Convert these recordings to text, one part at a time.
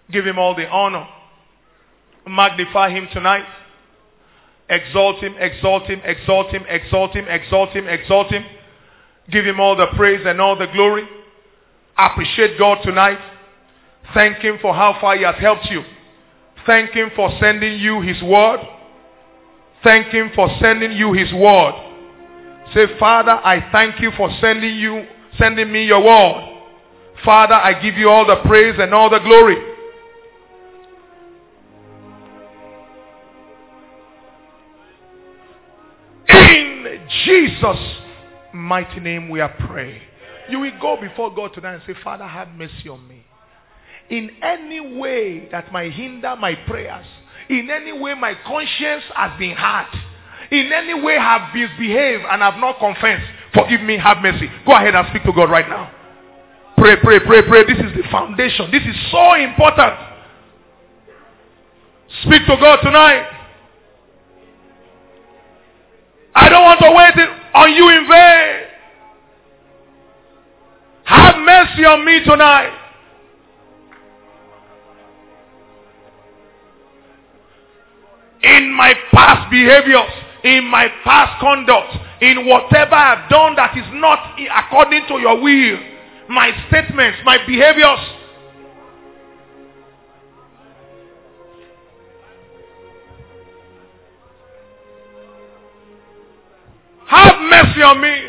Give him all the honor. Magnify him tonight. Exalt him, exalt him, exalt him, exalt him, exalt him, exalt him. Give him all the praise and all the glory. Appreciate God tonight. Thank him for how far he has helped you. Thank him for sending you his word. Thank him for sending you his word. Say, Father, I thank you for sending me your word. Father, I give you all the praise and all the glory. In Jesus' mighty name we are praying. You will go before God tonight and say, Father, have mercy on me. In any way that might hinder my prayers, in any way my conscience has been hurt, in any way I have misbehaved and have not confessed, forgive me, have mercy. Go ahead and speak to God right now. Pray, pray, pray, pray. This is the foundation. This is so important. Speak to God tonight. I don't want to wait on you in vain. Have mercy on me tonight. In my past behaviors, in my past conduct, in whatever I've done that is not according to your will, my statements, my behaviors, have mercy on me.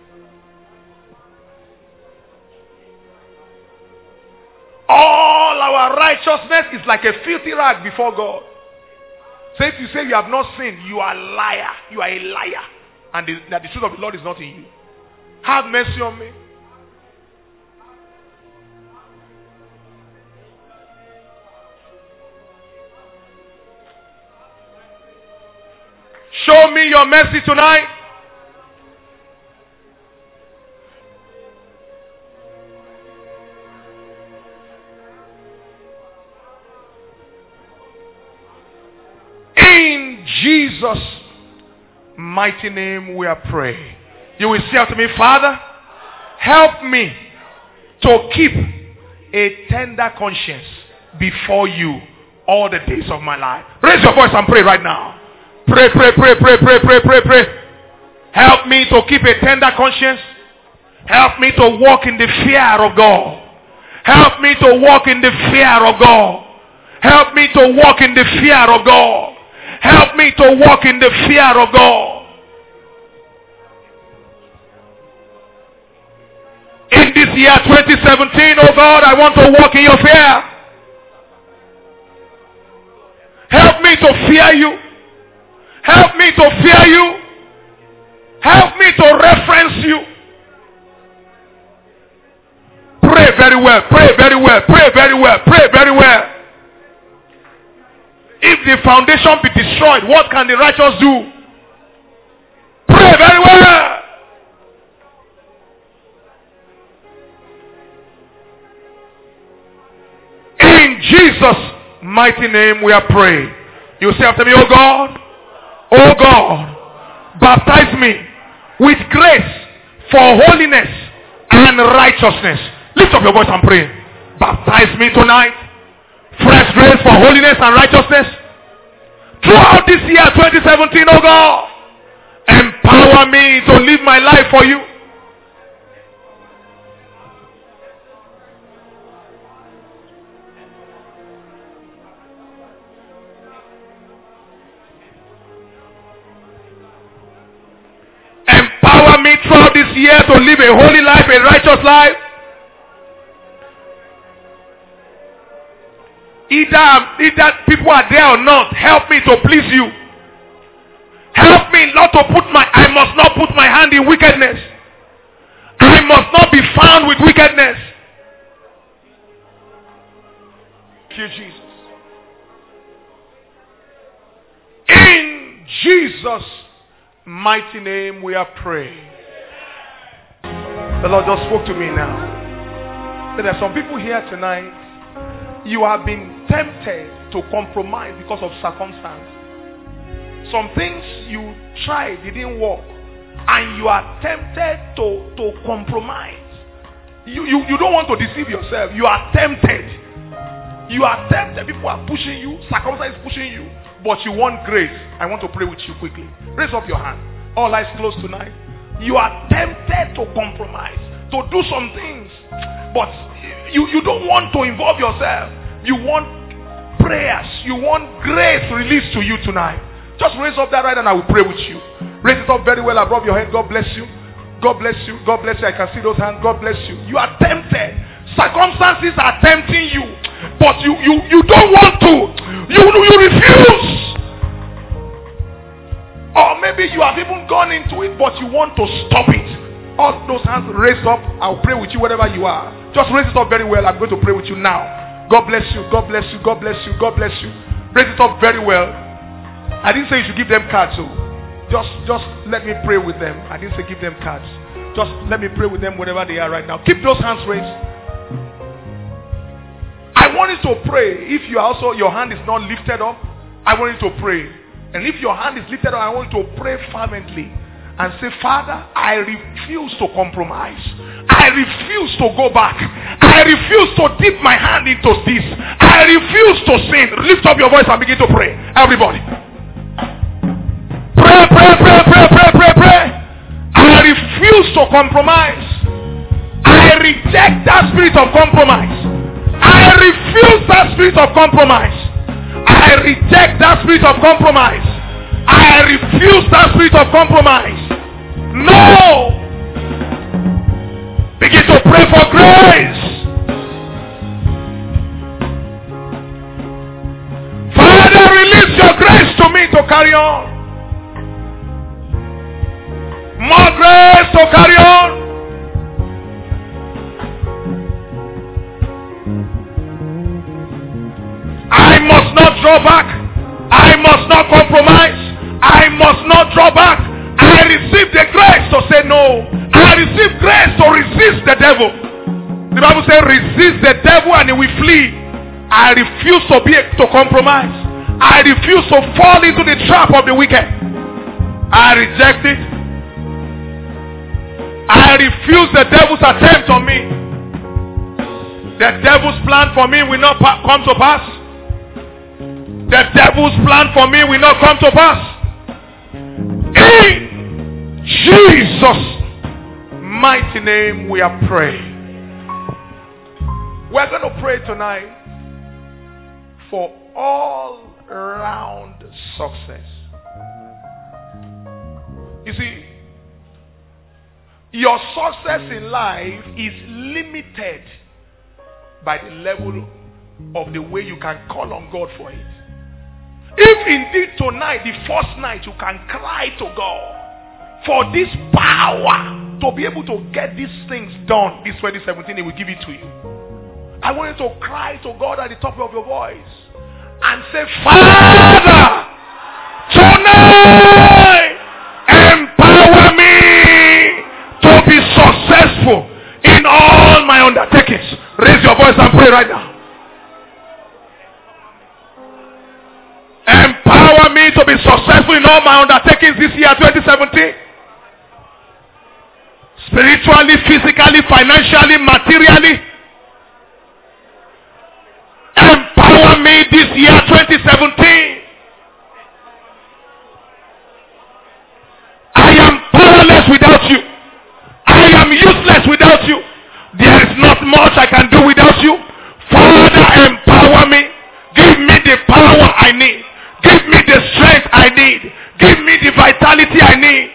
All our righteousness is like a filthy rag before God. So if you say you have not sinned, you are a liar. You are a liar. And that the truth of the Lord is not in you. Have mercy on me. Show me your mercy tonight. In Jesus' mighty name we are praying. You will say after me, Father, help me to keep a tender conscience before you all the days of my life. Raise your voice and pray right now. Pray, pray, pray, pray, pray, pray, pray, pray. Help me to keep a tender conscience. Help me to walk in the fear of God. Help me to walk in the fear of God. Help me to walk in the fear of God. Help me to walk in the fear of God. In this year 2017, oh God, I want to walk in your fear. Help me to fear you. Help me to fear you. Help me to reference you. Pray very well. Pray very well. Pray very well. Pray very well. If the foundation be destroyed, what can the righteous do? Pray very well. In Jesus' mighty name we are praying. You say after me, oh God, baptize me with grace for holiness and righteousness. Lift up your voice and pray. Baptize me tonight. Fresh grace for holiness and righteousness. Throughout this year 2017, oh God, empower me to live my life for you. Empower me throughout this year to live a holy life, a righteous life. Either people are there or not, help me to please you. Help me not to I must not put my hand in wickedness. I must not be found with wickedness. Thank you, Jesus. In Jesus' mighty name we are praying. The Lord just spoke to me now. There are some people here tonight. You have been tempted to compromise because of circumstance. Some things you tried, it didn't work. And you are tempted to compromise. You don't want to deceive yourself. You are tempted. You are tempted, people are pushing you, circumstances pushing you, but you want grace. I want to pray with you quickly. Raise up your hand. All eyes closed tonight. You are tempted to compromise, to do some things, but you don't want to involve yourself. You want prayers. You want grace released to you tonight. Just raise up that right and I will pray with you. Raise it up very well above your head. God bless you. God bless you. God bless you. I can see those hands. God bless you. You are tempted. Circumstances are tempting you, but you don't want to. You refuse. Or maybe you have even gone into it, but you want to stop it. All those hands raised up. I'll pray with you wherever you are. Just raise it up very well. I'm going to pray with you now. God bless you. God bless you. God bless you. God bless you. Raise it up very well. I didn't say you should give them cards, so just let me pray with them. I didn't say give them cards. Just let me pray with them wherever they are right now. Keep those hands raised. I want you to pray. If you are also, your hand is not lifted up, I want you to pray. And if your hand is lifted up, I want you to pray fervently and say, Father, I refuse to compromise. I refuse to go back. I refuse to dip my hand into this. I refuse to sin. Lift up your voice and begin to pray. Everybody. Pray, pray, pray, pray, pray, pray, pray. I refuse to compromise. I reject that spirit of compromise. I refuse that spirit of compromise. I reject that spirit of compromise. I refuse that spirit of compromise. No! Begin to pray for grace. Father, release your grace to me to carry on. More grace to carry on. I must not draw back. I must not compromise. I must not draw back. I receive the grace to say no. I receive grace to resist the devil. The Bible says resist the devil and he will flee. I refuse to compromise. I refuse to fall into the trap of the wicked. I reject it. I refuse the devil's attempt on me. The devil's plan for me will not come to pass. The devil's plan for me will not come to pass. In Jesus' mighty name we are praying. We're going to pray tonight for all round success. You see, your success in life is limited by the level of the way you can call on God for it. If indeed tonight, the first night, you can cry to God for this power to be able to get these things done, this 2017, He will give it to you. I want you to cry to God at the top of your voice and say, Father, tonight, empower me to be successful in all my undertakings. Raise your voice and pray right now. Empower me to be successful in all my undertakings this year, 2017. Spiritually, physically, financially, materially. Empower me this year, 2017. I am powerless without you. I am useless without you. There is not much I can do without you. Father, empower me. Give me the power I need. Give me the strength I need. Give me the vitality I need.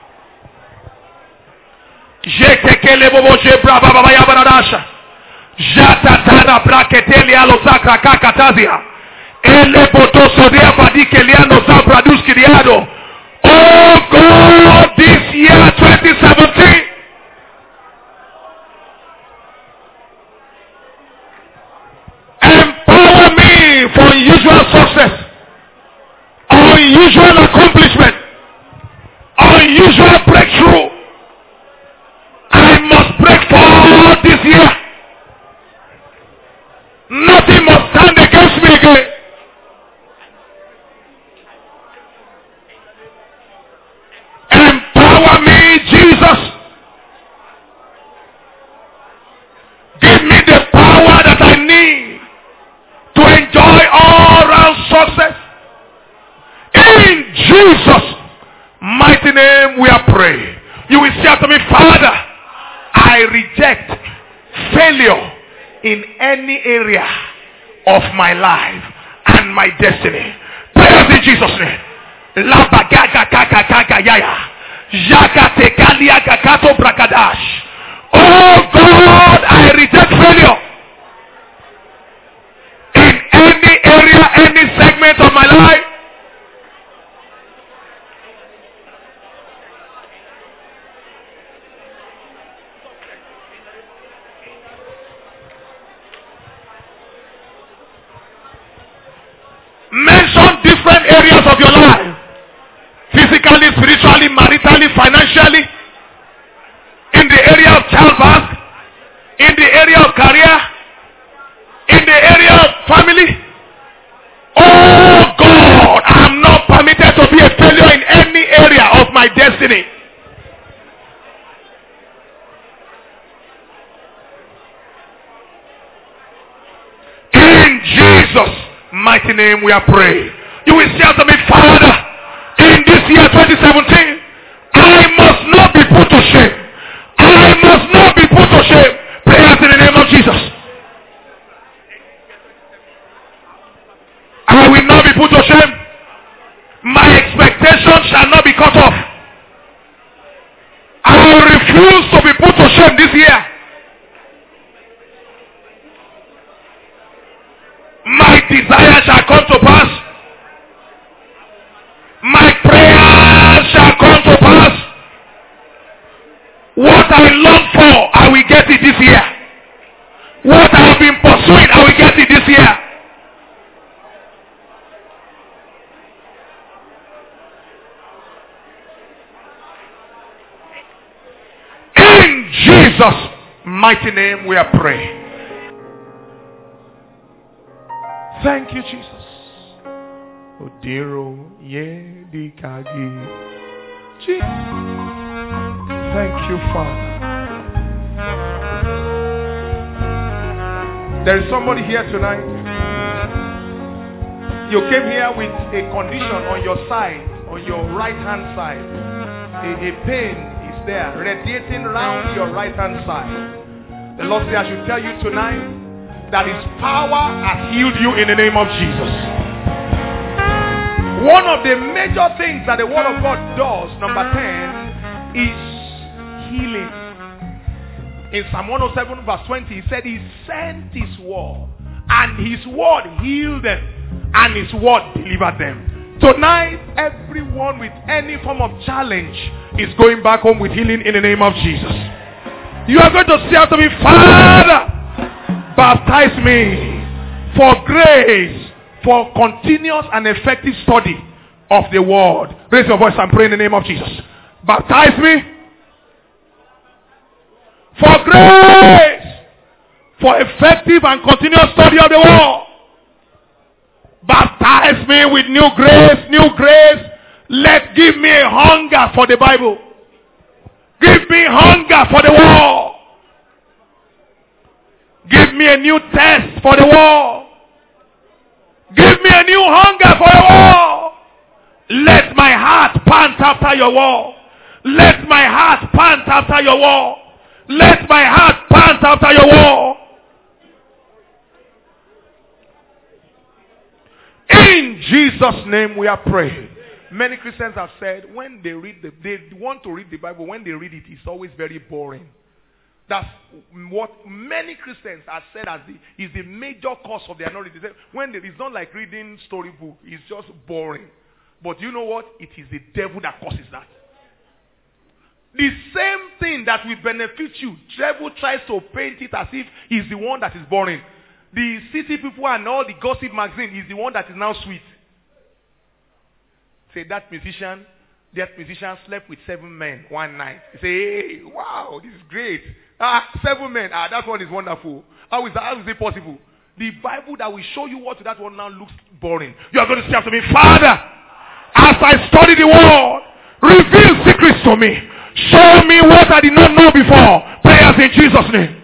Jatatana braketelia lozakra kakatazia. Ele botosodia badikeliano zabraduski diado. Oh God, this year 2017. Empower me for unusual success. Unusual accomplishment, unusual breakthrough. I must break forth this year. Nothing must stand against me again. Empower me, Jesus. Give me the power that I need Jesus' mighty name we are praying. You will say to me, Father, I reject failure in any area of my life and my destiny. Prayers in Jesus' name. Oh God, I reject failure in any area, any segment of my life. Mention different areas of your life. Physically, spiritually, maritally, financially. In the area of childbirth. In the area of career. In the area of family. Oh God, I am not permitted to be a failure in any area of my destiny. In Jesus' mighty name we are praying. You will say to me, Father, in this year 2017, I must not be put to shame. I must not be put to shame. Prayers in the name of Jesus. I will not be put to shame. My expectations shall not be cut off. I will refuse to be put to shame this year. My desire shall come to pass. My prayers shall come to pass. What I long for, I will get it this year. What I have been pursuing, I will get it this year. In Jesus' mighty name we are praying. Thank you, Jesus. Odero ye dikagi. Thank you, Father. There is somebody here tonight. You came here with a condition on your side, on your right hand side. A pain is there, radiating around your right hand side. The Lord said, I should tell you tonight that His power has healed you in the name of Jesus. One of the major things that the Word of God does, number 10, is healing. In Psalm 107 verse 20, He said He sent His word, and His word healed them, and His word delivered them. Tonight, everyone with any form of challenge is going back home with healing in the name of Jesus. You are going to say out to me, Father, baptize me for grace, for continuous and effective study of the word. Raise your voice and pray in the name of Jesus. Baptize me for grace, for effective and continuous study of the word. Baptize me with new grace, new grace. Give me a hunger for the Bible. Give me hunger for the word. Give me a new thirst for the word. Give me a new hunger for the word. Let my heart pant after your word. Let my heart pant after your word. Let my heart pant after your word. In Jesus' name we are praying. Many Christians have said when they want to read the Bible, when they read it, it's always very boring. That's what many Christians have said is the major cause of their knowledge. When it's not like reading storybook, it's just boring. But you know what? It is the devil that causes that. The same thing that will benefit you, devil tries to paint it as if he's the one that is boring. The city people and all the gossip magazine is the one that is now sweet. Say that musician slept with 7 men one night. You say, hey, wow, this is great. 7 men. That one is wonderful. How is it possible? The Bible that will show you what that one now looks boring. You are going to say after me, Father, as I study the word, reveal secrets to me. Show me what I did not know before. Prayers in Jesus' name.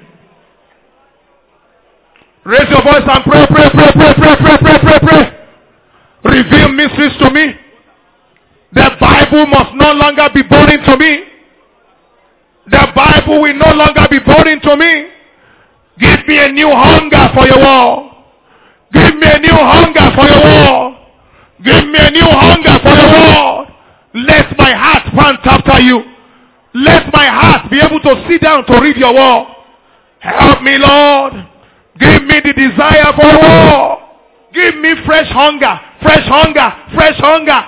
Raise your voice and pray, pray, pray, pray, pray, pray, pray, pray, pray. Reveal mysteries to me. The Bible must no longer be boring to me. The Bible will no longer be boring to me. Give me a new hunger for your word. Give me a new hunger for your word. Give me a new hunger for your word. Let my heart pant after you. Let my heart be able to sit down to read your word. Help me, Lord. Give me the desire for your word. Give me fresh hunger, fresh hunger, fresh hunger.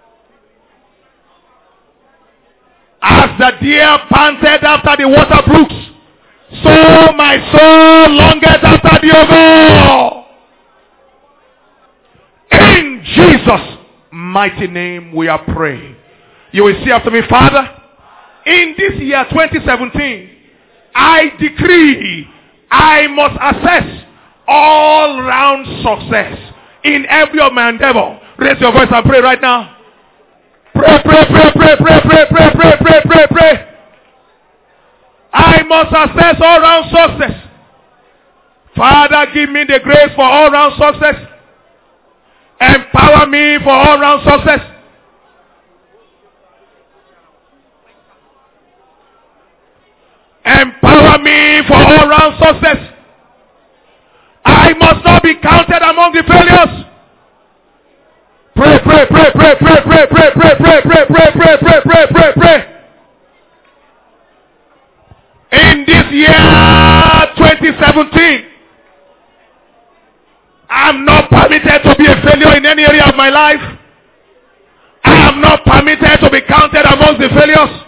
As the deer panted after the water brooks, so my soul longeth after the God. In Jesus' mighty name we are praying. You will see after me, Father, in this year 2017, I decree I must assess all-round success in every of my endeavor. Raise your voice and pray right now. Pray, pray, pray, pray, pray, pray, pray, pray, pray, pray, pray. I must assess all-round success. Father, give me the grace for all-round success. Empower me for all-round success. Empower me for all-round success. I must not be counted among the failures. Pray, pray, pray, pray, pray, pray, pray, pray, pray, pray, pray, pray, pray, pray, pray, pray. In this year 2017, I'm not permitted to be a failure in any area of my life. I am not permitted to be counted among the failures.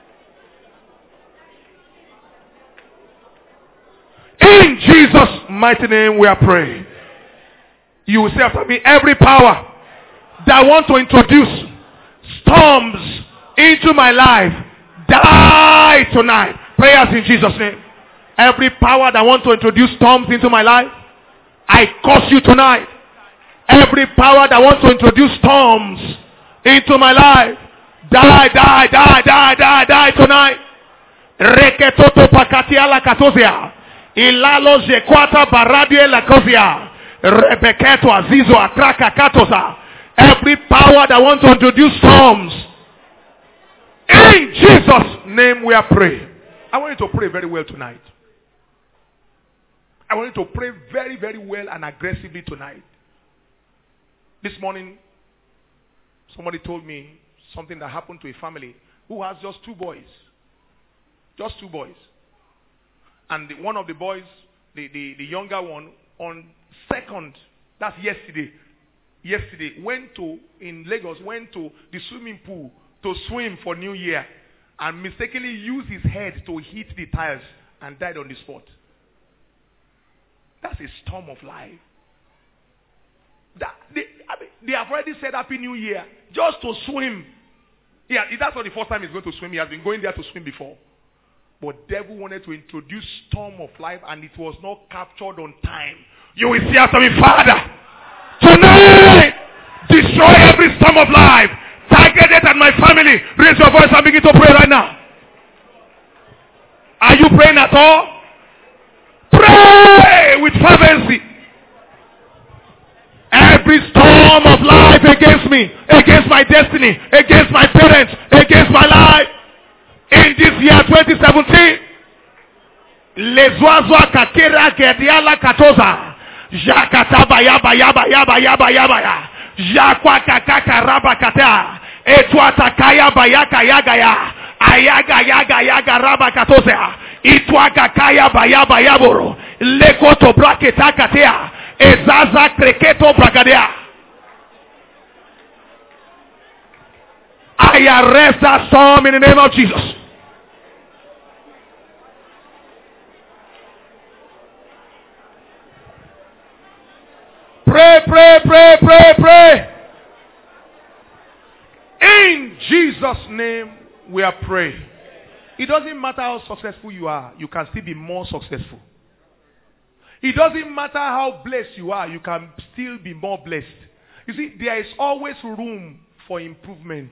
In Jesus' mighty name we are praying. You will say after me, every power that want to introduce storms into my life, die tonight. Prayers in Jesus' name. Every power that want to introduce storms into my life, I curse you tonight. Every power that wants to introduce storms into my life, die, die, die, die, die, die tonight. Reketoto pakatia la katozia. Ilalo jekwata baradie la kozia. Rebeketo azizo akraka katosa. Every power that wants to introduce storms. In Jesus' name we are praying. I want you to pray very well tonight. I want you to pray very, very well and aggressively tonight. This morning, somebody told me something that happened to a family who has just two boys. Just two boys. And one of the boys, the younger one, on second, that's yesterday, in Lagos, went to the swimming pool to swim for New Year and mistakenly used his head to hit the tiles and died on the spot. That's a storm of life. They have already said Happy New Year just to swim. Yeah, that's not the first time he's going to swim. He has been going there to swim before. But devil wanted to introduce storm of life and it was not captured on time. You will see after me, Father, tonight, destroy every storm of life. Target it at my family. Raise your voice and begin to pray right now. Are you praying at all? Pray with fervency. Every storm of life against me, against my destiny, against my parents, against my life, in this year 2017, Lezoazoa kakera gediala katoza, Jakata bayaba yaba yaba yaba yaba ya, Jakwa kakaka raba kata, Etwata kaya bayaka yaga ya, Ayaga yaga yaga raba katoza, Itwaka kaya bayaba yaboro, Lekoto braketa katea, Ezaza kreketo bragadea. I arrest that storm in the name of Jesus. Pray, pray, pray, pray, pray. In Jesus' name we are praying. It doesn't matter how successful you are, you can still be more successful. It doesn't matter how blessed you are, you can still be more blessed. You see, there is always room for improvement.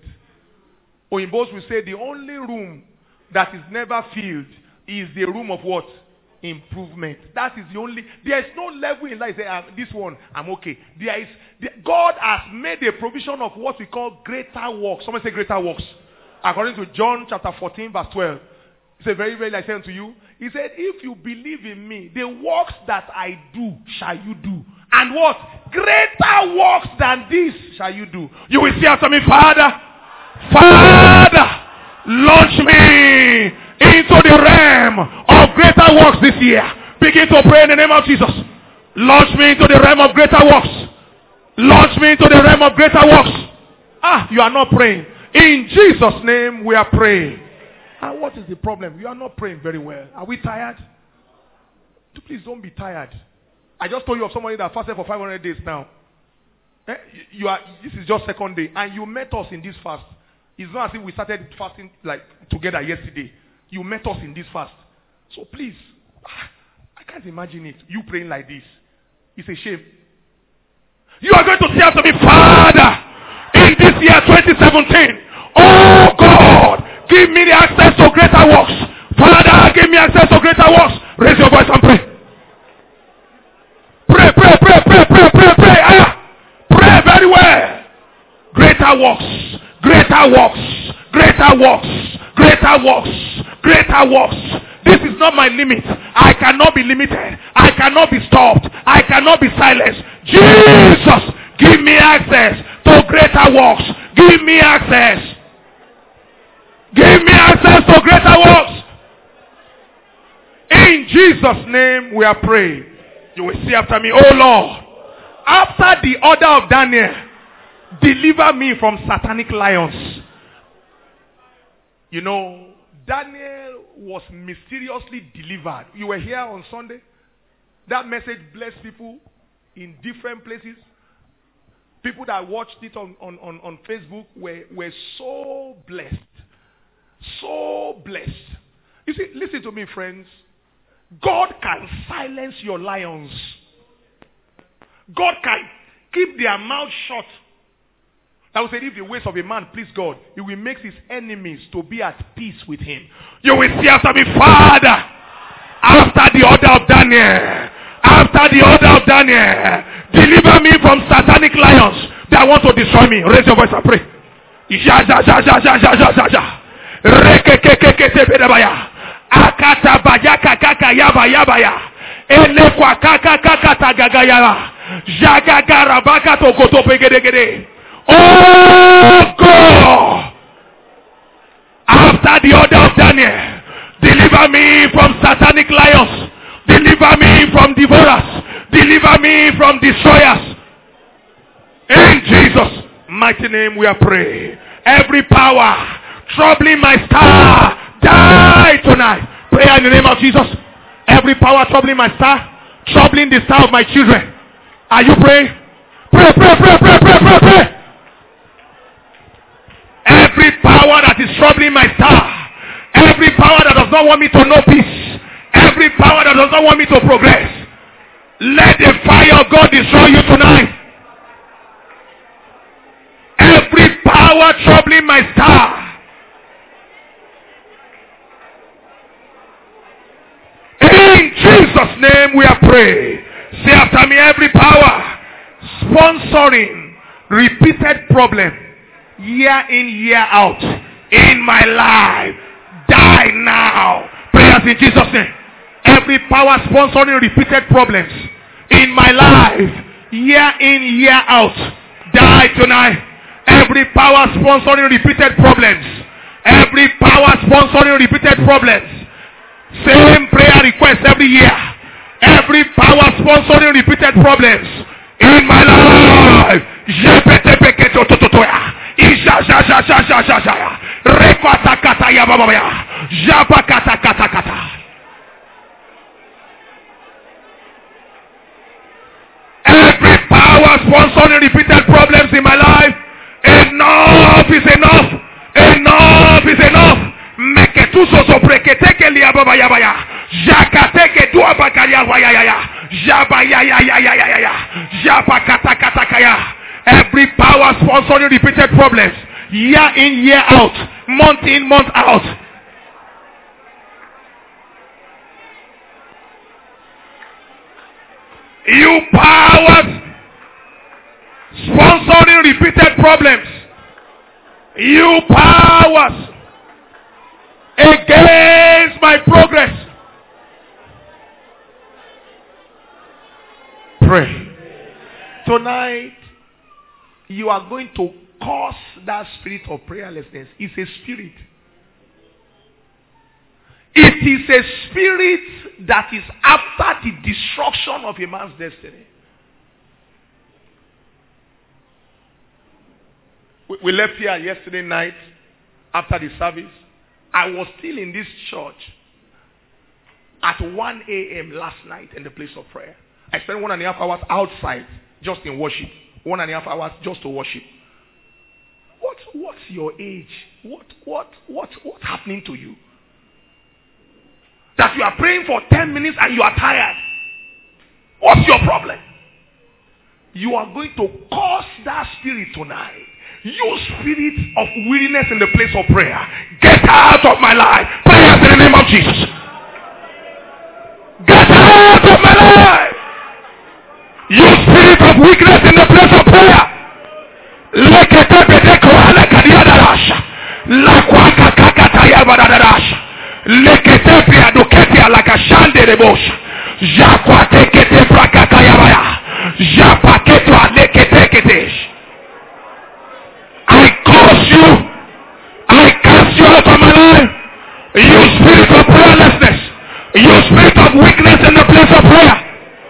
Oyimbos will say the only room that is never filled is the room of what? improvement. That is the only. There is no level in life. Say, this one, I'm okay. God has made a provision of what we call greater works. Someone say greater works. According to John chapter 14, verse 12. He said, very, very, I say unto you. He said, if you believe in me, the works that I do shall you do. And what? Greater works than this shall you do. You will say after me, Father, launch me into the realm of greater works this year. Begin to pray in the name of Jesus. Launch me into the realm of greater works. Launch me into the realm of greater works. You are not praying. In Jesus' name we are praying. And what is the problem? You are not praying very well. Are we tired? Please don't be tired. I just told you of somebody that fasted for 500 days now. This is just second day. And you met us in this fast. It's not as if we started fasting like together yesterday. You met us in this fast. So please, I can't imagine it. You praying like this. It's a shame. You are going to say after me, Father, in this year 2017, oh God, give me the access to greater works. Father, give me access to greater works. Raise your voice and pray. Pray. Pray very well. Greater works. This is not my limit. I cannot be limited. I cannot be stopped. I cannot be silenced. Jesus, give me access to greater works. Give me access. Give me access to greater works. In Jesus' name we are praying. You will see after me, oh Lord, after the order of Daniel, deliver me from satanic lions. You know, Daniel was mysteriously delivered. You were here on Sunday. That message blessed people in different places. People that watched it on Facebook were so blessed. So blessed. You see, listen to me, friends. God can silence your lions. God can keep their mouth shut. I will say, if the ways of a man please God, he will make his enemies to be at peace with him. You will see after me, Father, after the order of Daniel, deliver me from satanic lions that want to destroy me. Raise your voice and pray. Akata bayaka kaka yaba yabaya. Ele kwa kaka kaka tagagayara. Jaga garabaka to koto pegedegede. Oh God! After the order of Daniel, deliver me from satanic lions. Deliver me from devourers. Deliver me from destroyers. In Jesus' mighty name we are praying. Every power troubling my star, die tonight. Prayer in the name of Jesus. Every power troubling my star, troubling the star of my children. Are you praying? Pray. Every power that is troubling my star, every power that does not want me to know peace, every power that does not want me to progress, let the fire of God destroy you tonight. Every power troubling my star, in Jesus' name we are praying. Say after me, every power sponsoring repeated problem year in, year out in my life, die now. Prayers in Jesus' name. Every power sponsoring repeated problems in my life, year in, year out, die tonight. Every power sponsoring repeated problems, every power sponsoring repeated problems, same prayer request every year. Every power sponsoring repeated problems in my life. Every power sponsoring repeated problems in my life. Enough is enough. Enough is enough. Meketuso sopreketeke liababa jakateke duabakaria wayaya jabayaya japakatakaya. Every power sponsoring repeated problems year in, year out, month in, month out. You powers sponsoring repeated problems. You powers against my progress. Pray. Tonight, you are going to curse that spirit of prayerlessness. It's a spirit. It is a spirit that is after the destruction of a man's destiny. We left here yesterday night after the service. I was still in this church at 1 a.m. last night in the place of prayer. I spent 1.5 hours outside just in worship. 1.5 hours just to worship. What's your age? What's happening to you? That you are praying for 10 minutes and you are tired. What's your problem? You are going to curse that spirit tonight. You spirit of weariness in the place of prayer. Get out of my life. Prayers in the name of Jesus. Get out of my life. You spirit of weakness in the place of prayer. I curse you. I cast you out of my life. You spirit of prayerlessness. You spirit of weakness in the place of prayer.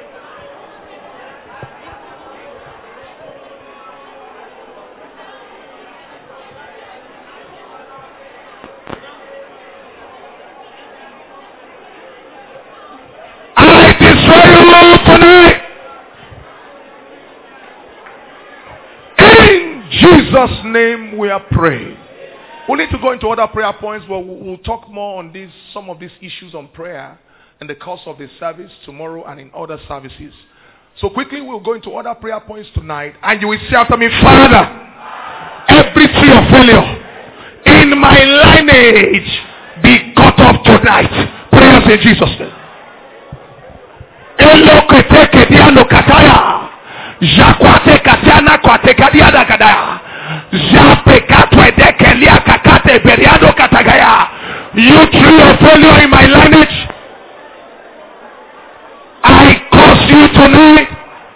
In Jesus' name we are praying. We need to go into other prayer points, but we'll talk more on some of these issues on prayer in the course of the service tomorrow and in other services. So quickly we'll go into other prayer points tonight, and you will say after me, Father, every tree of failure in my lineage be cut off tonight. Prayers in Jesus' name. Jakwate katiana kwate kadiada kadaya. Jape katwe dekelia kakate beriado katagaya. You tree of failure in my lineage, I curse you tonight.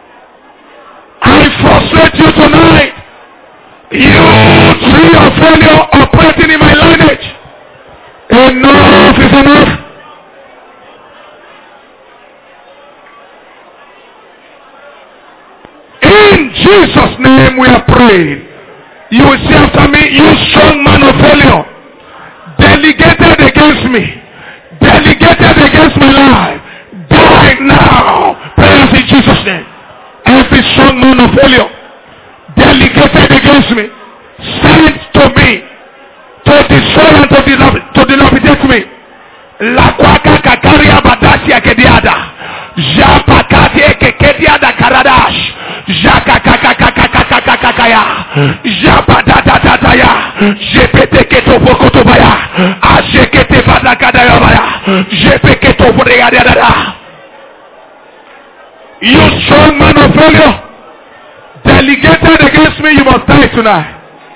I frustrate you tonight. You tree of failure operating in my lineage. Enough is enough. In Jesus' name we are praying. You will say after me, you strong man of failure, delegated against me, delegated against my life, die now. Prayers in Jesus' name. Every strong man of failure, delegated against me, sent to me, to destroy and to dilapidate me. La kwaka kakaria badasia kediada. Japakati ekekediada karadash. Jakakakakakakakakakaya. Japadatataya. Jepeteketo pokotobaya. Ajekete badakadayabaya. Jepeketo bodeyadada. You strong man of failure, delegated against me, you must die tonight.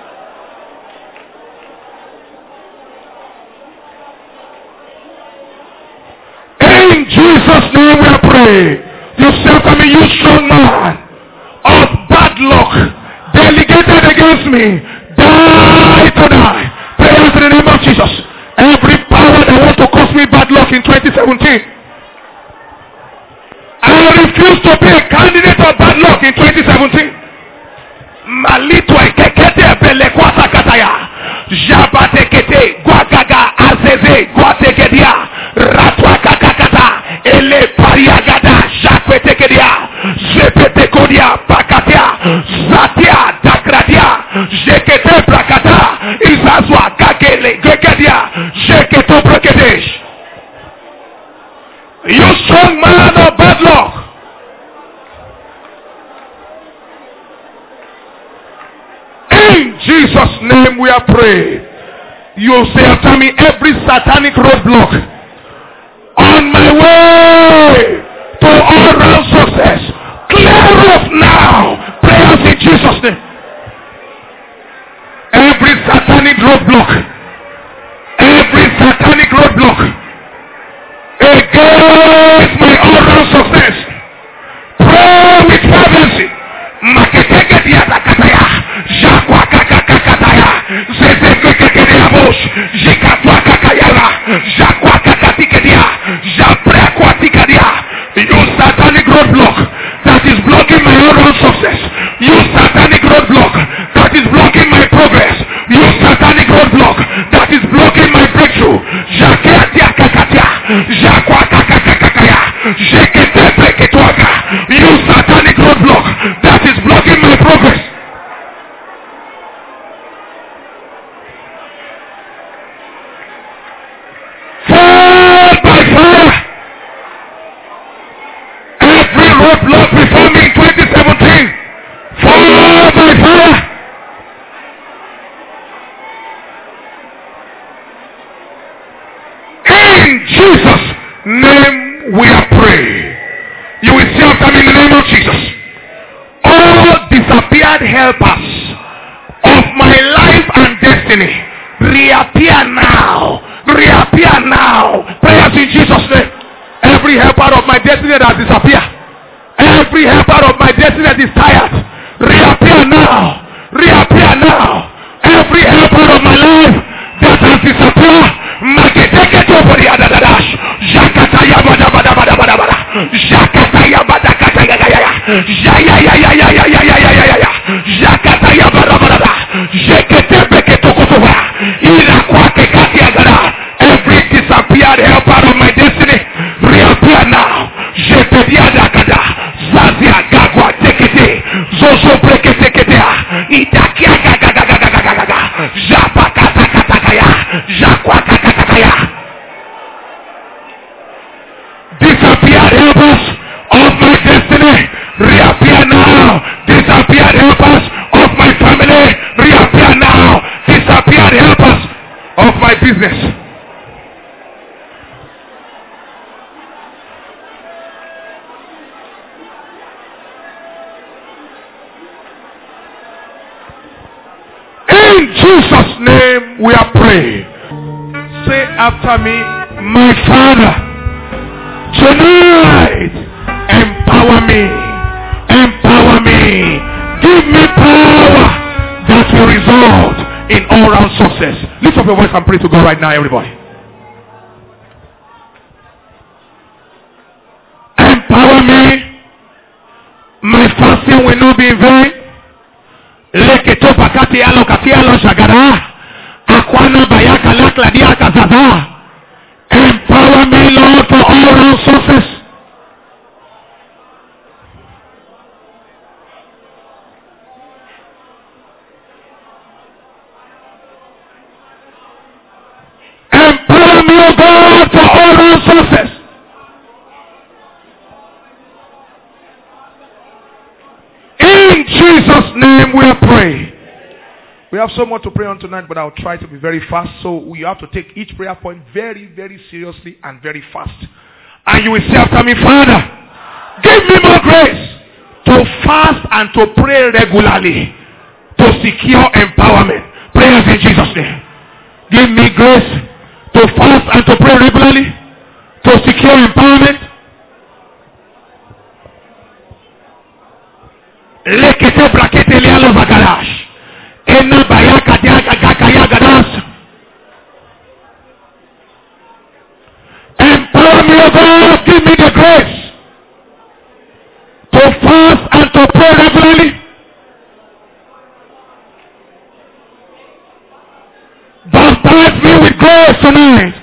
In Jesus' name we are praying. You say to me, you strong man of bad luck, delegated against me, die tonight. Prayers in the name of Jesus. Every power that wants to cause me bad luck in 2017, I refuse to be a candidate of bad luck in 2017. Malito ekekete belekwasa kataya. Jabatekete guagaga azeze guatekedia. Ratwa kakakata ele pariagada jakwetekedia. Jepetekodia pakatia. Zatia dakradia. Jekete prakata. Izazwa kakele gekedia. Jeketo prekedesh. You strong man of bad luck, in Jesus' name we are praying. You say after me, every satanic roadblock on my way to all round success, Move now. Prayers in Jesus' name. Every satanic roadblock. Every satanic roadblock against my oral success. Pray with fervency. Maketeke diatakataya. Jakwa kakakakataya. Zezekekekea bosh. Jikatwa kakayala. Jakwa kakatikedia. Japrekwa tikadia. You satanic roadblock that is blocking my oral success. You satanic roadblock that is blocking my progress. You satanic roadblock that is blocking my breakthrough. Jakeatia kakatia. Jakwa kakakakaya. Jeketepeketwaka. You satanic roadblock that is blocking my progress. Fall by fire. Every roadblock before me in 2017. Fall by fire. In Jesus' name we are praying. You will see after me in the name of Jesus. All disappeared helpers of my life and destiny reappear now. Reappear now. Prayers in Jesus' name. Every helper of my destiny that has disappeared. Every helper of my destiny that is tired. Reappear now. Reappear now. Every helper of my life that has disappeared. Maketeke to for the other dash. Jakataya bada bada bada bada bada. Jakataya bada kataya ya. Jaya ya ya ya ya ya ya ya ya ya. Jakataya bada bada bada. Jekete beke tokotowa. Ila kwa kekatia gada. Every disappeared helper of my destiny reappear now. Jepedia dakada. Zazia gagwa tekete. Zozo brekete ketea. Itakia gaga gaga gaga gaga gaga. Japakata katakaya. Jakwa katakaya. Disappeared helpers of my destiny reappear now. Disappeared helpers of my family reappear now. Disappeared helpers of my business. In Jesus' name we are praying. Say after me, my Father, tonight empower me. Empower me. Give me power that will result in all-round success. Lift up your voice and pray to God right now, everybody. Empower me. My fasting will not be in vain. Leketo pakati alo kati alo shagara. Akwana bayaka lakla diaka zaza. Empower me, Lord, for all-round success. Empower me, O God, for all-round success. In Jesus' name we are praying. We have so much to pray on tonight, but I'll try to be very fast. So we have to take each prayer point very, very seriously and very fast. And you will say after me, Father, give me more grace to fast and to pray regularly to secure empowerment. Prayers in Jesus' name. Give me grace to fast and to pray regularly to secure empowerment. Lekete brakete lialo zakarash. Ena bayaka diaka kakaya gadas. Empower me, O God, give me the grace to fast and to pray regularly. Baptize me with grace tonight.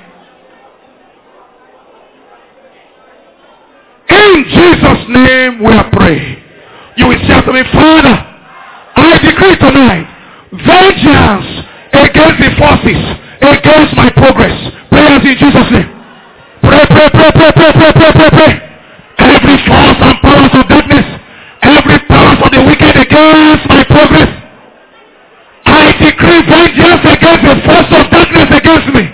In Jesus' name we are praying. You will say to me, Father, I decree tonight vengeance against the forces against my progress. Prayers in Jesus' name. Pray, pray, pray, pray, pray, pray, pray, pray, pray. Every force and powers of darkness, every powers of the wicked against my progress, I decree vengeance against the force of darkness against me.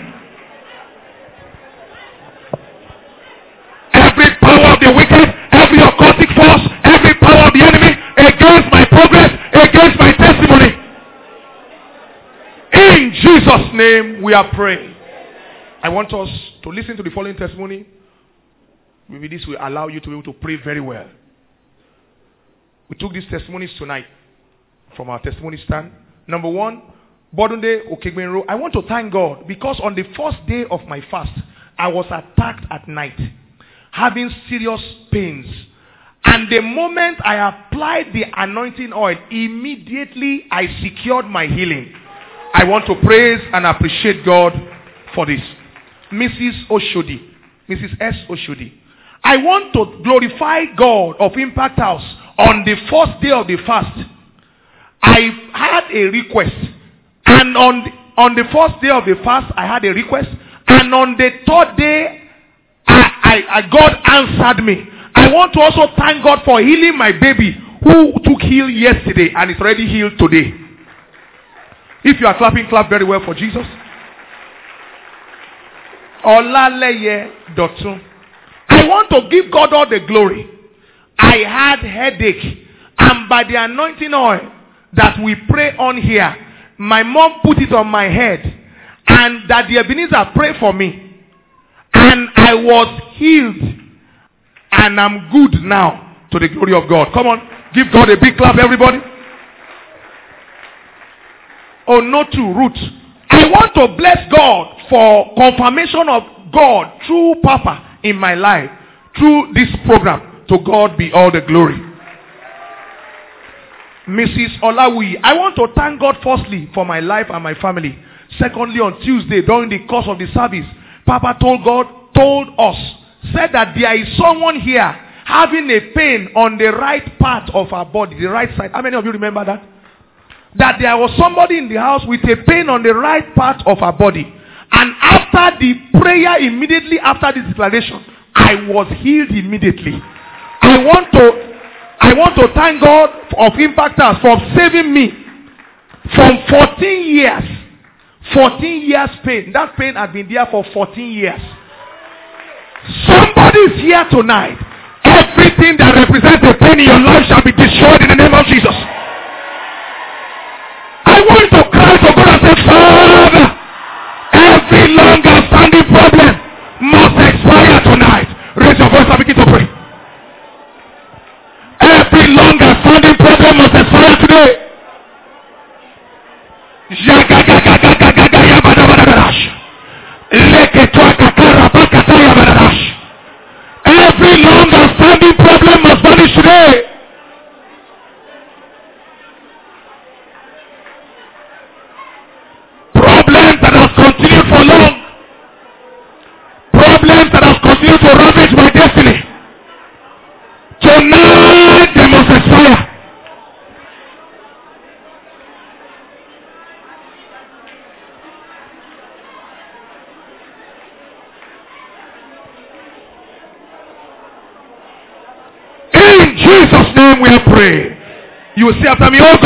Every power of the wicked, every occultic force, every power of the enemy name we are praying. I want us to listen to the following testimony. Maybe this will allow you to be able to pray very well. We took these testimonies tonight from our testimony stand. Number one, Bodunde Okegbenro. I want to thank God because on the first day of my fast, I was attacked at night, having serious pains. And the moment I applied the anointing oil, immediately I secured my healing. I want to praise and appreciate God for this. Mrs. Oshodi, Mrs. S. Oshodi. I want to glorify God of Impact House on the first day of the fast. I had a request. And on the first day of the fast, I had a request. And on the third day, God answered me. I want to also thank God for healing my baby who took heal yesterday and is already healed today. If you are clapping, clap very well for Jesus. Olaleye Dotun. I want to give God all the glory. I had headache, and by the anointing oil that we pray on here, my mom put it on my head, and that the Ebenezer prayed for me, and I was healed, and I'm good now to the glory of God. Come on, give God a big clap, everybody. Oh, not to root. I want to bless God for confirmation of God through Papa in my life, through this program. To God be all the glory. Mrs. Olawi, I want to thank God firstly for my life and my family. Secondly, on Tuesday during the course of the service, Papa told us, said that there is someone here having a pain on the right part of our body, the right side. How many of you remember that? That there was somebody in the house with a pain on the right part of her body. And after the prayer, immediately after the declaration, I was healed immediately. I want to thank God of Impactors for saving me from 14 years. 14 years pain. That pain had been there for 14 years. Somebody is here tonight. Everything that represents a pain in your life shall be destroyed in the name of Jesus. I want to cry to God and say, Father, every long outstanding problem must expire tonight. Raise your voice and begin to pray. Every long outstanding problem must expire today. Every long outstanding problem must vanish today. Problems that have continued for long. Problems that have continued to ravage my destiny. Tonight they must expire. In Jesus' name we pray. You will say after me, oh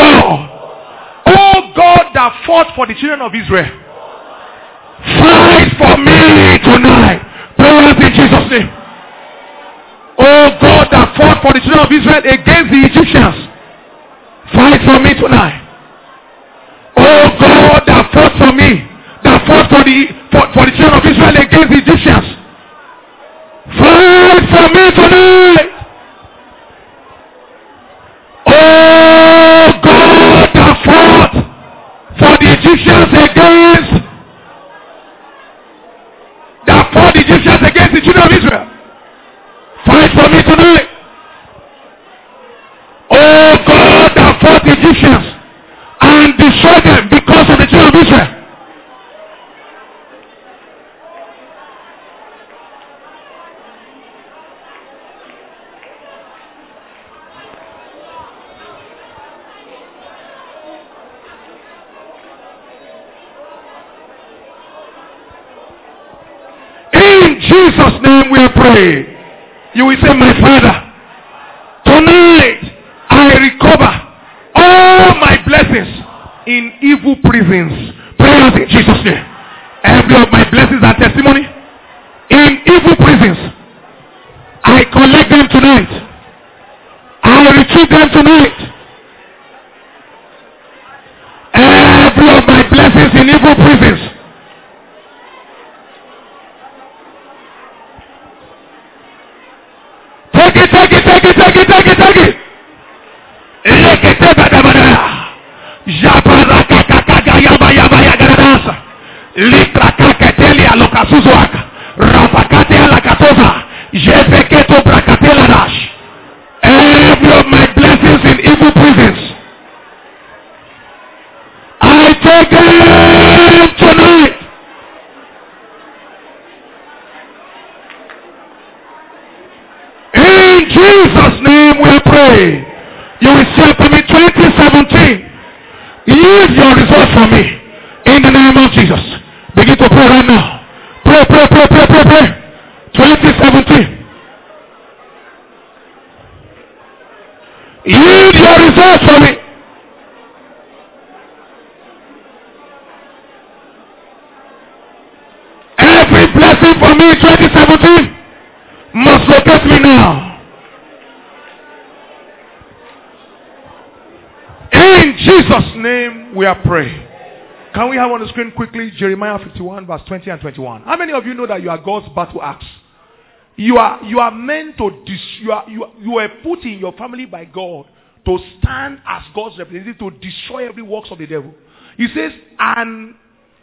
God that fought for the children of Israel, fight for me tonight. Prayers in Jesus' name. Oh God that fought for the children of Israel against the Egyptians, fight for me tonight. Oh God that fought for me, that fought for the children of Israel against the Egyptians, fight for me tonight. Oh God that fought for the Egyptians against the children of Israel, fight for me tonight. Oh God that fought the Egyptians and destroyed them because of the children of Israel, Jesus' name we pray. You will say, my Father, tonight I recover all my blessings in evil prisons. Prayers in Jesus' name. Every of my blessings and testimony in evil prisons, I collect them tonight. I retrieve them tonight. Every of my blessings in evil prisons, Litra kaketelia lokasuzuaka. Rafakatea lakatoza. Jeveketo brakatela dash. Every of my blessings in evil prisons, I take them tonight. In Jesus' name we pray. You will say to me 2017. Use your results for me. In the name of Jesus. Begin to pray right now. Pray, pray, pray, pray, pray, pray. 2017. Use your results for me. Every blessing for me in 2017 must locate me now. In Jesus' name we are praying. Can we have on the screen quickly Jeremiah 51 verse 20 and 21? How many of you know that you are God's battle axe? You are meant to you are put in your family by God to stand as God's representative to destroy every works of the devil. He says, and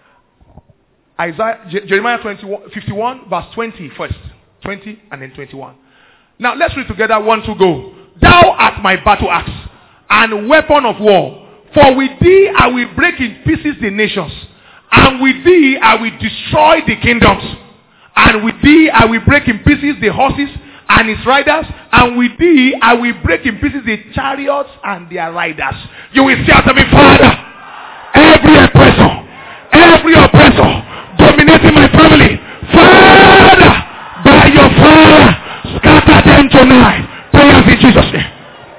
Jeremiah 51 verse 20 first. 20 and then 21. Now let's read together. 1, 2, go. Thou art my battle axe and weapon of war. For with thee I will break in pieces the nations, and with thee I will destroy the kingdoms, and with thee I will break in pieces the horses and its riders, and with thee I will break in pieces the chariots and their riders. You will say unto me, Father, every oppressor dominating my family, Father, by your fire, scatter them tonight. Prayers in Jesus' name.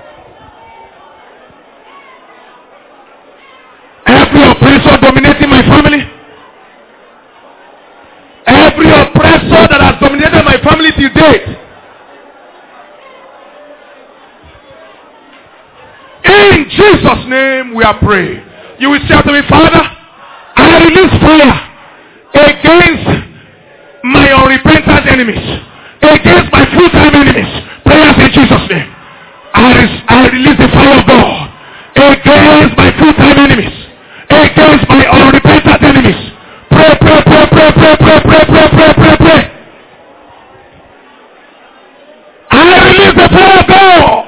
Every oppressor dominating my family, every oppressor that has dominated my family till date, in Jesus' name we are praying. You will say to me, Father, I release fire against my unrepentant enemies, against my full-time enemies. Prayers in Jesus' name. I release the fire of God against my full-time enemies, against my unrepentant enemies. Pray, pray, pray, pray, pray, pray, pray, pray, pray, pray, pray. I release the fire of God.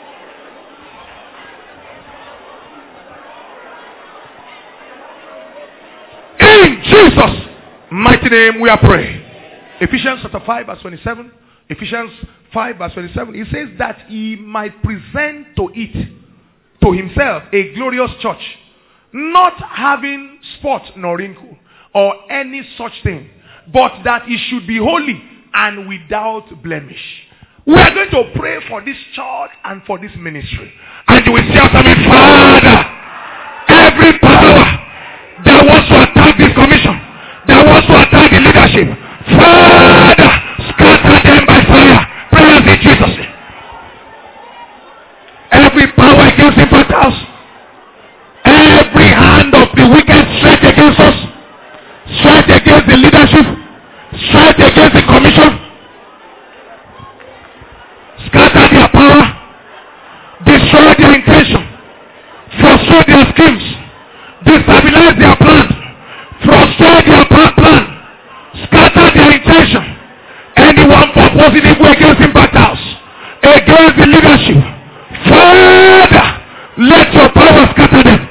In Jesus' mighty name we are praying. Ephesians chapter 5 verse 27. Ephesians 5 verse 27. It says that he might present to it, to himself, a glorious church, not having spot nor wrinkle or any such thing, but that it should be holy and without blemish. We are going to pray for this church and for this ministry. And you will say after me, Father, every power that wants to attack this commission, that wants to attack the leadership, Father, scatter them by fire. Prayers in Jesus' name. Every power against infantiles, every hand of the wicked stretched against us, stretched against the leadership, stretched against the commission, scatter their power, destroy their intention, frustrate their schemes, destabilize their plans, frustrate their plan, scatter their intention. Anyone proposing evil against infantiles, against the leadership, Father, let your power scatter them.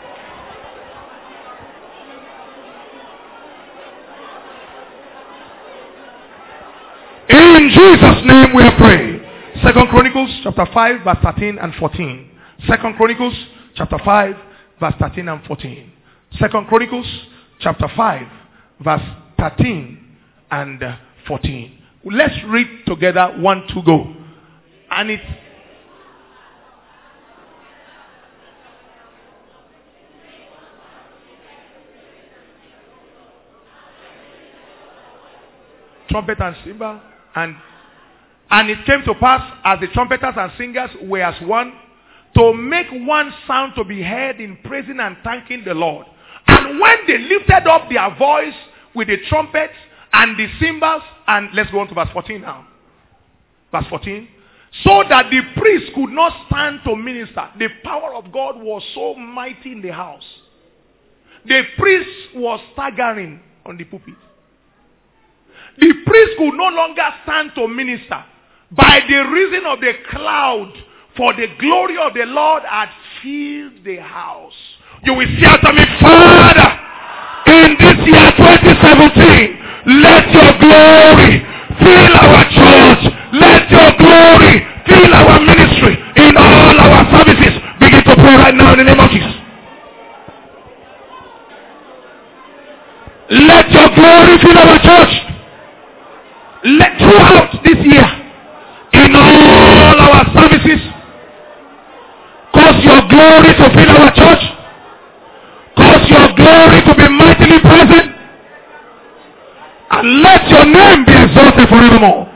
In Jesus' name we are praying. 2 Chronicles chapter 5 verse 13 and 14. 2 Chronicles chapter 5 verse 13 and 14. 2 Chronicles chapter 5 verse 13 and 14. Let's read together. 1, 2, go. And it's trumpet and cymbal, and it came to pass, as the trumpeters and singers were as one, to make one sound to be heard in praising and thanking the Lord. And when they lifted up their voice with the trumpets and the cymbals, and let's go on to verse 14 now. Verse 14. so that the priest could not stand to minister. The power of God was so mighty in the house. The priest was staggering on the pulpit. The priest could no longer stand to minister by the reason of the cloud, for the glory of the Lord had filled the house. You will say to me, Father, in this year 2017, let your glory fill our church. Let your glory fill our ministry in all our services. Begin to pray right now in the name of Jesus. Let your glory fill our church. Let throughout this year, in all our services, cause your glory to fill our church. Cause your glory to be mightily present. And let your name be exalted forevermore.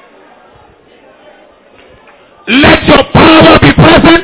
Let your power be present.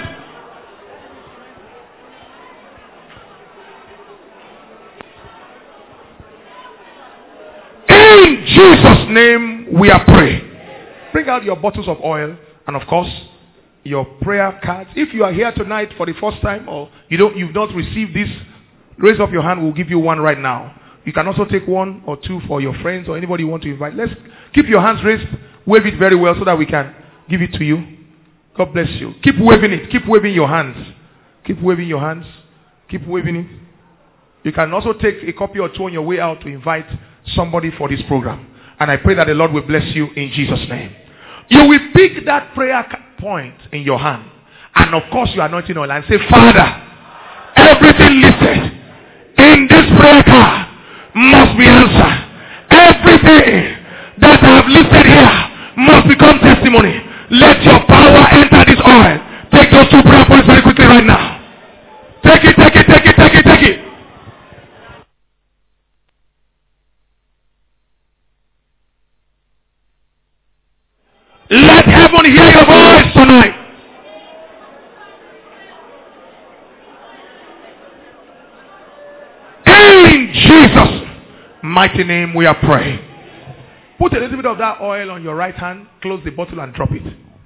In Jesus' name we are praying. Bring out your bottles of oil and of course your prayer cards. If you are here tonight for the first time or you've not received this, raise up your hand. We'll give you one right now. You can also take one or two for your friends or anybody you want to invite. Let's keep your hands raised. Wave it very well so that we can give it to you. God bless you. Keep waving it. Keep waving your hands. Keep waving your hands. Keep waving it. You can also take a copy or two on your way out to invite somebody for this program. And I pray that the Lord will bless you in Jesus' name. You will pick that prayer point in your hand. And of course your anointing oil and say, Father, everything listed in this prayer card must be answered. Everything that I have listed here must become testimony. Let your power enter this oil. Take those two prayer points very quickly right now. Take it, take it, take it, take it, take it. Let heaven hear your voice tonight. In Jesus' mighty name we are praying. Put a little bit of that oil on your right hand, close the bottle and drop it.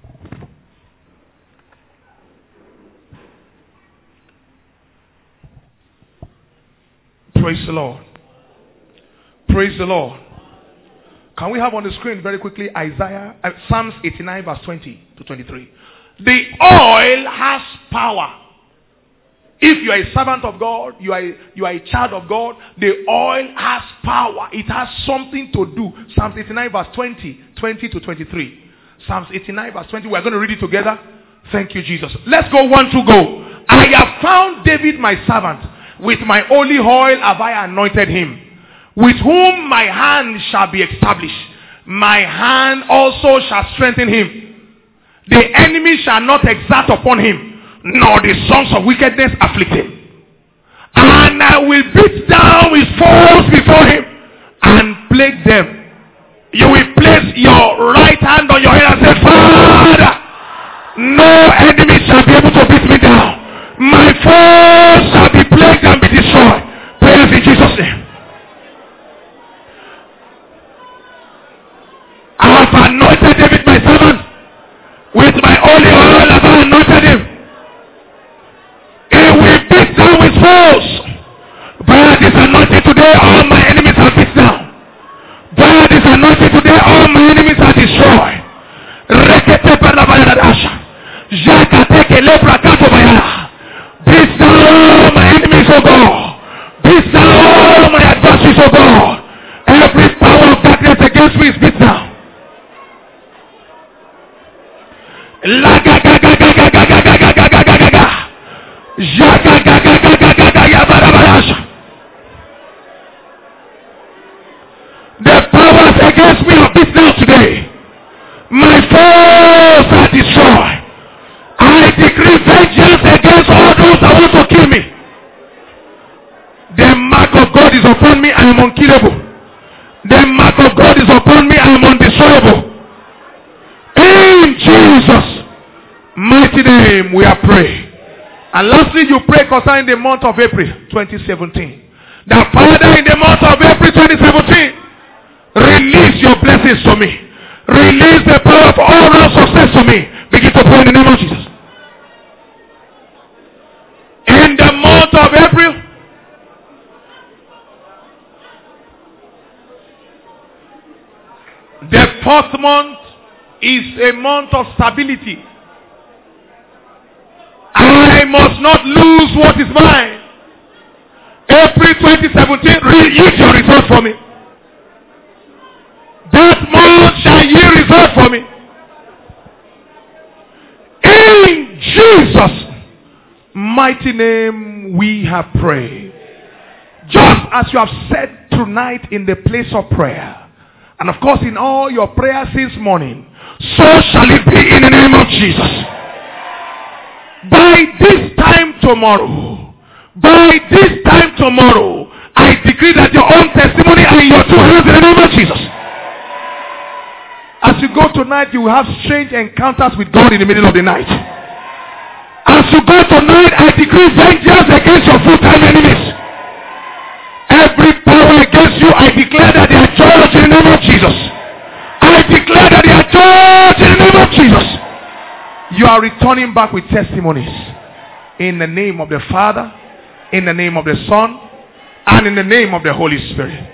Praise the Lord. Praise the Lord. Can we have on the screen very quickly Psalms 89 verse 20 to 23. The oil has power. If you are a servant of God, you are a child of God, the oil has power. It has something to do. Psalms 89 verse 20 to 23. Psalms 89 verse 20. We are going to read it together. Thank you, Jesus. Let's go 1, 2, go. I have found David my servant. With my holy oil have I anointed him, with whom my hand shall be established. My hand also shall strengthen him. The enemy shall not exact upon him, nor the sons of wickedness afflict him. And I will beat down his foes before him and plague them. You will place your right hand on your head and say, Father, no enemy shall be able to beat me down. My foes shall be plagued and be destroyed. Praise in Jesus' name. I have anointed David my servant. With my holy oil have I anointed him. He will beat down his foes. By this anointing today, all my enemies are beat down. By this anointing today, all my enemies are destroyed. Beat down my enemies, O God. Beat down my adversaries, O God. Every power of darkness against me is beat down. The powers against me are beat down today. My foes are destroyed. I decree vengeance against all those that want to kill me. The mark of God is upon me, I am unkillable. The mark of God is upon me, I am undestroyable. In Jesus' mighty name we are praying. And lastly, you pray concerning the month of April 2017. That Father, in the month of April 2017, release your blessings to me. Release the power of all round success to me. Begin to pray in the name of Jesus. In the month of April, the fourth month is a month of stability. I must not lose what is mine. April 2017, yield your result for me. That month shall yield result for me. In Jesus' mighty name we have prayed. Just as you have said tonight in the place of prayer, and of course in all your prayers since morning, so shall it be in the name of Jesus. By this time tomorrow, I decree that your own testimony are in your two hands in the name of Jesus. As you go tonight, you will have strange encounters with God in the middle of the night. As you go tonight, I decree vengeance against your full-time enemies. Every power against you, I declare that they are judged in the name of Jesus. I declare that they are judged in the name of Jesus. You are returning back with testimonies. In the name of the Father, in the name of the Son, and in the name of the Holy Spirit.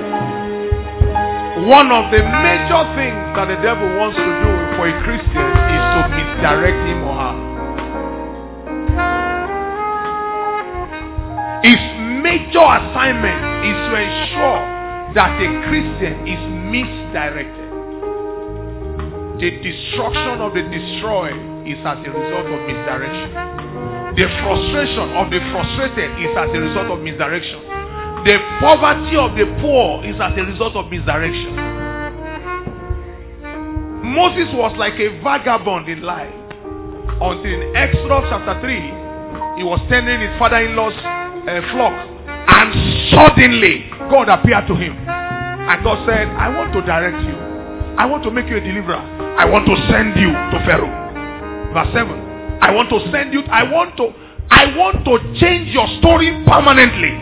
One of the major things that the devil wants to do for a Christian is to misdirect him or her. His major assignment is to ensure that a Christian is misdirected. The destruction of the destroyed is as a result of misdirection. The frustration of the frustrated is as a result of misdirection. The poverty of the poor is as a result of misdirection. Moses was like a vagabond in life until in Exodus chapter 3 he was tending his father-in-law's flock, and suddenly God appeared to him and God said, I want to direct you. I want to make you a deliverer. I want to send you to Pharaoh. Verse 7. I want to send you. I want to change your story permanently.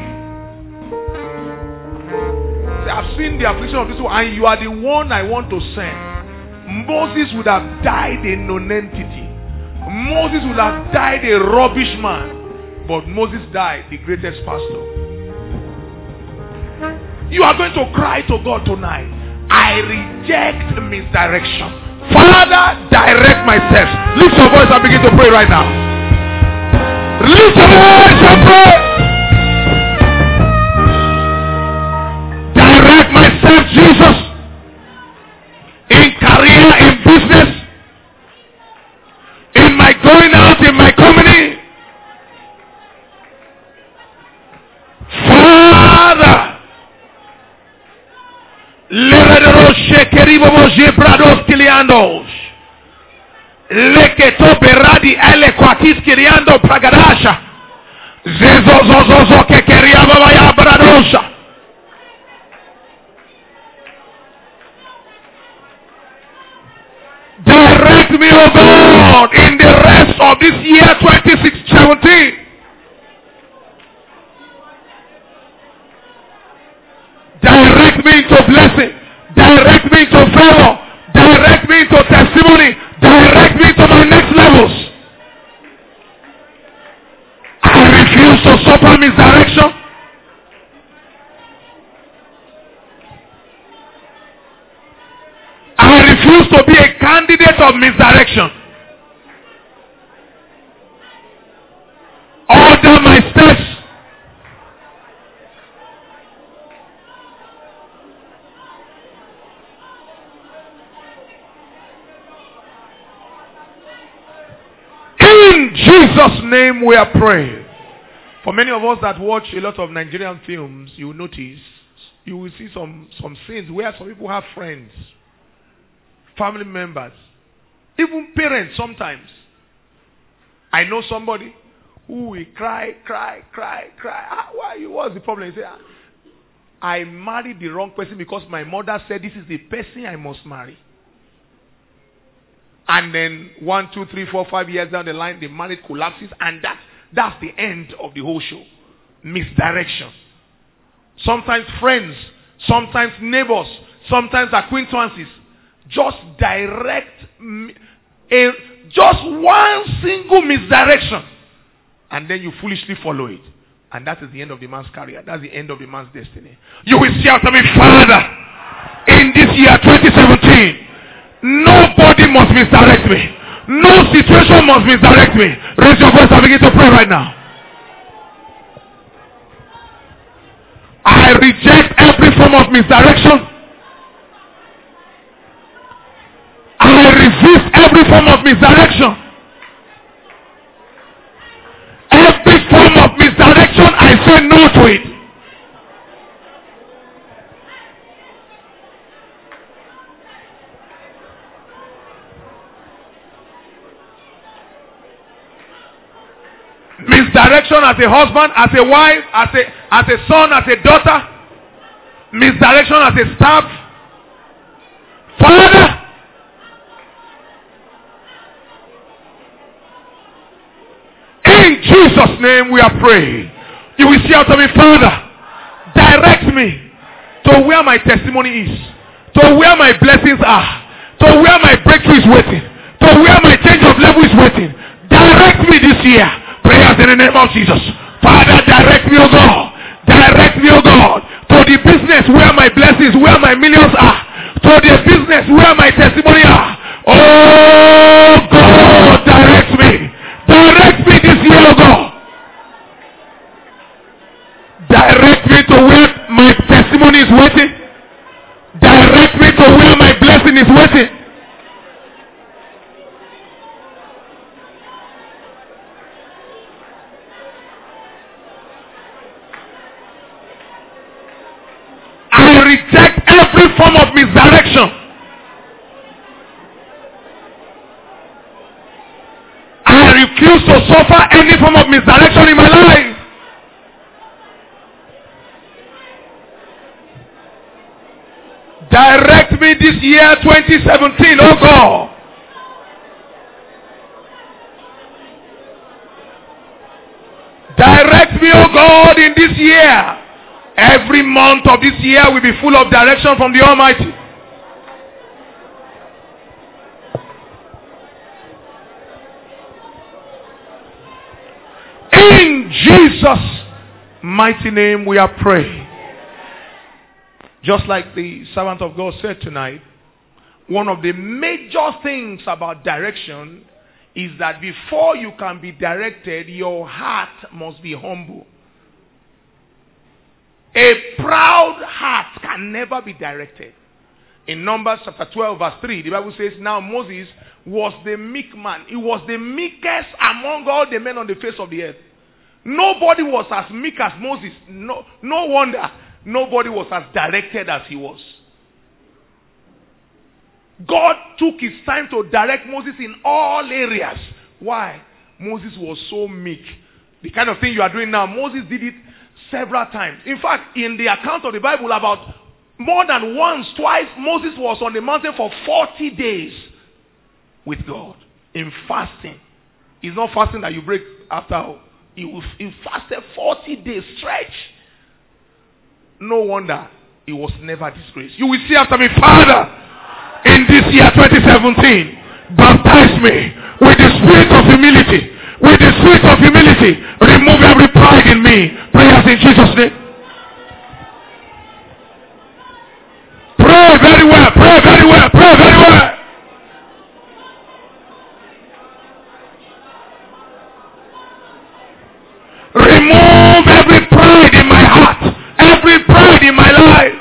I've seen the affliction of this one, and you are the one I want to send. Moses would have died a nonentity. Moses would have died a rubbish man. But Moses died the greatest pastor. You are going to cry to God tonight. I reject misdirection. Father, direct myself. Lift your voice and begin to pray right now. Lift your voice and pray. Direct myself, Jesus. In career, in business, in my going out, in my coming. Father, Leredoshe keribomo jebrados kiliandos. Leketo beradi ele kwatis kiliando pragadasha. Zezozozozo ke keriaba vaya bradosha. Direct me, O God, in the rest of this year 2017. Direct me into blessing. Direct me into favor. Direct me into testimony. Direct me to my next levels. I refuse to suffer misdirection. I refuse to be a candidate of misdirection. Order my steps. In Jesus' name we are praying. For many of us that watch a lot of Nigerian films, you will notice, you will see some scenes where some people have friends, family members, even parents sometimes. I know somebody who will cry. Why? What's the problem? He say, I married the wrong person because my mother said this is the person I must marry. And then 1, 2, 3, 4, 5 years down the line, the marriage collapses, and that's the end of the whole show. Misdirection. Sometimes friends, sometimes neighbors, sometimes acquaintances, just just one single misdirection, and then you foolishly follow it. And that is the end of the man's career. That's the end of the man's destiny. You will say after me, Father, in this year 2017, nobody must misdirect me. No situation must misdirect me. Raise your voice and begin to pray right now. I reject every form of misdirection. I resist every form of misdirection. Every form of misdirection, I say no to it. Misdirection as a husband, as a wife, as a son, as a daughter. Misdirection as a staff. Father, in Jesus' name we are praying. You will see after me, Father, direct me to where my testimony is, to where my blessings are, to where my breakthrough is waiting, to where my change of level is waiting. Direct me this year. Prayers in the name of Jesus. Father, direct me, O God. Direct me, O God, to the business where my blessings, where my millions are, to the business where my testimony are. Oh God, direct me. Direct me this year, O God. Direct me to where my testimony is waiting. Direct me to where my blessing is waiting. I reject every form of misdirection. I refuse to suffer any form of misdirection in my life. Direct me this year 2017, oh God. Direct me, oh God, in this year. Every month of this year will be full of direction from the Almighty. In Jesus' mighty name we are praying. Just like the servant of God said tonight, one of the major things about direction is that before you can be directed, your heart must be humble. A proud heart can never be directed. In Numbers chapter 12 verse 3, the Bible says, now Moses was the meek man. He was the meekest among all the men on the face of the earth. Nobody was as meek as Moses. No wonder nobody was as directed as he was. God took his time to direct Moses in all areas. Why? Moses was so meek. The kind of thing you are doing now, Moses did it several times. In fact, in the account of the Bible, about more than once, twice, Moses was on the mountain for 40 days with God in fasting. It's not fasting that you break after. He fasted 40 days stretch. No wonder he was never disgraced. You will see after me, Father, in this year 2017, baptize me with the spirit of humility. With the spirit of humility, remove every pride in me. Prayers in Jesus' name. Pray very well, pray very well, pray very well. Remove every pride in my heart, every pride in my life.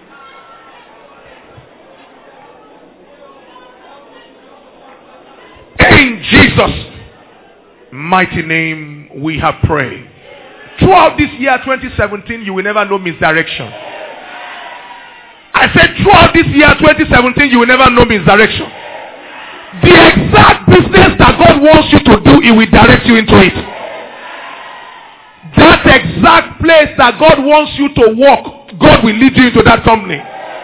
In Jesus' mighty name we have prayed. Throughout this year 2017, you will never know misdirection. I said throughout this year 2017, you will never know misdirection. The exact business that God wants you to do, He will direct you into it. That exact place that God wants you to walk, God will lead you into that company.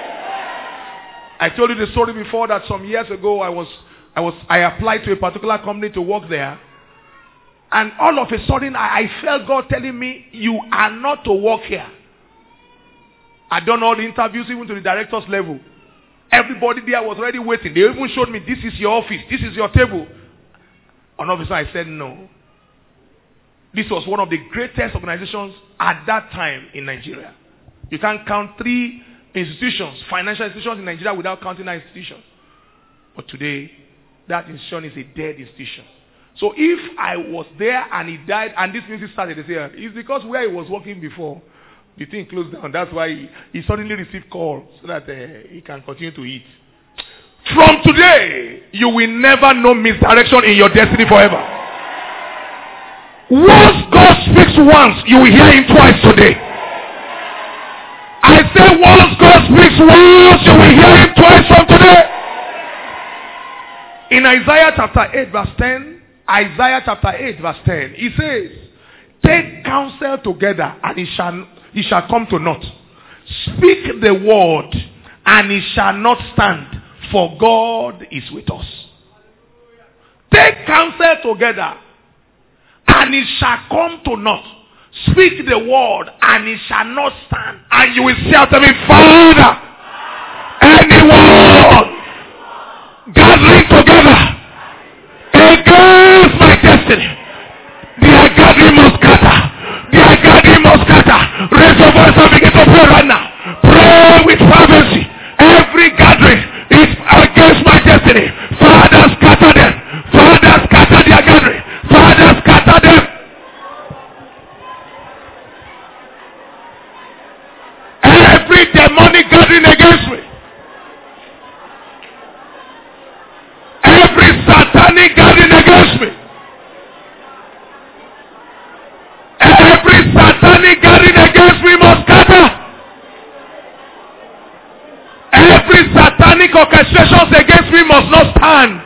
I told you the story before that some years ago I applied to a particular company to work there. And all of a sudden, I felt God telling me, you are not to work here. I done all the interviews, even to the director's level. Everybody there was already waiting. They even showed me, this is your office, this is your table. An officer, I said no. This was one of the greatest organizations at that time in Nigeria. You can't count 3 institutions, financial institutions in Nigeria without counting that institution. But today, that institution is a dead institution. So if I was there and he died and this music started, they say, it's because where he was working before, the thing closed down. That's why he suddenly received call so that he can continue to eat. From today, you will never know misdirection in your destiny forever. Once God speaks once, you will hear him twice today. I say once God speaks once, you will hear him twice from today. In Isaiah chapter 8 verse 10, Isaiah chapter 8 verse 10, he says, take counsel together and it shall come to naught. Speak the word and it shall not stand, for God is with us. Take counsel together and it shall come to naught. Speak the word and it shall not stand. And you will say unto me, Father, anyone gathering together against my destiny, their gathering must scatter. Their gathering must scatter. Raise your voice and begin to pray right now. Pray with fervency. Every gathering is against my destiny. Father, scatter them. Father, scatter their gathering. Father, scatter them. Every demonic gathering against me. Every satanic gathering against me. Every satanic gathering against me must scatter. Every satanic orchestrations against me must not stand.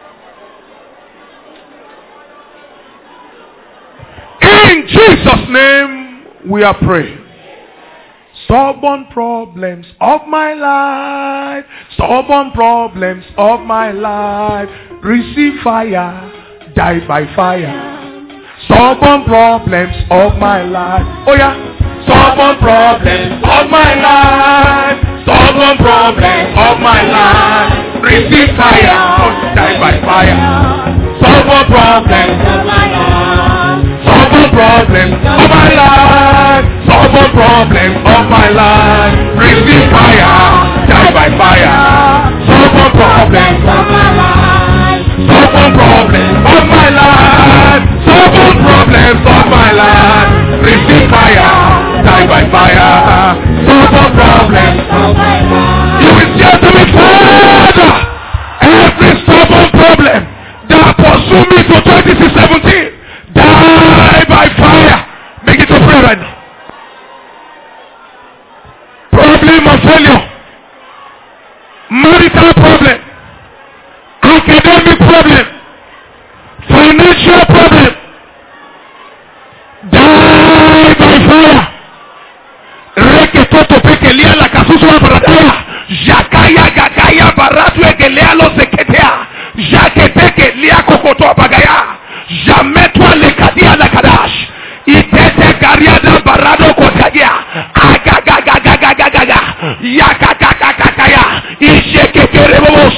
In Jesus' name we are praying. Stubborn problems of my life, stubborn problems of my life, receive fire, die by fire. Stubborn problems of my life. Oh yeah. Stubborn problems of my life. Stubborn problems of my life. Receive fire. Die by fire. Stubborn problems of my life. Stubborn problems of my life. Stubborn problems of my life. Receive fire. Die by fire. Stubborn problems of my life. Stubborn problems of my life. Stubborn problems of my life. Receive fire. Die by fire. Stubborn problems of my life. You will say to me, Father, every stubborn problem that pursued me to 2017, die by fire. Begin to pray right now. Problem of failure, marital problem, academic problem, financial problem, die by fire. Reketoto pekelia la kasuswa barataya, jakaya gagaya baratu ekelea lo seketea, jaketeke lia kokoto bagaya, jametwa lekadia la kadash, itete kariada barado kotagia, agagagagagagaga, yakakakakakaya, ishekekerebos.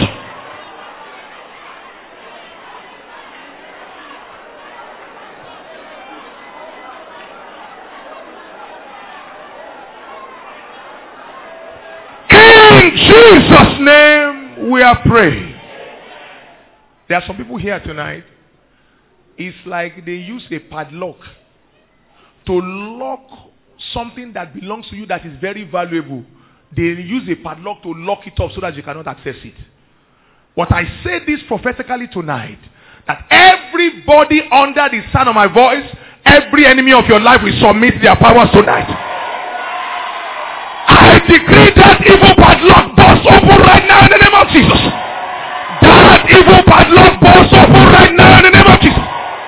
In Jesus' name we are praying. There are some people here tonight. It's like they use a padlock to lock something that belongs to you that is very valuable. They use a padlock to lock it up so that you cannot access it. But I say this prophetically tonight, that everybody under the sound of my voice, every enemy of your life will submit their powers tonight. I decree that evil padlock burst open right now in the name of Jesus. That evil padlock burst open right now in the name of Jesus.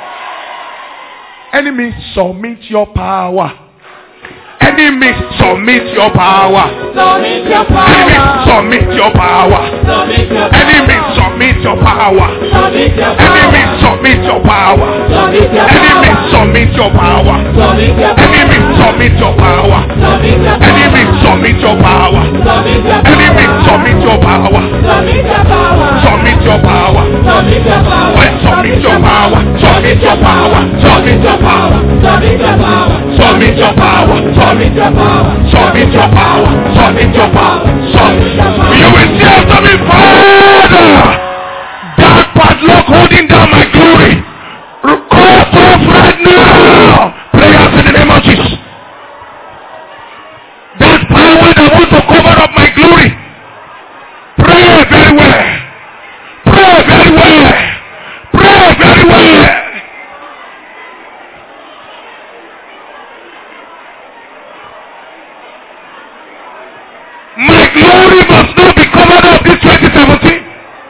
Enemy, submit your power. Enemy, submit your power. Submit your power. Enemy, submit your power. Enemy, submit your power. Enemy, submit your power. Enemy, submit your power. Enemy, submit your power. Enemy, submit your power. Enemy, submit your power. Submit your power. Submit your power. Submit your power. Submit your power. Submit your power. Submit your power. Submit your power. Submit your power. You will see after me, Father. That padlock holding down my glory. Cut off right now. Prayers in the name of Jesus. That power that wants to cover up my glory. Pray very well. Pray very well. Pray very well. My glory must not be covered up this 2017.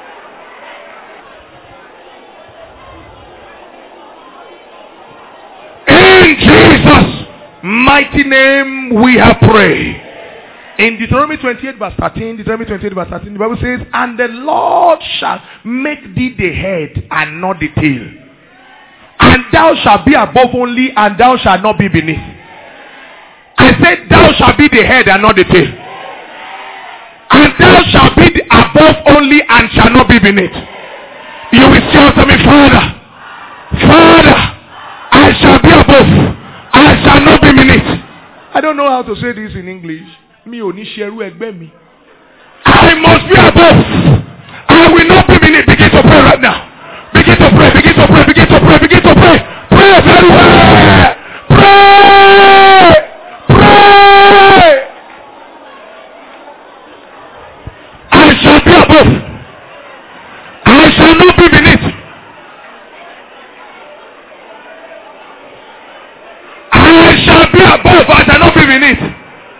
In Jesus' mighty name we have prayed. In Deuteronomy 28 verse 13, the Bible says, and the Lord shall make thee the head and not the tail. And thou shalt be above only, and thou shalt not be beneath. I said, thou shalt be the head and not the tail. And thou shalt be above only, and shall not be beneath. You will say unto me, Father, Father, I shall be above, I shall not be beneath. I don't know how to say this in English. I must be above. I will not be beneath. Begin to pray right now. Begin to pray. Begin to pray. Begin to pray. Begin to pray. Pray very well. Pray. Pray. I shall be above. I shall not be beneath. I shall be above. I shall not be beneath.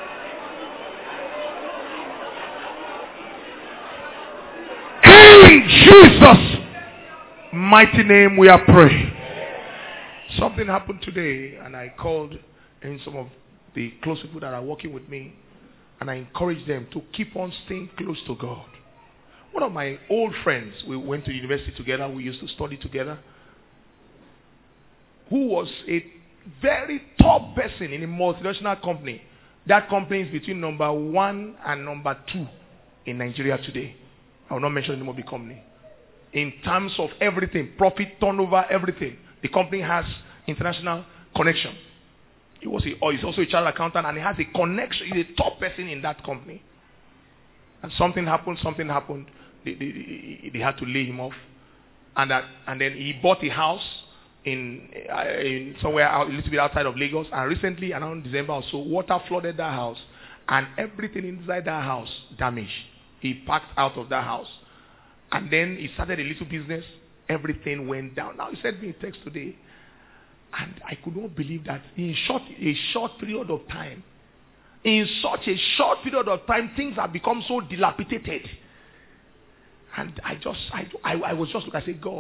In Jesus' mighty name we are praying. Something happened today, and I called in some of the close people that are working with me, and I encouraged them to keep on staying close to God. One of my old friends, we went to university together, we used to study together, who was a very top person in a multinational company. That company is between number 1 and number 2 in Nigeria today. I will not mention the name of the company. In terms of everything, profit, turnover, everything, the company has international connection. He's also a chartered accountant, and he has a connection. He's a top person in that company. And something happened. They had to lay him off, and then he bought a house in somewhere out, a little bit outside of Lagos. And recently, around December or so, water flooded that house, and everything inside that house damaged. He packed out of that house. And then he started a little business. Everything went down. Now, he sent me a text today. And I could not believe that in a short period of time, things have become so dilapidated. And I was just looking, I said,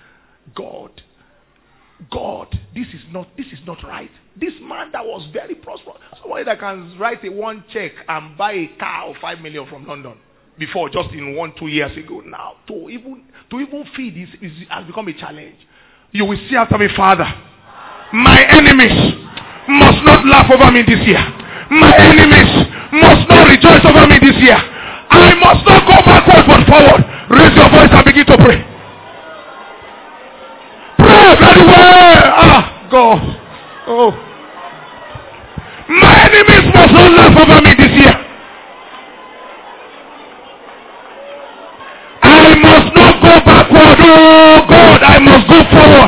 God, this is not right. This man that was very prosperous, somebody that can write one check and buy a car of 5 million from London. Before, just in 1-2 years ago, now to even feed has become a challenge. You will see after me, Father, my enemies must not laugh over me this year. My enemies must not rejoice over me this year. I must not go backward but forward. Raise your voice and begin to pray. Pray very well. God. Oh. My enemies must not laugh over me this year. I must not go backward. Oh God, I must go forward.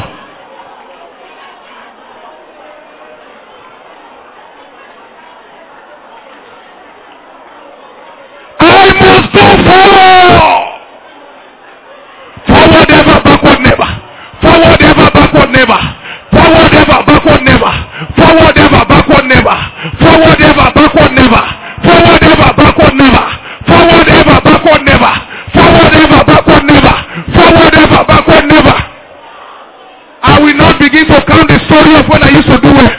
I must go forward. Forward ever, backward never. Forward ever, backward never. Forward ever, backward never. Forward ever, backward never. Forward ever, backward never. Forward ever, backward never. Forward ever, backward never. Forward ever, backward never. Forward ever, backward never. I will not begin to count the story of when I used to do it.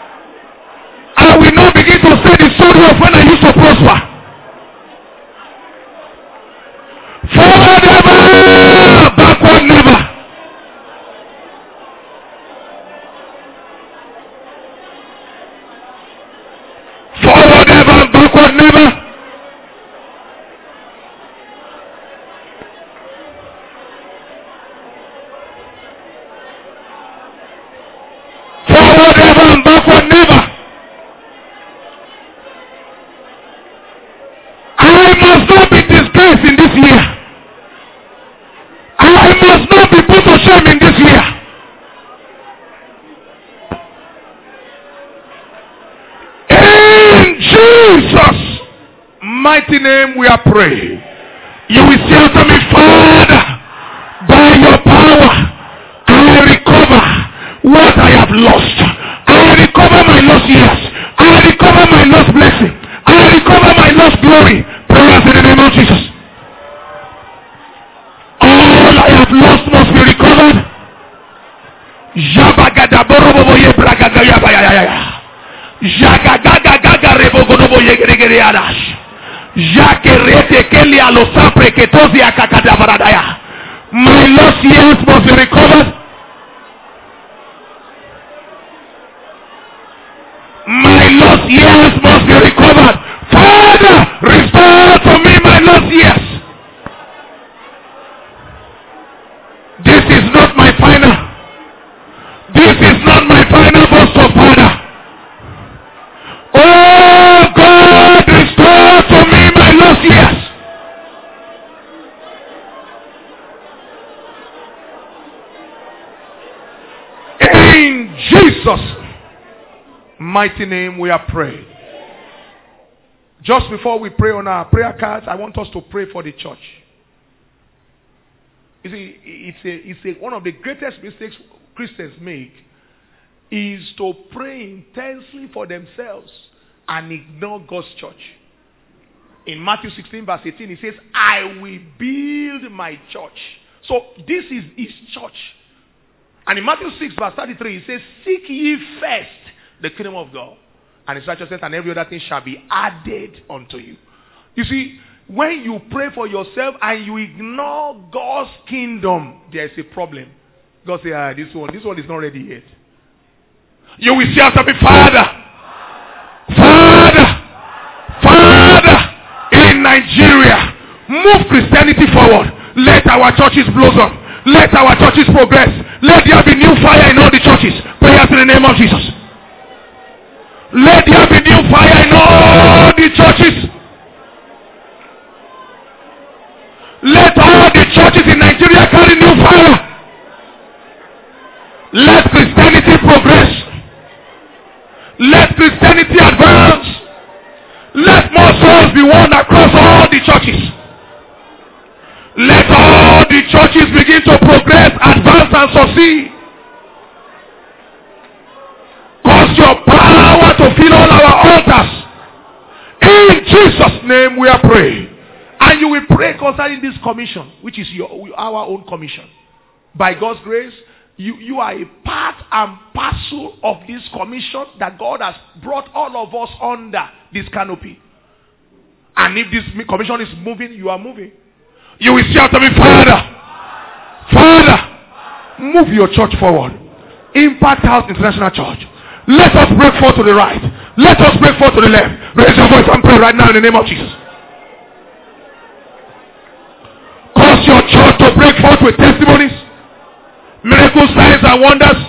I will not begin to say the story of when I used to prosper. Forward ever, backward never. never. Forward ever and backward never. I must not be disgraced in this year. I must not be put to shame in this year. In Jesus' mighty name we are praying. You will say unto me, Father, by your power, I recover what I have lost. I recover my lost years. I recover my lost blessing. I recover my lost glory. Prayers in the name of Jesus. All I have lost must be recovered. My lost years must be recovered. My lost years must be recovered. Father, restore to me my lost years. This is not my final. This is not my final boast of Father. Oh God, restore to me my lost years. In Jesus' mighty name we are praying. Just before we pray on our prayer cards, I want us to pray for the church. You see, one of the greatest mistakes Christians make is to pray intensely for themselves and ignore God's church. In Matthew 16 verse 18, it says, I will build my church. So this is his church. And in Matthew 6 verse 33, it says, seek ye first the kingdom of God and his righteousness, and every other thing shall be added unto you. You see, when you pray for yourself and you ignore God's kingdom, there is a problem. God say, this one is not ready yet. You will say after me, Father, in Nigeria, move Christianity forward. Let our churches blossom. Let our churches progress. Let there be new fire in all the churches. Prayers in the name of Jesus. Let there be new fire in all the churches. Let all the churches in Nigeria carry new fire. Let Christianity progress. Let Christianity advance. Let more souls be won across all the churches. Let all the churches begin to progress, advance, and succeed. Cause your power to fill all our altars. In Jesus' name we are praying. And you will pray concerning this commission, which is our own commission. By God's grace, you are a part and parcel of this commission that God has brought all of us under this canopy. And if this commission is moving, you are moving. You will say to me, Father, move your church forward. Impact House International Church. Let us break forth to the right. Let us break forth to the left. Raise your voice and pray right now in the name of Jesus. Cause your church to break forth with testimonies, miracles, signs, and wonders.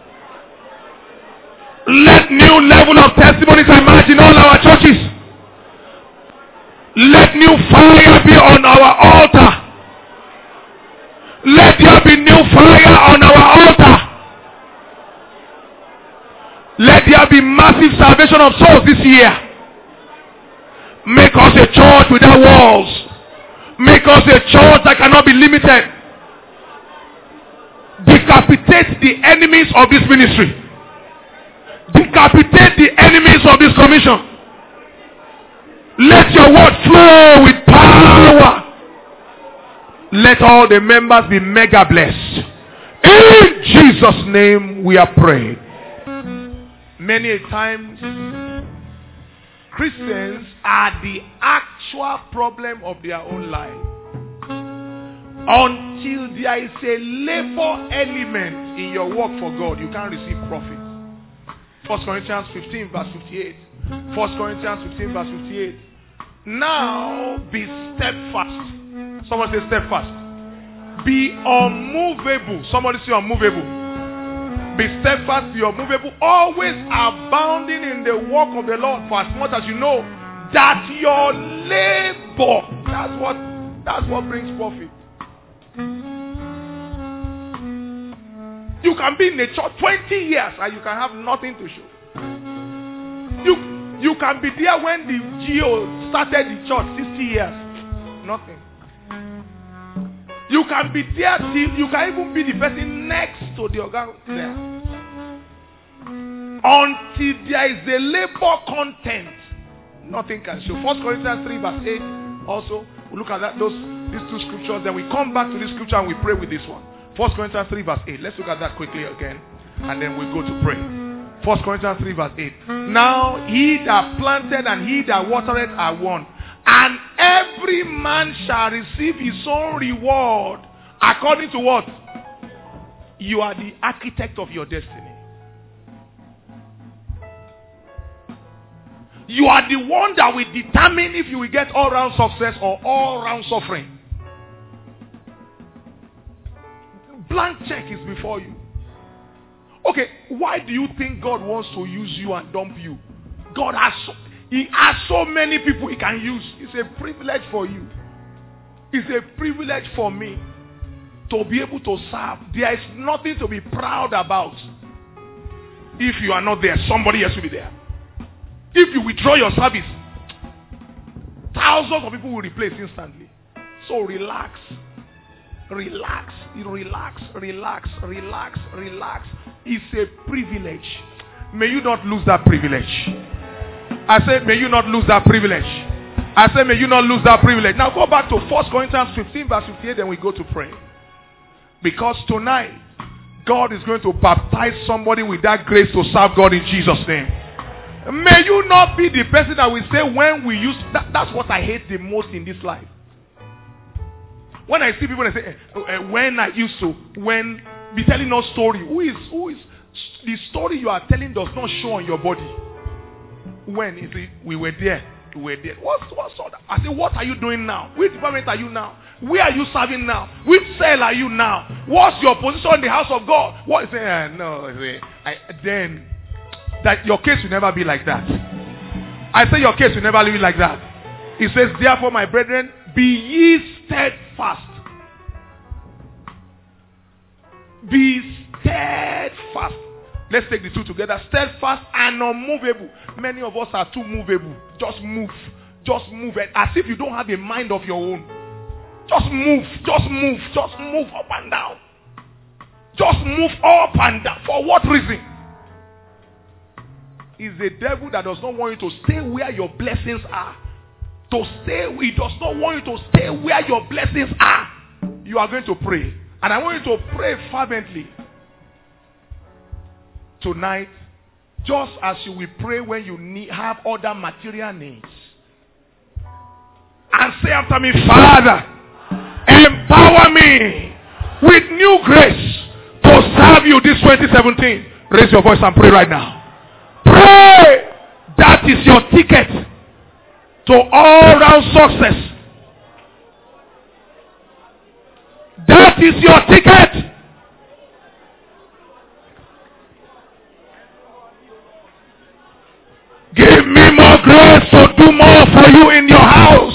Let new level of testimonies emerge in all our churches. Let new fire be on our altar. Let there be new fire on our altar. Let there be massive salvation of souls this year. Make us a church without walls. Make us a church that cannot be limited. Decapitate the enemies of this ministry. Decapitate the enemies of this commission. Let your word flow with power. Let all the members be mega blessed. In Jesus' name we are praying. Many a times, Christians are the actual problem of their own life. Until there is a labor element in your work for God, you can't receive profit. 1 Corinthians 15 verse 58. 1 Corinthians 15 verse 58. Now be steadfast. Someone say steadfast. Be unmovable. Somebody say unmovable. Be steadfast, be unmovable. Always abounding in the work of the Lord, for as much as you know that your labor, that's what brings profit. You can be in the church 20 years and you can have nothing to show. You can be there when the GO started the church 60 years. Nothing. You can be there till you can even be the person next to the organ there. Until there is a labor content, nothing can show. 1 Corinthians 3 verse 8 also. We look at these two scriptures, then we come back to this scripture and we pray with this one. 1 Corinthians 3 verse 8. Let's look at that quickly again, and then we go to pray. 1 Corinthians 3 verse 8. Now he that planted and he that watered are one, and every man shall receive his own reward according to what? You are the architect of your destiny. You are the one that will determine if you will get all-round success or all-round suffering. Blank check is before you. Okay, why do you think God wants to use you and dump you? God has so many people he can use. It's a privilege for you. It's a privilege for me to be able to serve. There is nothing to be proud about. If you are not there, somebody else will be there. If you withdraw your service, thousands of people will replace instantly. So relax. Relax. Relax. Relax. Relax. Relax. It's a privilege. May you not lose that privilege. I said, may you not lose that privilege. I said, may you not lose that privilege. Now go back to 1 Corinthians 15 verse 58, then we go to pray. Because tonight, God is going to baptize somebody with that grace to serve God in Jesus' name. May you not be the person that will say when we use... That's what I hate the most in this life. When I see people that say, when I used to, when be telling us story. Who is the story you are telling does not show on your body. When is it? We were there. We were there. What's all that? I say, what are you doing now? Which department are you now? Where are you serving now? Which cell are you now? What's your position in the house of God? What is it? No, then that your case will never be like that. I say your case will never be like that. It says, therefore, my brethren, be ye steadfast. Be steadfast. Let's take the two together. Steadfast and unmovable. Many of us are too movable. Just move. Just move. As if you don't have a mind of your own. Just move. Just move. Just move up and down. Just move up and down. For what reason? It's the devil that does not want you to stay where your blessings are. He does not want you to stay where your blessings are. You are going to pray. And I want you to pray fervently. Tonight, just as you will pray when you have other material needs. And say after me, Father, empower me with new grace to serve you this 2017. Raise your voice and pray right now. Pray. That is your ticket to all-round success. That is your ticket. Give me more grace to do more for you in your house.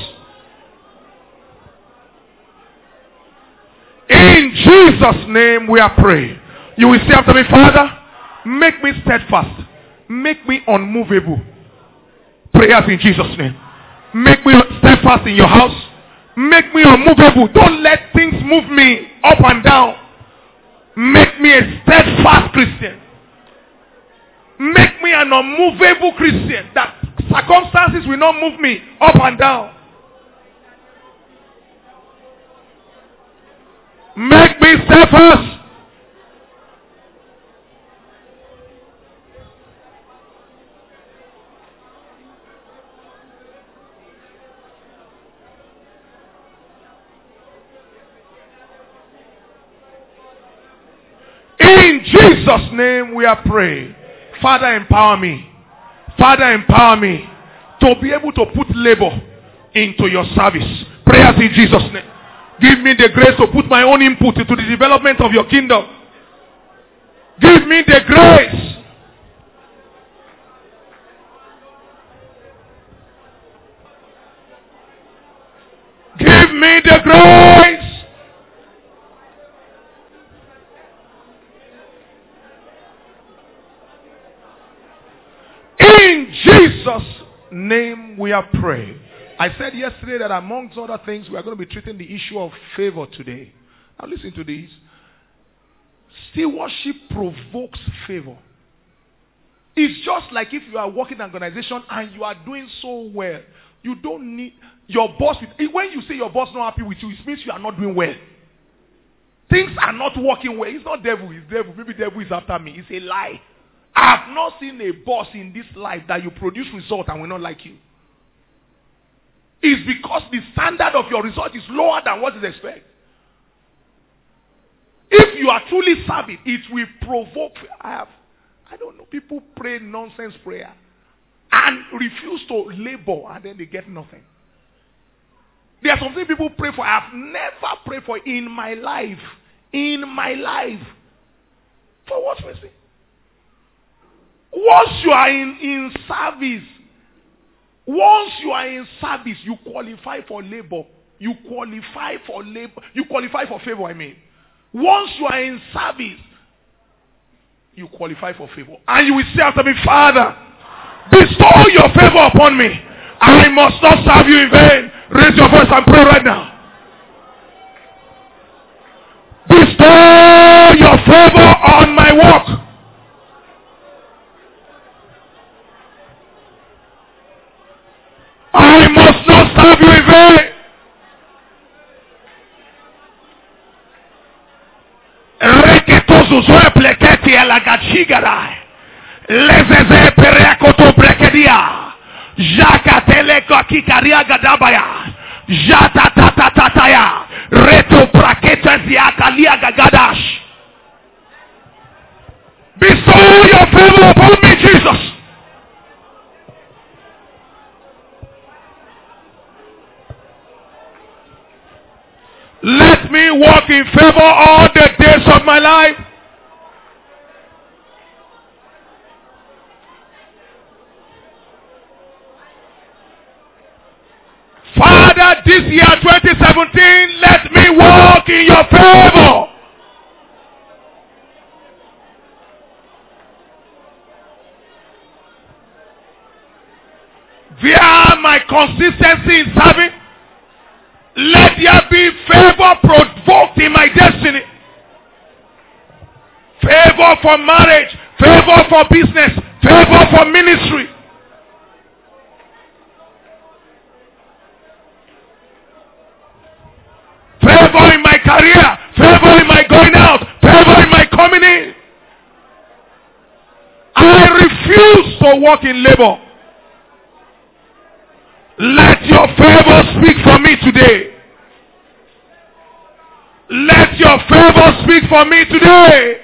In Jesus' name we are praying. You will say after me, Father, make me steadfast. Make me unmovable. Prayers in Jesus' name. Make me steadfast in your house. Make me unmovable. Don't let things move me up and down. Make me a steadfast Christian. Make me an unmovable Christian. That circumstances will not move me up and down. Make me steadfast. In Jesus' name we are praying. Father, empower me. Father, empower me to be able to put labor into your service. Prayers in Jesus' name. Give me the grace to put my own input into the development of your kingdom. Give me the grace. Give me the grace. In Jesus' name we are praying. I said yesterday that amongst other things, we are going to be treating the issue of favor today. Now listen to this. Stewardship provokes favor. It's just like if you are working in an organization and you are doing so well. You don't need your boss. When you say your boss is not happy with you, it means you are not doing well. Things are not working well. It's not devil, it's devil. Maybe devil is after me. It's a lie. I have not seen a boss in this life that you produce results and will not like you. It's because the standard of your result is lower than what is expected. If you are truly serving, it will provoke. I don't know, people pray nonsense prayer and refuse to labor and then they get nothing. There are some things people pray for. I have never prayed for in my life. In my life. For what reason? Once you are in service, you qualify for labor. You qualify for labor. You qualify for favor, I mean. Once you are in service, you qualify for favor. And you will say after me, Father, bestow your favor upon me. I must not serve you in vain. Raise your voice and pray right now. Bestow your favor on my work. I must not serve you in vain. Reketozuzoe pleketi elagachigarai. Lezeze pereakoto brekedia. Jakatele kakikaria gadabaya. Jatatatataya. Reto praketa ziakalia gagadash. Bestow your favor upon me, Jesus. Let me walk in favor all the days of my life. Father, this year 2017, let me walk in your favor. Via my consistency in serving, let there be favor provoked in my destiny. Favor for marriage, favor for business, favor for ministry. Favor in my career, favor in my going out, favor in my coming in. I refuse to walk in labor. Let your favor speak for me today. Let your favor speak for me today.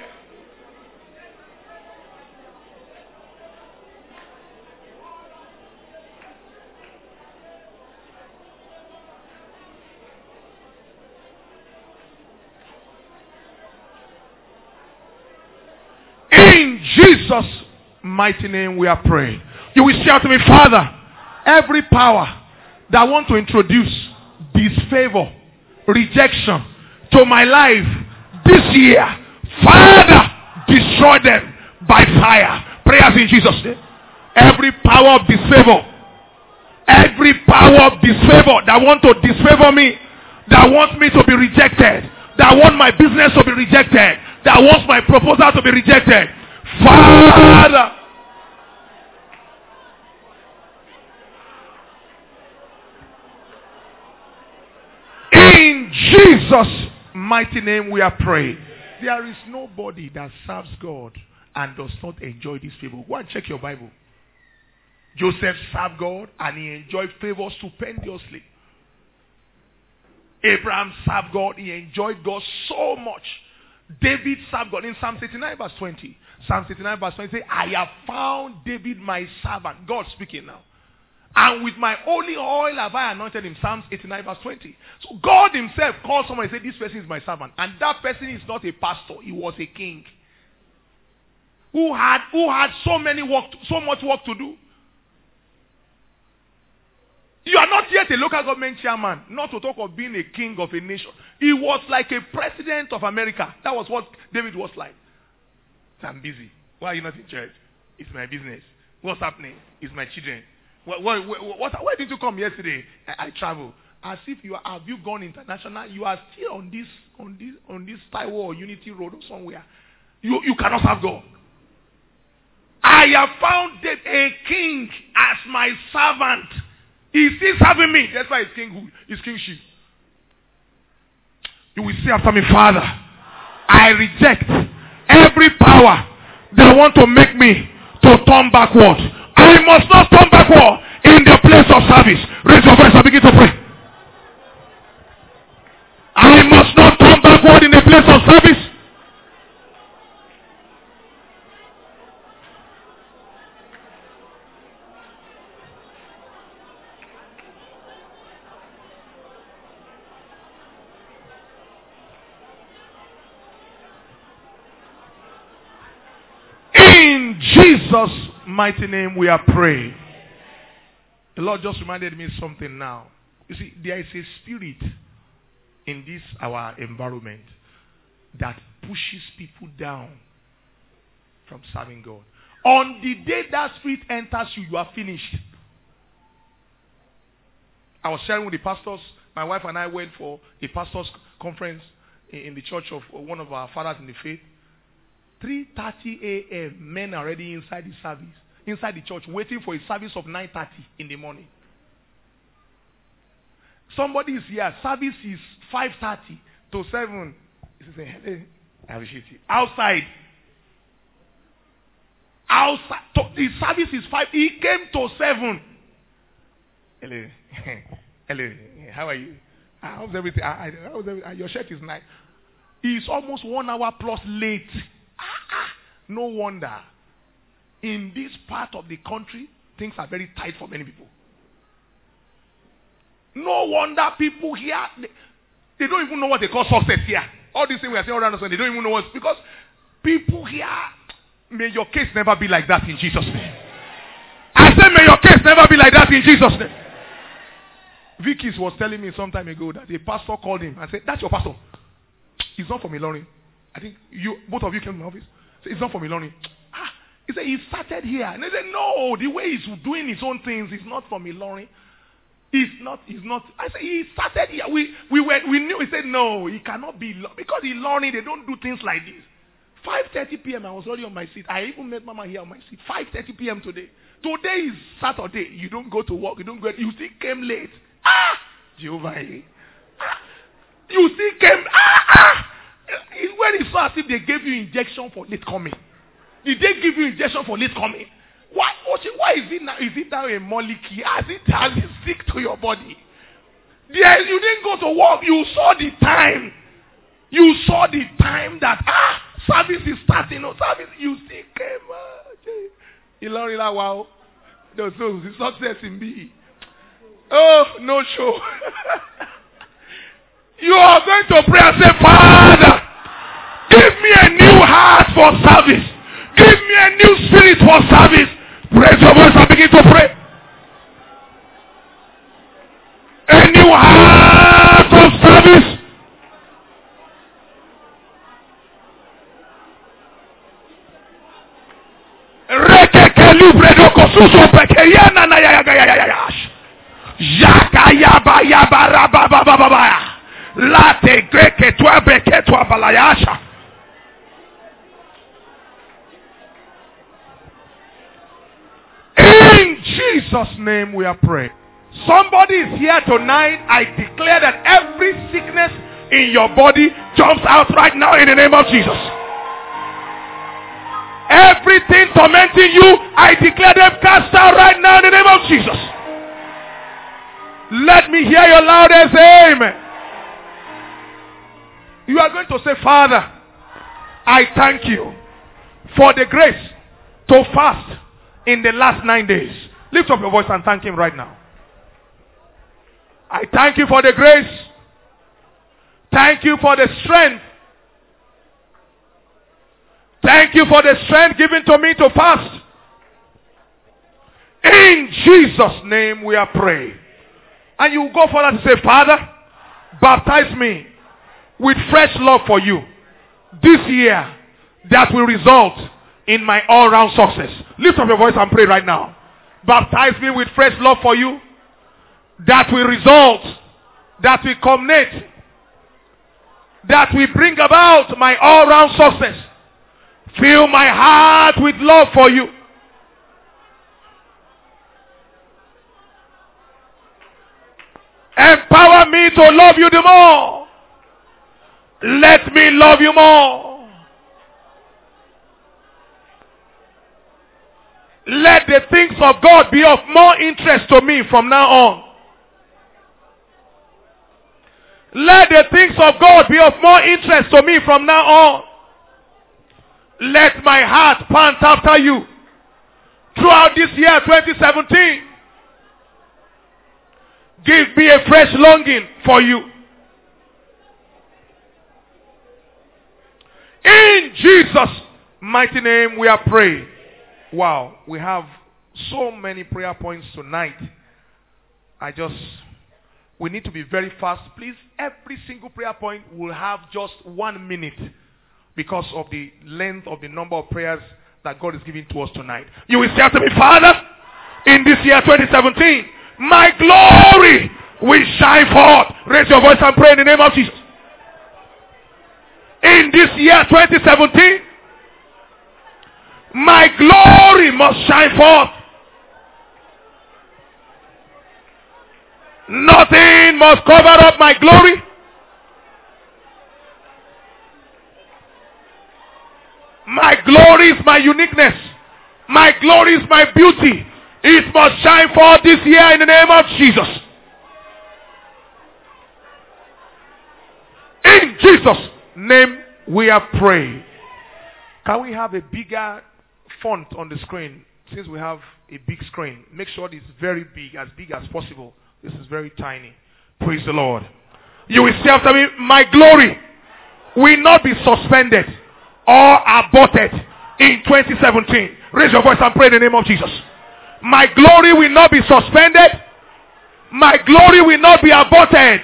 In Jesus' mighty name we are praying. You will shout to me, Father, every power that want to introduce disfavor, rejection to my life this year, Father, destroy them by fire. Prayers in Jesus' name. Every power of disfavor, every power of disfavor that want to disfavor me, that wants me to be rejected, that want my business to be rejected, that wants my proposal to be rejected, Father, in Jesus' mighty name we are praying. There is nobody that serves God and does not enjoy this favor. Go and check your Bible. Joseph served God and he enjoyed favor stupendously. Abraham served God, he enjoyed God so much. David served God in Psalm 69 verse 20. Psalm 69 verse 20 says, I have found David my servant. God speaking now. And with my holy oil have I anointed him. Psalms 89 verse 20. So God himself called someone and said, this person is my servant. And that person is not a pastor. He was a king. Who had so much work to do. You are not yet a local government chairman, not to talk of being a king of a nation. He was like a president of America. That was what David was like. I'm busy. Why are you not in church? It's my business. What's happening? It's my children. Why did you come yesterday? I travel. As if have you gone international? You are still on this Taiwo or Unity Road or somewhere. You cannot serve God. I have found a king as my servant. He's still serving me. That's why it's kingship. You will say after me, Father, I reject every power that want to make me to turn backward. I must not turn backward in the place of service. Raise your voice and begin to pray. I must not turn backward in the place of service. In Jesus' mighty name we are praying. The Lord just reminded me something now. You see, there is a spirit in this our environment that pushes people down from serving God. On the day that spirit enters you, you are finished. I was sharing with the pastors. My wife and I went for a pastor's conference in the church of one of our fathers in the faith. 3:30 a.m. men are already inside the service, inside the church, waiting for a service of 9:30 in the morning. Somebody is here. Service is 5:30 to 7. He says, "Hey, I appreciate you." Outside. The service is 5. He came to 7. Hello. Hello. How are you? How's everything? Your shirt is nice. He's almost 1 hour plus late. No wonder. In this part of the country, things are very tight for many people. No wonder people here, they don't even know what they call success here. All these things we are saying around us, they don't even know what. Because people here, may your case never be like that in Jesus' name. I said, may your case never be like that in Jesus' name. Vicky was telling me some time ago that a pastor called him and said, that's your pastor. He's not from Ilorin. I think both of you came to my office. Said, it's not from Ilorin. He said, he started here. And they said, no, the way he's doing his own things is not from Ilorin. He's not. I said, he started here. We knew. He said, no, he cannot be. Because Ilorin, they don't do things like this. 5:30 p.m. I was already on my seat. I even met Mama here on my seat. 5:30 p.m. today. Today is Saturday. You don't go to work. You still came late. Jehovah. You still came. When it's so as if they gave you injection for late coming. Did they give you injection for late coming? Why is it now? Is it now a molecule? Has it stick to your body? Yes, you didn't go to work. You saw the time. You saw the time that service is starting. No service. You still came. Wow. No, so it's success in me. Oh, no show. You are going to pray and say, Father, give me a new heart for service. Give me a new spirit for service. Raise your voice and begin to pray. A new heart of service. In Jesus' name we are praying. Somebody is here tonight. I declare that every sickness in your body jumps out right now in the name of Jesus. Everything tormenting you, I declare them cast out right now in the name of Jesus. Let me hear your loudest amen. You are going to say, Father, I thank you for the grace to fast in the last 9 days. Lift up your voice and thank him right now. I thank you for the grace. Thank you for the strength. Thank you for the strength given to me to fast. In Jesus' name we are praying. And you go further to say, Father, baptize me with fresh love for you this year that will result in my all-round success. Lift up your voice and pray right now. Baptize me with fresh love for you that will result, that will culminate, that will bring about my all-round success. Fill my heart with love for you. Empower me to love you the more. Let me love you more. Let the things of God be of more interest to me from now on. Let the things of God be of more interest to me from now on. Let my heart pant after you throughout this year 2017. Give me a fresh longing for you. In Jesus' mighty name we are praying. Wow, we have so many prayer points tonight. We need to be very fast. Please, every single prayer point will have just 1 minute because of the length of the number of prayers that God is giving to us tonight. You will say to me, Father, in this year 2017, my glory will shine forth. Raise your voice and pray in the name of Jesus. In this year 2017, my glory must shine forth. Nothing must cover up my glory. My glory is my uniqueness. My glory is my beauty. It must shine forth this year in the name of Jesus. In Jesus' name we are praying. Can we have a bigger font on the screen? Since we have a big screen, make sure it's very big as possible. This is very tiny. Praise the Lord. You will say after me, my glory will not be suspended or aborted in 2017. Raise your voice and pray in the name of Jesus. My glory will not be suspended. My glory will not be aborted.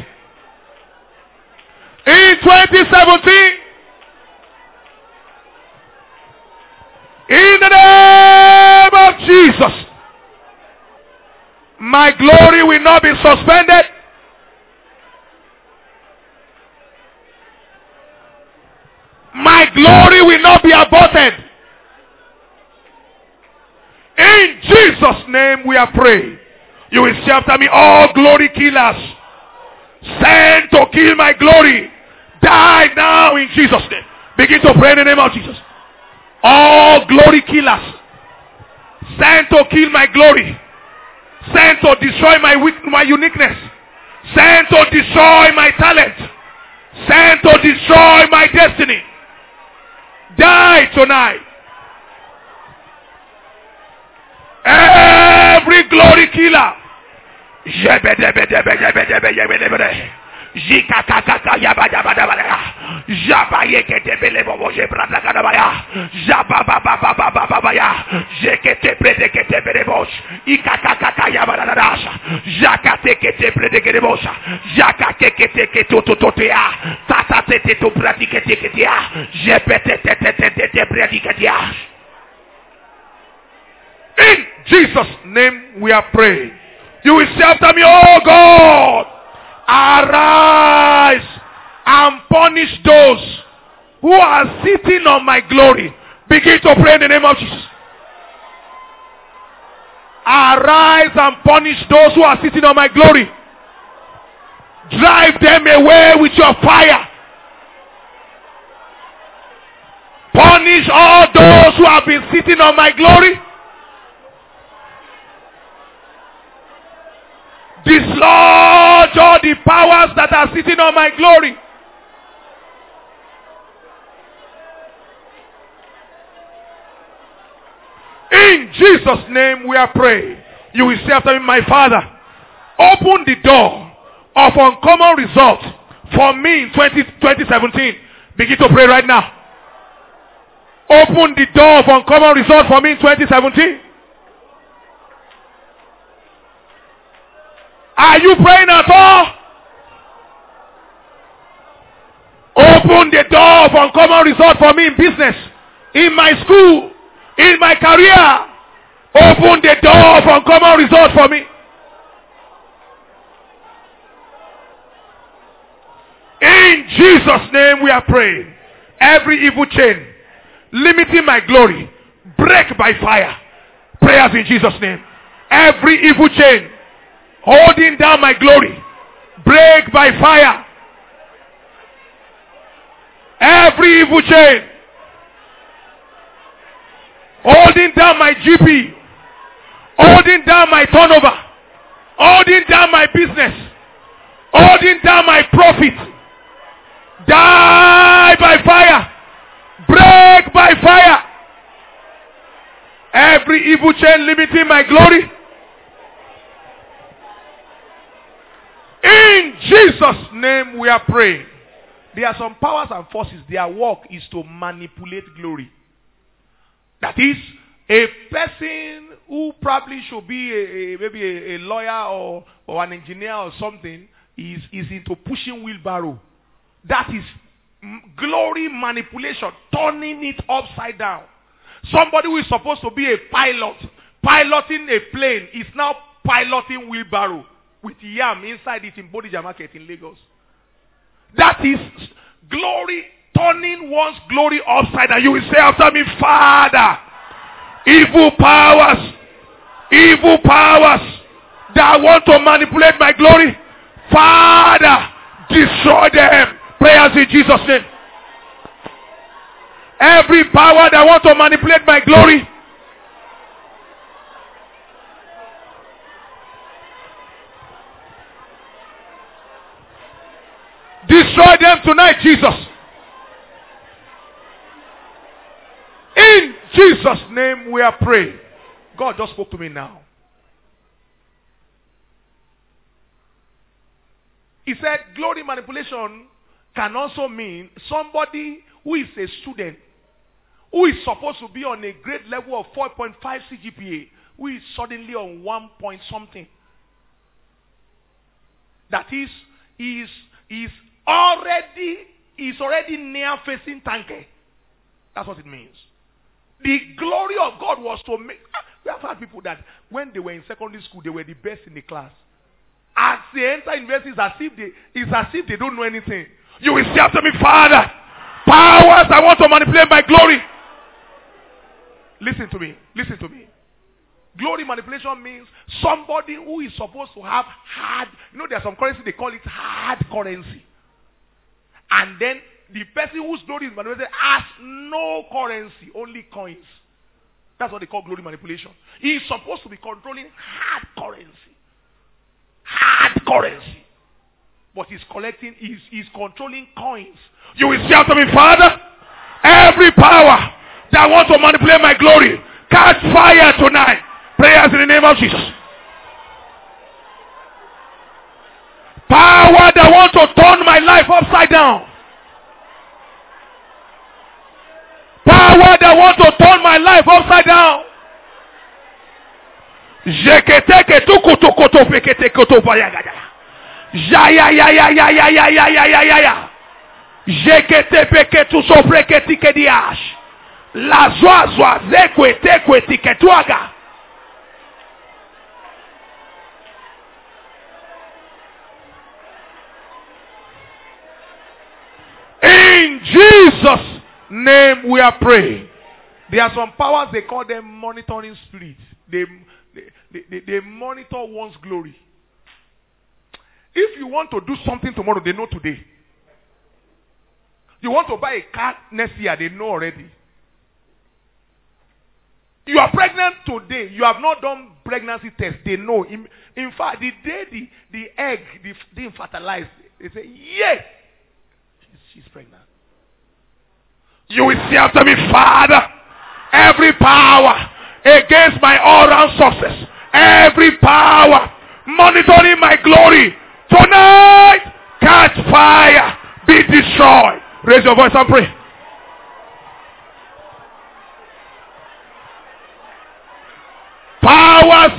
In 2017, in the name of Jesus, my glory will not be suspended. My glory will not be aborted. In Jesus' name we are praying. You will say after me, all glory killers sent to kill my glory, die now in Jesus' name. Begin to pray in the name of Jesus. All glory killers sent to kill my glory, sent to destroy my uniqueness, sent to destroy my talent, sent to destroy my destiny, die tonight. Every glory killer, in Jesus' name we are praying. You will say after me, oh God, arise and punish those who are sitting on my glory. Begin to pray in the name of Jesus. Arise and punish those who are sitting on my glory. Drive them away with your fire. Punish all those who have been sitting on my glory. Dislodge all the powers that are sitting on my glory. In Jesus' name we are praying. You will say after me, my Father, open the door of uncommon results for me in 2017. Begin to pray right now. Open the door of uncommon results for me in 2017. Are you praying at all? Open the door of uncommon results for me in business, in my school, in my career. Open the door of uncommon results for me. In Jesus' name we are praying. Every evil chain limiting my glory, break by fire. Prayers in Jesus' name. Every evil chain holding down my glory, break by fire. Every evil chain holding down my GP, holding down my turnover, holding down my business, holding down my profit, die by fire, break by fire. Every evil chain limiting my glory, in Jesus' name we are praying. There are some powers and forces, their work is to manipulate glory. That is, a person who probably should be maybe a lawyer or an engineer or something is into pushing wheelbarrow. That is glory manipulation, turning it upside down. Somebody who is supposed to be a pilot, piloting a plane, is now piloting wheelbarrow with yam inside it in Bodija Market in Lagos. That is glory, turning one's glory upside down. You will say after me, Father, evil powers that want to manipulate my glory, Father, destroy them. Prayers in Jesus' name. Every power that want to manipulate my glory, destroy them tonight, Jesus. In Jesus' name we are praying. God just spoke to me now. He said glory manipulation can also mean somebody who is a student, who is supposed to be on a grade level of 4.5 CGPA, who is suddenly on 1 point something. That is already near facing tanker. That's what it means. The glory of God was to make. We have had people that when they were in secondary school, they were the best in the class. As they enter university, it's as if they don't know anything. You will say after me, Father, powers that want to manipulate my glory. Listen to me. Listen to me. Glory manipulation means somebody who is supposed to have hard. You know, there's some currency, they call it hard currency. And then the person whose glory is manipulated has no currency, only coins. That's what they call glory manipulation. He is supposed to be controlling hard currency. Hard currency. But he's controlling coins. You will say after me, Father, every power that wants to manipulate my glory, catch fire tonight. Prayers in the name of Jesus. Power that wants to turn my life upside down. Power that wants to turn my life upside down. In Jesus' name we are praying. There are some powers, they call them monitoring spirits. They monitor one's glory. If you want to do something tomorrow, they know today. You want to buy a car next year, they know already. You are pregnant today, you have not done pregnancy test, they know. In fact, the day the egg didn't fertilize, they say, yeah, she's pregnant. You will say after me, Father, every power against my all-round success, every Every power monitoring my glory tonight, catch fire, be destroyed. Raise your voice and pray. Powers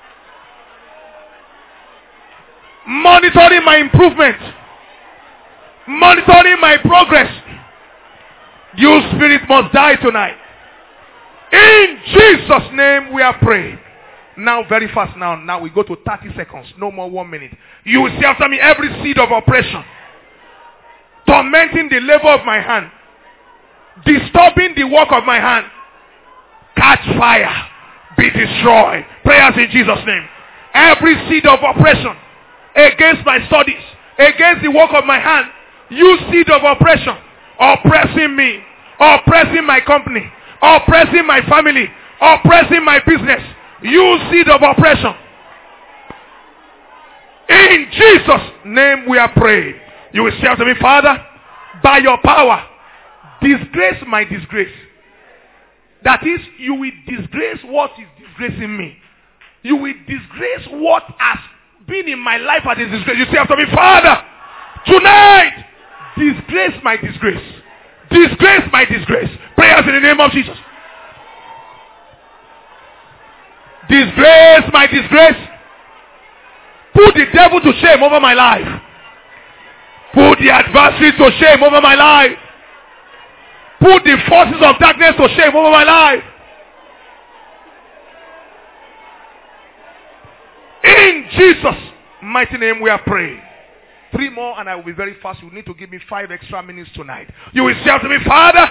monitoring my improvement, monitoring my progress, you spirit must die tonight. In Jesus' name we are praying. Now very fast now we go to 30 seconds, no more 1 minute. You will see after me every seed of oppression tormenting the labor of my hand, disturbing the work of my hand, catch fire, be destroyed. Prayers in Jesus' name. Every seed of oppression against my studies, against the work of my hand, you seed of oppression, oppressing me, oppressing my company, oppressing my family, oppressing my business, you seed of oppression. In Jesus' name we are praying. You will say to me, Father, by your power, disgrace my disgrace. That is, you will disgrace what is disgracing me. You will disgrace what has been in my life as a disgrace. You say after me, Father, tonight, disgrace my disgrace. Disgrace my disgrace. Prayers in the name of Jesus. Disgrace my disgrace. Put the devil to shame over my life. Put the adversary to shame over my life. Put the forces of darkness to shame over my life. In Jesus' mighty name we are praying. 3 more and I will be very fast. You need to give me 5 extra minutes tonight. You will say to me, Father,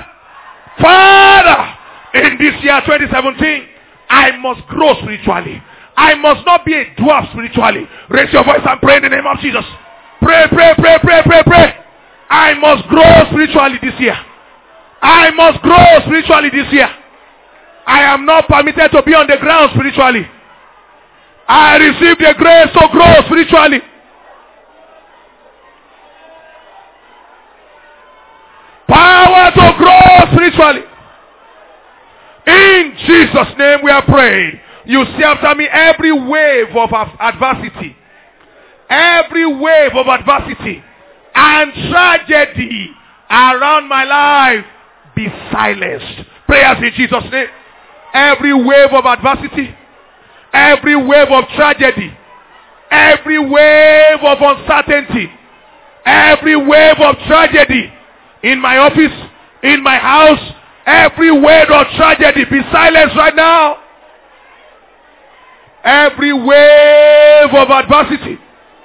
in this year 2017, I must grow spiritually. I must not be a dwarf spiritually. Raise your voice and pray in the name of Jesus. Pray. I must grow spiritually this year. I must grow spiritually this year. I am not permitted to be on the ground spiritually. I receive the grace to grow spiritually. Power to grow spiritually. In Jesus' name we are praying. You see after me every wave of adversity. Every wave of adversity and tragedy around my life be silenced. Prayers in Jesus' name. Every wave of adversity, every wave of tragedy, every wave of uncertainty, every wave of tragedy in my office, in my house, every wave of tragedy be silenced right now. Every wave of adversity.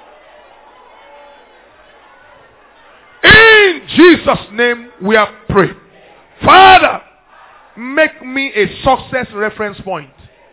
In Jesus' name we are praying. Father, make me a success reference point.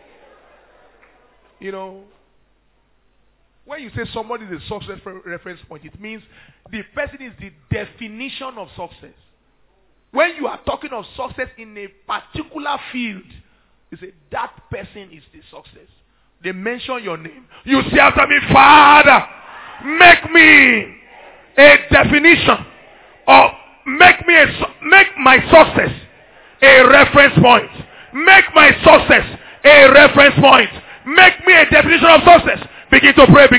You know, when you say somebody is a success reference point, it means the person is the definition of success. When you are talking of success in a particular field, you say that person is the success. They mention your name. You say after me, Father, make me a definition of make my success a reference point. Make my success a reference point. Make me a definition of success. Begin to pray.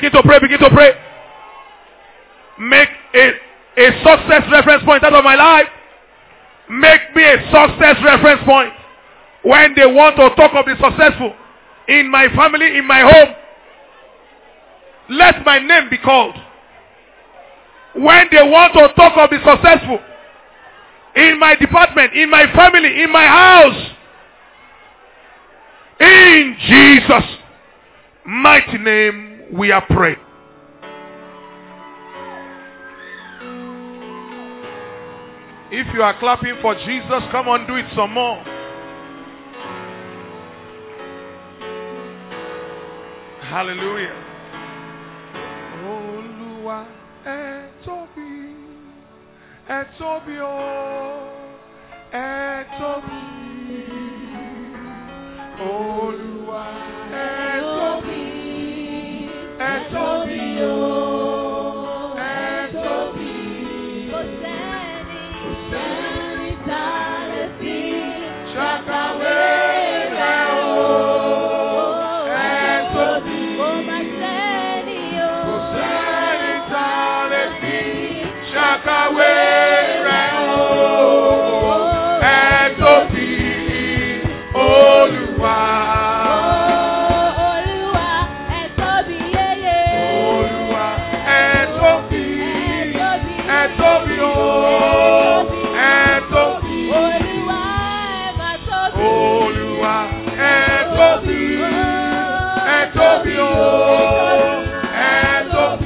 Make a success reference point out of my life. Make me a success reference point. When they want to talk of the successful in my family, in my home, let my name be called. When they want to talk of the successful in my department, in my family, in my house, in Jesus' mighty name we are praying. If you are clapping for Jesus, come on, do it some more. Hallelujah. Olúwa ẹ tóbi, ẹ tóbi o, ẹ tóbi. Olúwa ẹ tóbi, ẹ tóbi o, ẹ tóbi. Kò sẹ́ni tá lè fi ṣàkàwé rẹ̀ o, ẹ tóbi. tóbi o. Ẹ tóbi.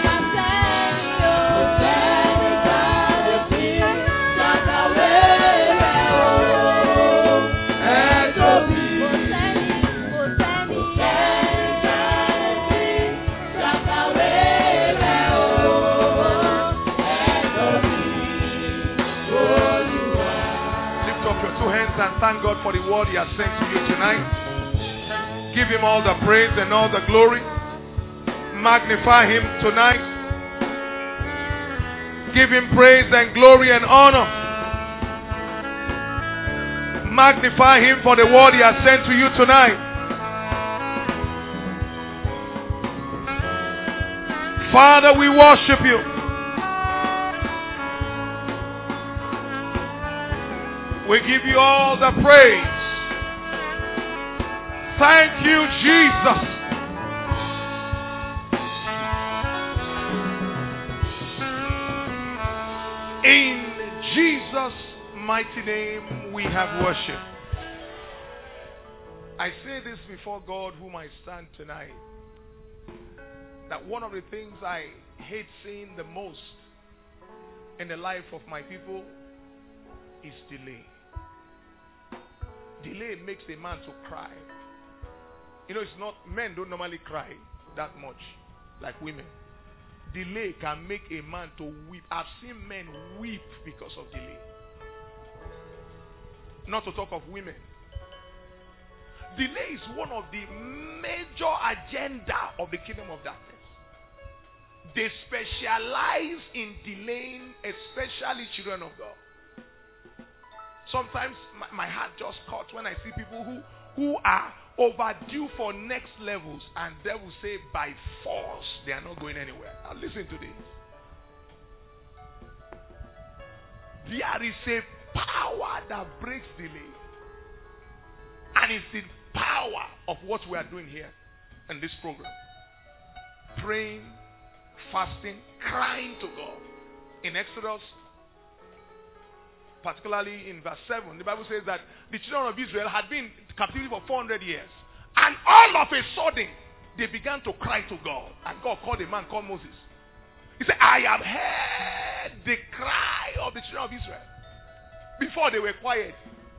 And thank God for the word He has sent to you tonight. Give Him all the praise and all the glory. Magnify Him tonight. Give Him praise and glory and honor. Magnify Him for the word He has sent to you tonight. Father, we worship You. We give You all the praise. Thank You, Jesus. In Jesus' mighty name we have worship. I say this before God whom I stand tonight, that one of the things I hate seeing the most in the life of my people is delay. Delay makes a man to cry. You know, it's not, men don't normally cry that much like women. Delay can make a man to weep. I've seen men weep because of delay. Not to talk of women. Delay is one of the major agenda of the kingdom of darkness. They specialize in delaying, especially children of God. Sometimes my heart just cuts when I see people who are overdue for next levels, and they will say by force they are not going anywhere. Now listen to this. There is a power that breaks delay. And it's the power of what we are doing here in this program. Praying, fasting, crying to God. In Exodus, particularly in verse 7, the Bible says that the children of Israel had been in captivity for 400 years. And all of a sudden, they began to cry to God. And God called a man called Moses. He said, I have heard the cry of the children of Israel. Before they were quiet.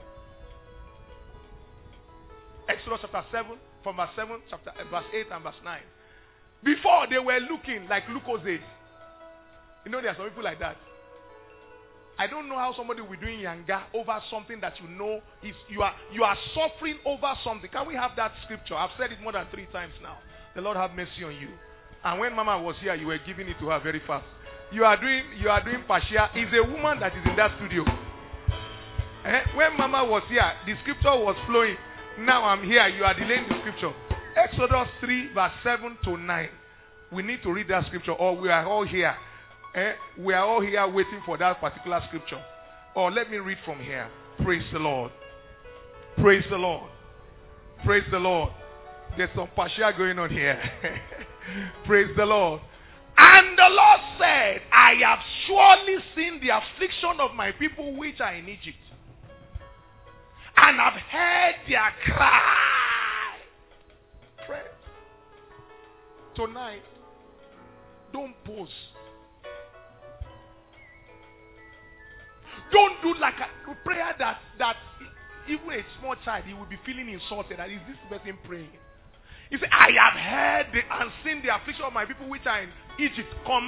Exodus chapter 7, from verse 7, verse 8 and verse 9. Before they were looking like Lucozade. You know there are some people like that. I don't know how somebody will be doing yanga over something that you know is you are suffering over something. Can we have that scripture? I've said it more than 3 times now. The Lord have mercy on you. And when Mama was here, you were giving it to her very fast. You are doing partial. It's a woman that is in that studio. When Mama was here, the scripture was flowing. Now I'm here. You are delaying the scripture. Exodus 3 verse 7 to 9. We need to read that scripture, or we are all here. We are all here waiting for that particular scripture. Or let me read from here. Praise the Lord. Praise the Lord. Praise the Lord. There's some partial going on here. Praise the Lord. And the Lord said, I have surely seen the affliction of my people which are in Egypt, and have heard their cry. Pray. Tonight, don't pause. Don't do like a prayer that even a small child, he will be feeling insulted. That is this person praying. He said, I have heard and seen the affliction of my people which are in Egypt,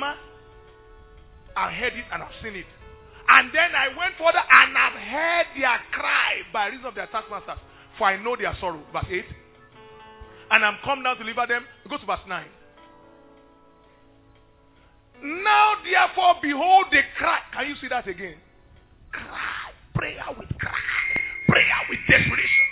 I heard it and I've seen it. And then I went further and I've heard their cry by reason of their taskmasters, for I know their sorrow. Verse 8. And I'm come down to deliver them. Go to verse 9. Now therefore, behold, they cry. Can you see that again? Cry. Prayer with cry. Prayer with desperation.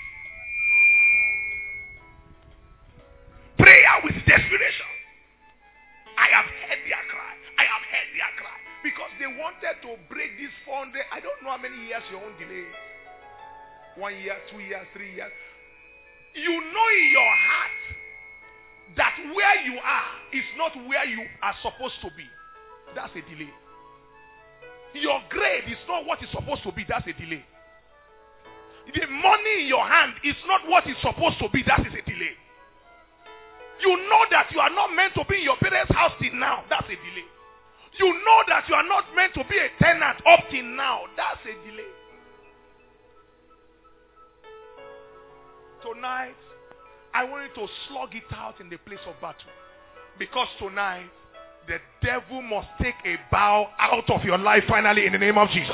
Prayer with desperation. I have heard their cry. I have heard their cry. Because they wanted to break this 400. I don't know how many years your own delay. 1 year, 2 years, 3 years. You know in your heart that where you are is not where you are supposed to be. That's a delay. Your grade is not what it's supposed to be. That's a delay. The money in your hand is not what it's supposed to be. That is a delay. You know that you are not meant to be in your parents' house till now. That's a delay. You know that you are not meant to be a tenant up till now. That's a delay. Tonight, I want you to slug it out in the place of battle. Because tonight, the devil must take a bow out of your life finally in the name of Jesus.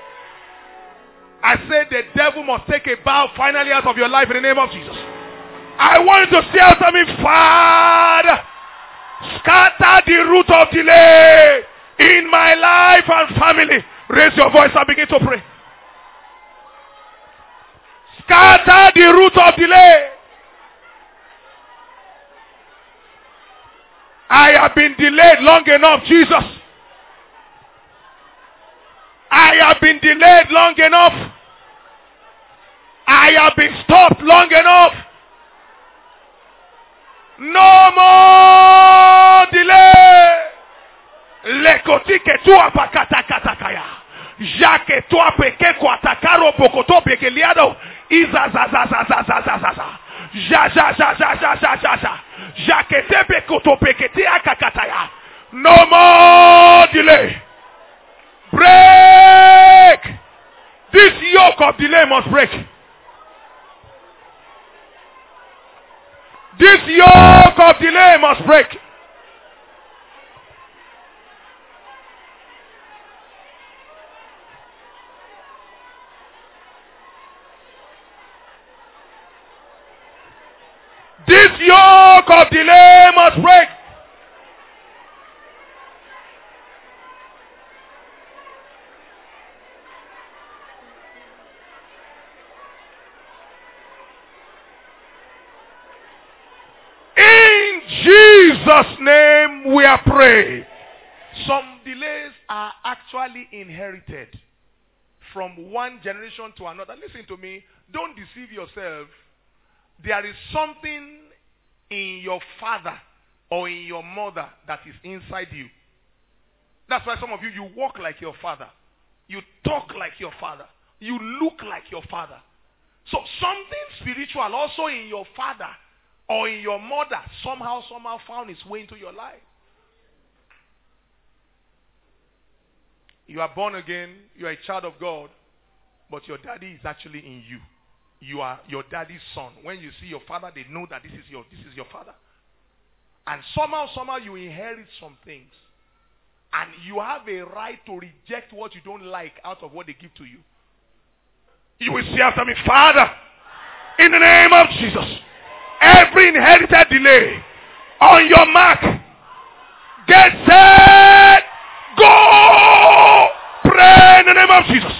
I said the devil must take a bow finally out of your life in the name of Jesus. I want you to say out to me, Father, scatter the root of delay in my life and family. Raise your voice and begin to pray. Scatter the root of delay. I have been delayed long enough, Jesus. I have been delayed long enough. I have been stopped long enough. No more delay. Lekoti ke tu apakata katakaya. Jake tu apeke ko atakaro pokoto bekeliado. Iza za za za za za za za za. Ja ja ja ja ja ja ja ja. Jake te bekoto peketi akakataya. No more delay. Break. This yoke of delay must break. This yoke of delay must break. This yoke of delay must break. In Jesus' name we are praying. Some delays are actually inherited from one generation to another. Listen to me. Don't deceive yourself. There is something in your father or in your mother that is inside you. That's why some of you walk like your father. You talk like your father. You look like your father. So something spiritual also in your father or in your mother somehow found its way into your life. You are born again. You are a child of God. But your daddy is actually in you. You are your daddy's son. When you see your father, they know that this is your father. And somehow you inherit some things. And you have a right to reject what you don't like out of what they give to you. You will say after me, Father, in the name of Jesus, every inherited delay on your mark, get set, go, pray in the name of Jesus.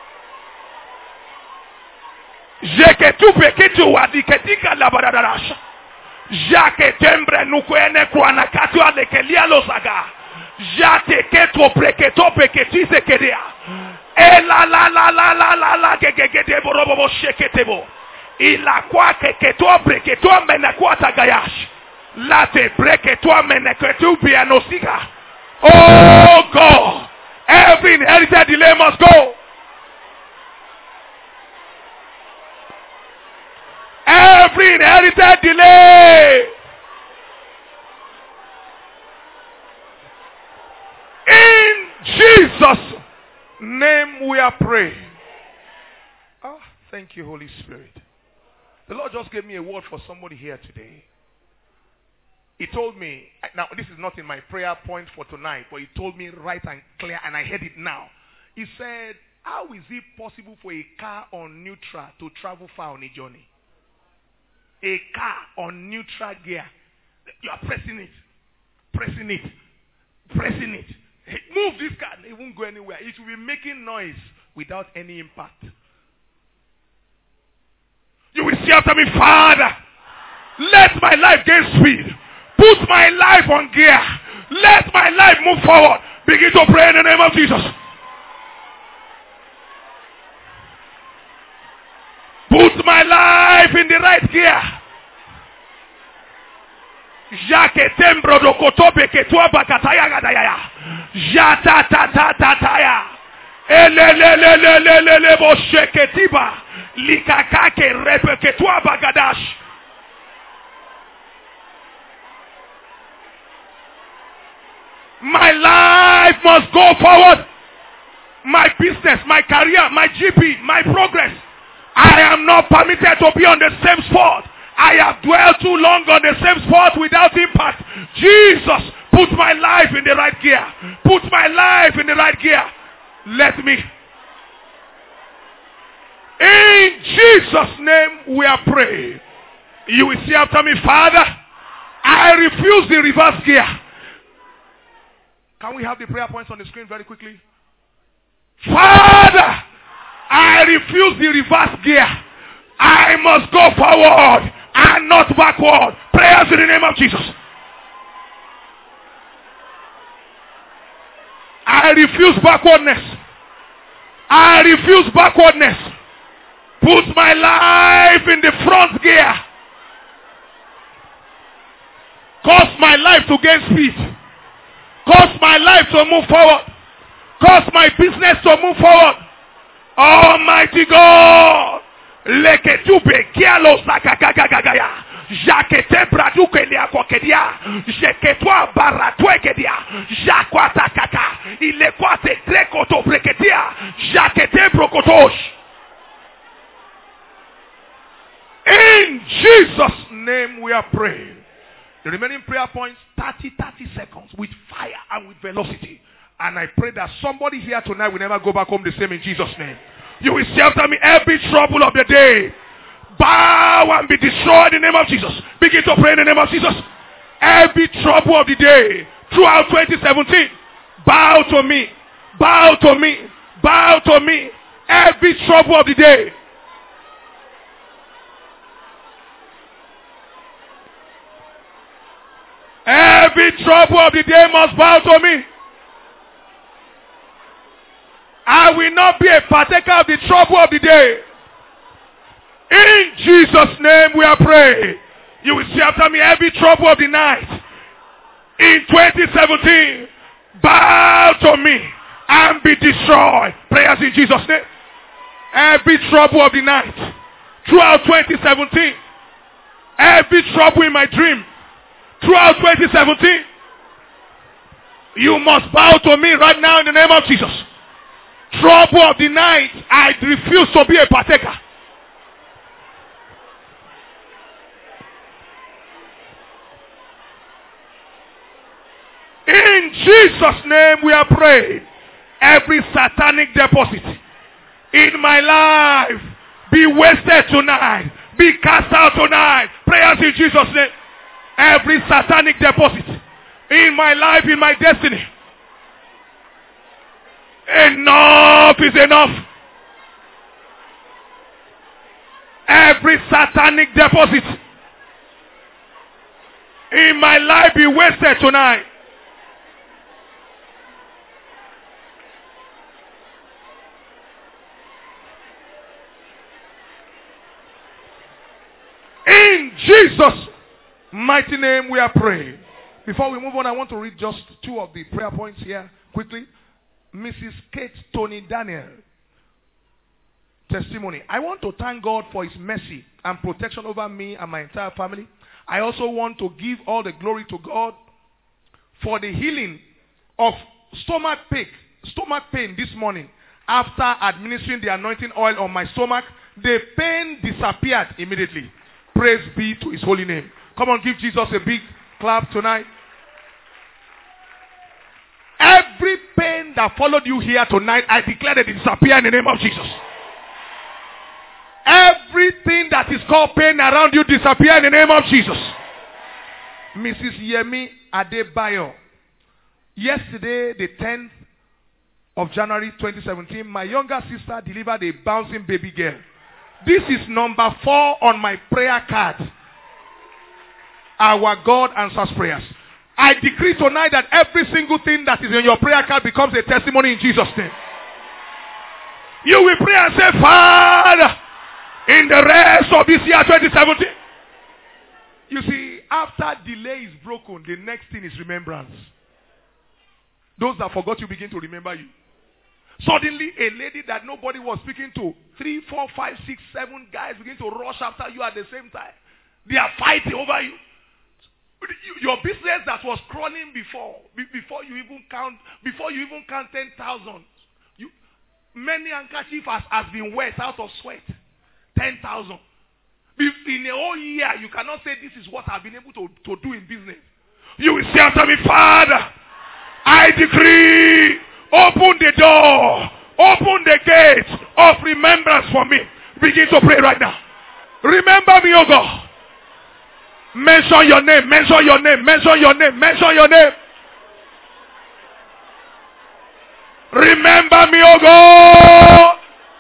Jeketu peketu wadiketika labadadasha. Jake tembre nukwene kwana katu alekelia losaga. Jate keto preketo peketi sekedea. Ela la gegegede borobo sheketebo. Ila kwa keketo preketo menakwa tagayash. Late preketo meneketu pianosiga. Oh God, every inherited delay must go. Every inherited delay. In Jesus' name we are praying. Oh, thank you, Holy Spirit. The Lord just gave me a word for somebody here today. He told me, now this is not in my prayer point for tonight, but he told me right and clear, and I heard it now. He said, how is it possible for a car on neutral to travel far on a journey? A car on neutral gear. You are pressing it. Move this car. It won't go anywhere. It will be making noise without any impact. You will say after me, Father, let my life gain speed. Put my life on gear. Let my life move forward. Begin to pray in the name of Jesus. Put my life in the right gear. Jake tembro do kotobe ketua bakataya gadaya. Jata ta ta ta ta ya. Elelelelelelele bo sheketiba. Likakake repe ketua bagadash. My life must go forward. My business, my career, my GP, my progress. I am not permitted to be on the same spot. I have dwelled too long on the same spot without impact. Jesus, put my life in the right gear. Put my life in the right gear. Let me. In Jesus' name we are praying. You will see after me, Father, I refuse the reverse gear. Can we have the prayer points on the screen very quickly? Father, I refuse the reverse gear. I must go forward and not backward. Prayers in the name of Jesus. I refuse backwardness. I refuse backwardness. Put my life in the front gear. Cause my life to gain speed. Cause my life to move forward. Cause my business to move forward. Almighty God. Leketupe kialo sakakagagaya. Jakete braduke liakokedia. Jeketwa baratwekedia. Jakwata kaka. Ilekwate trekoto breketia. Jakete brokotosh. In Jesus' name we are praying. The remaining prayer points, 30 seconds with fire and with velocity. And I pray that somebody here tonight will never go back home the same in Jesus' name. You will say after me, every trouble of the day, bow and be destroyed in the name of Jesus. Begin to pray in the name of Jesus. Every trouble of the day, throughout 2017, bow to me, bow to me, bow to me. Every trouble of the day. Every trouble of the day must bow to me. I will not be a partaker of the trouble of the day. In Jesus' name we are praying. You will see after me, every trouble of the night. In 2017, bow to me and be destroyed. Prayers in Jesus' name. Every trouble of the night. Throughout 2017. Every trouble in my dream. Throughout 2017. You must bow to me right now in the name of Jesus. Trouble of the night, I refuse to be a partaker. In Jesus' name we are praying. Every satanic deposit in my life be wasted tonight. Be cast out tonight. Prayers in Jesus' name. Every satanic deposit in my life, in my destiny. Enough is enough. Every satanic deposit in my life be wasted tonight. In Jesus' mighty name we are praying. Before we move on, I want to read just two of the prayer points here quickly. Mrs. Kate Tony Daniel. Testimony. I want to thank God for his mercy and protection over me and my entire family. I also want to give all the glory to God for the healing of stomach pain this morning. After administering the anointing oil on my stomach, the pain disappeared immediately. Praise be to his holy name. Come on, give Jesus a big clap tonight. Every pain that followed you here tonight, I declare that it disappear in the name of Jesus. Everything that is called pain around you disappear in the name of Jesus. Mrs. Yemi Adebayo. Yesterday, the 10th of January 2017, my younger sister delivered a bouncing baby girl. This is number 4 on my prayer card. Our God answers prayers. I decree tonight that every single thing that is in your prayer card becomes a testimony in Jesus' name. You will pray and say, Father, in the rest of this year 2017. You see, after delay is broken, the next thing is remembrance. Those that forgot you begin to remember you. Suddenly, a lady that nobody was speaking to, 3, 4, 5, 6, 7 guys begin to rush after you at the same time. They are fighting over you. Your business that was crawling before you even count 10,000. Many handkerchief has been wet out of sweat. 10,000. In a whole year, you cannot say this is what I've been able to do in business. You will say after me, Father, I decree, open the door, open the gate of remembrance for me. Begin to pray right now. Remember me, oh God. Mention your name, mention your name, mention your name, mention your name. Remember me, oh God.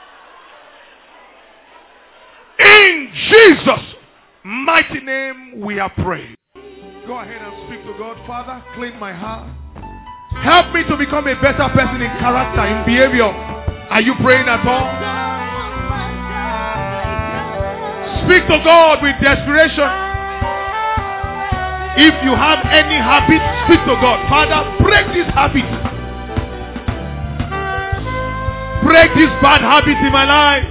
In Jesus' mighty name we are praying. Go ahead and speak to God. Father, clean my heart. Help me to become a better person in character, in behavior. Are you praying at all? Speak to God with desperation. If you have any habit, speak to God. Father, break this habit. Break this bad habit in my life.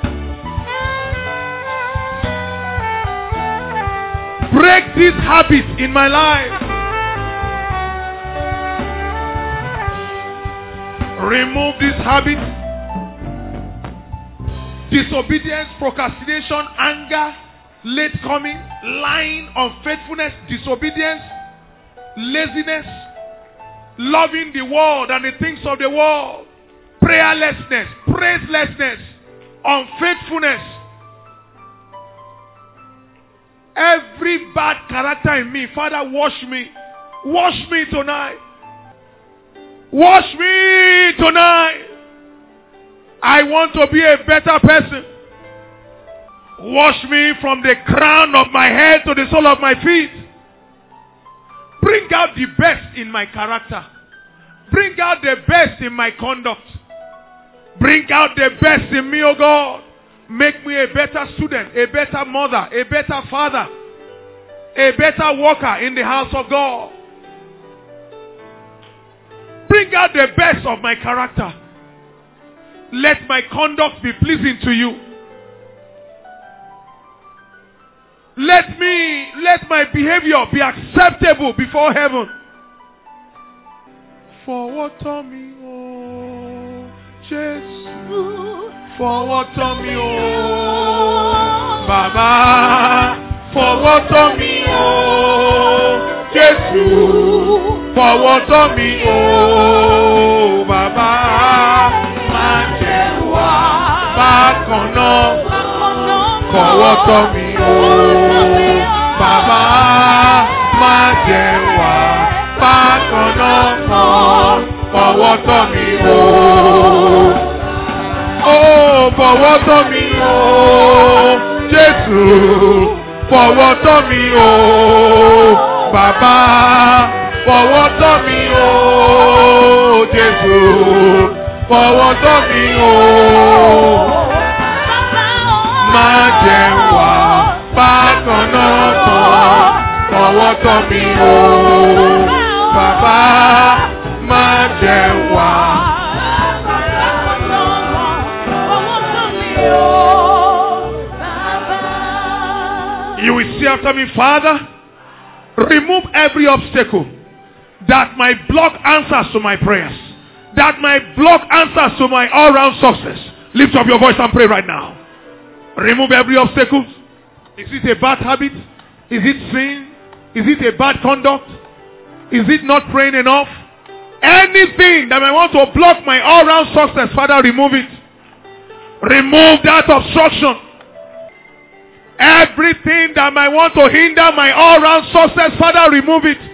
Break this habit in my life. Remove this habit. Disobedience, procrastination, anger, late coming, lying, unfaithfulness, disobedience, laziness, loving the world and the things of the world, prayerlessness, praiselessness, unfaithfulness. Every bad character in me, Father, wash me. Wash me tonight. Wash me tonight. I want to be a better person. Wash me from the crown of my head to the sole of my feet. Bring out the best in my character. Bring out the best in my conduct. Bring out the best in me, oh God. Make me a better student, a better mother, a better father, a better worker in the house of God. Bring out the best of my character. Let my conduct be pleasing to you. Let my behavior be acceptable before heaven. Forward to me, oh Jesus. Forward to me, oh Baba. Forward to me, oh Jesus. Forward to me, oh Baba. Majewa bakono. Forward to me, oh Baba. Majewa bakono. Forward to me, oh. Oh, forward to me, oh, Jesus. Forward to me, oh, Baba. Forward to me, oh, Jesus. Forward to me, oh, Majewa, Bakono. Forward to me, oh, Baba. Majewa. You will say after me, Father, remove every obstacle that might block answers to my prayers, that might block answers to my all-round success. Lift up your voice and pray right now. Remove every obstacle. Is it a bad habit? Is it sin? Is it a bad conduct? Is it not praying enough? Anything that might want to block my all-round success, Father, remove it. Remove that obstruction. Everything that might want to hinder my all-round success, Father, remove it.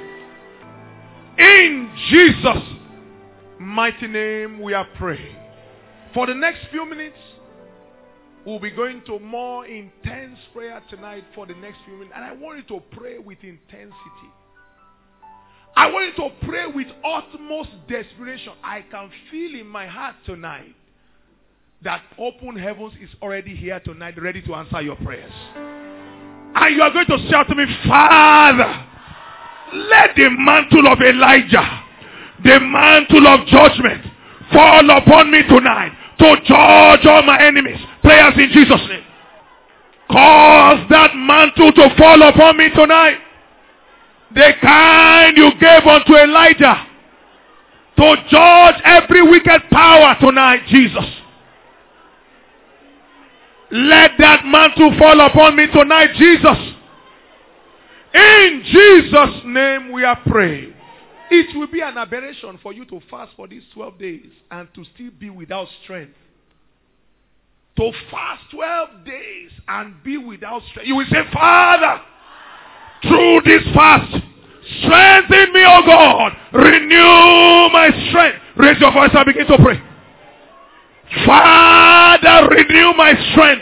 In Jesus' mighty name we are praying. For the next few minutes, we'll be going to more intense prayer tonight for the next few minutes. And I want you to pray with intensity. I want you to pray with utmost desperation. I can feel in my heart tonight that open heavens is already here tonight, ready to answer your prayers. And you are going to shout to me, Father, let the mantle of Elijah, the mantle of judgment, fall upon me tonight to judge all my enemies. Prayers in Jesus' name. Cause that mantle to fall upon me tonight. The kind you gave unto Elijah to judge every wicked power tonight, Jesus. Let that mantle fall upon me tonight, Jesus. In Jesus' name we are praying. It will be an aberration for you to fast for these 12 days and to still be without strength. To fast 12 days and be without strength. You will say, Father, through this fast, strengthen me, O God. Renew my strength. Raise your voice and begin to pray. Father, renew my strength.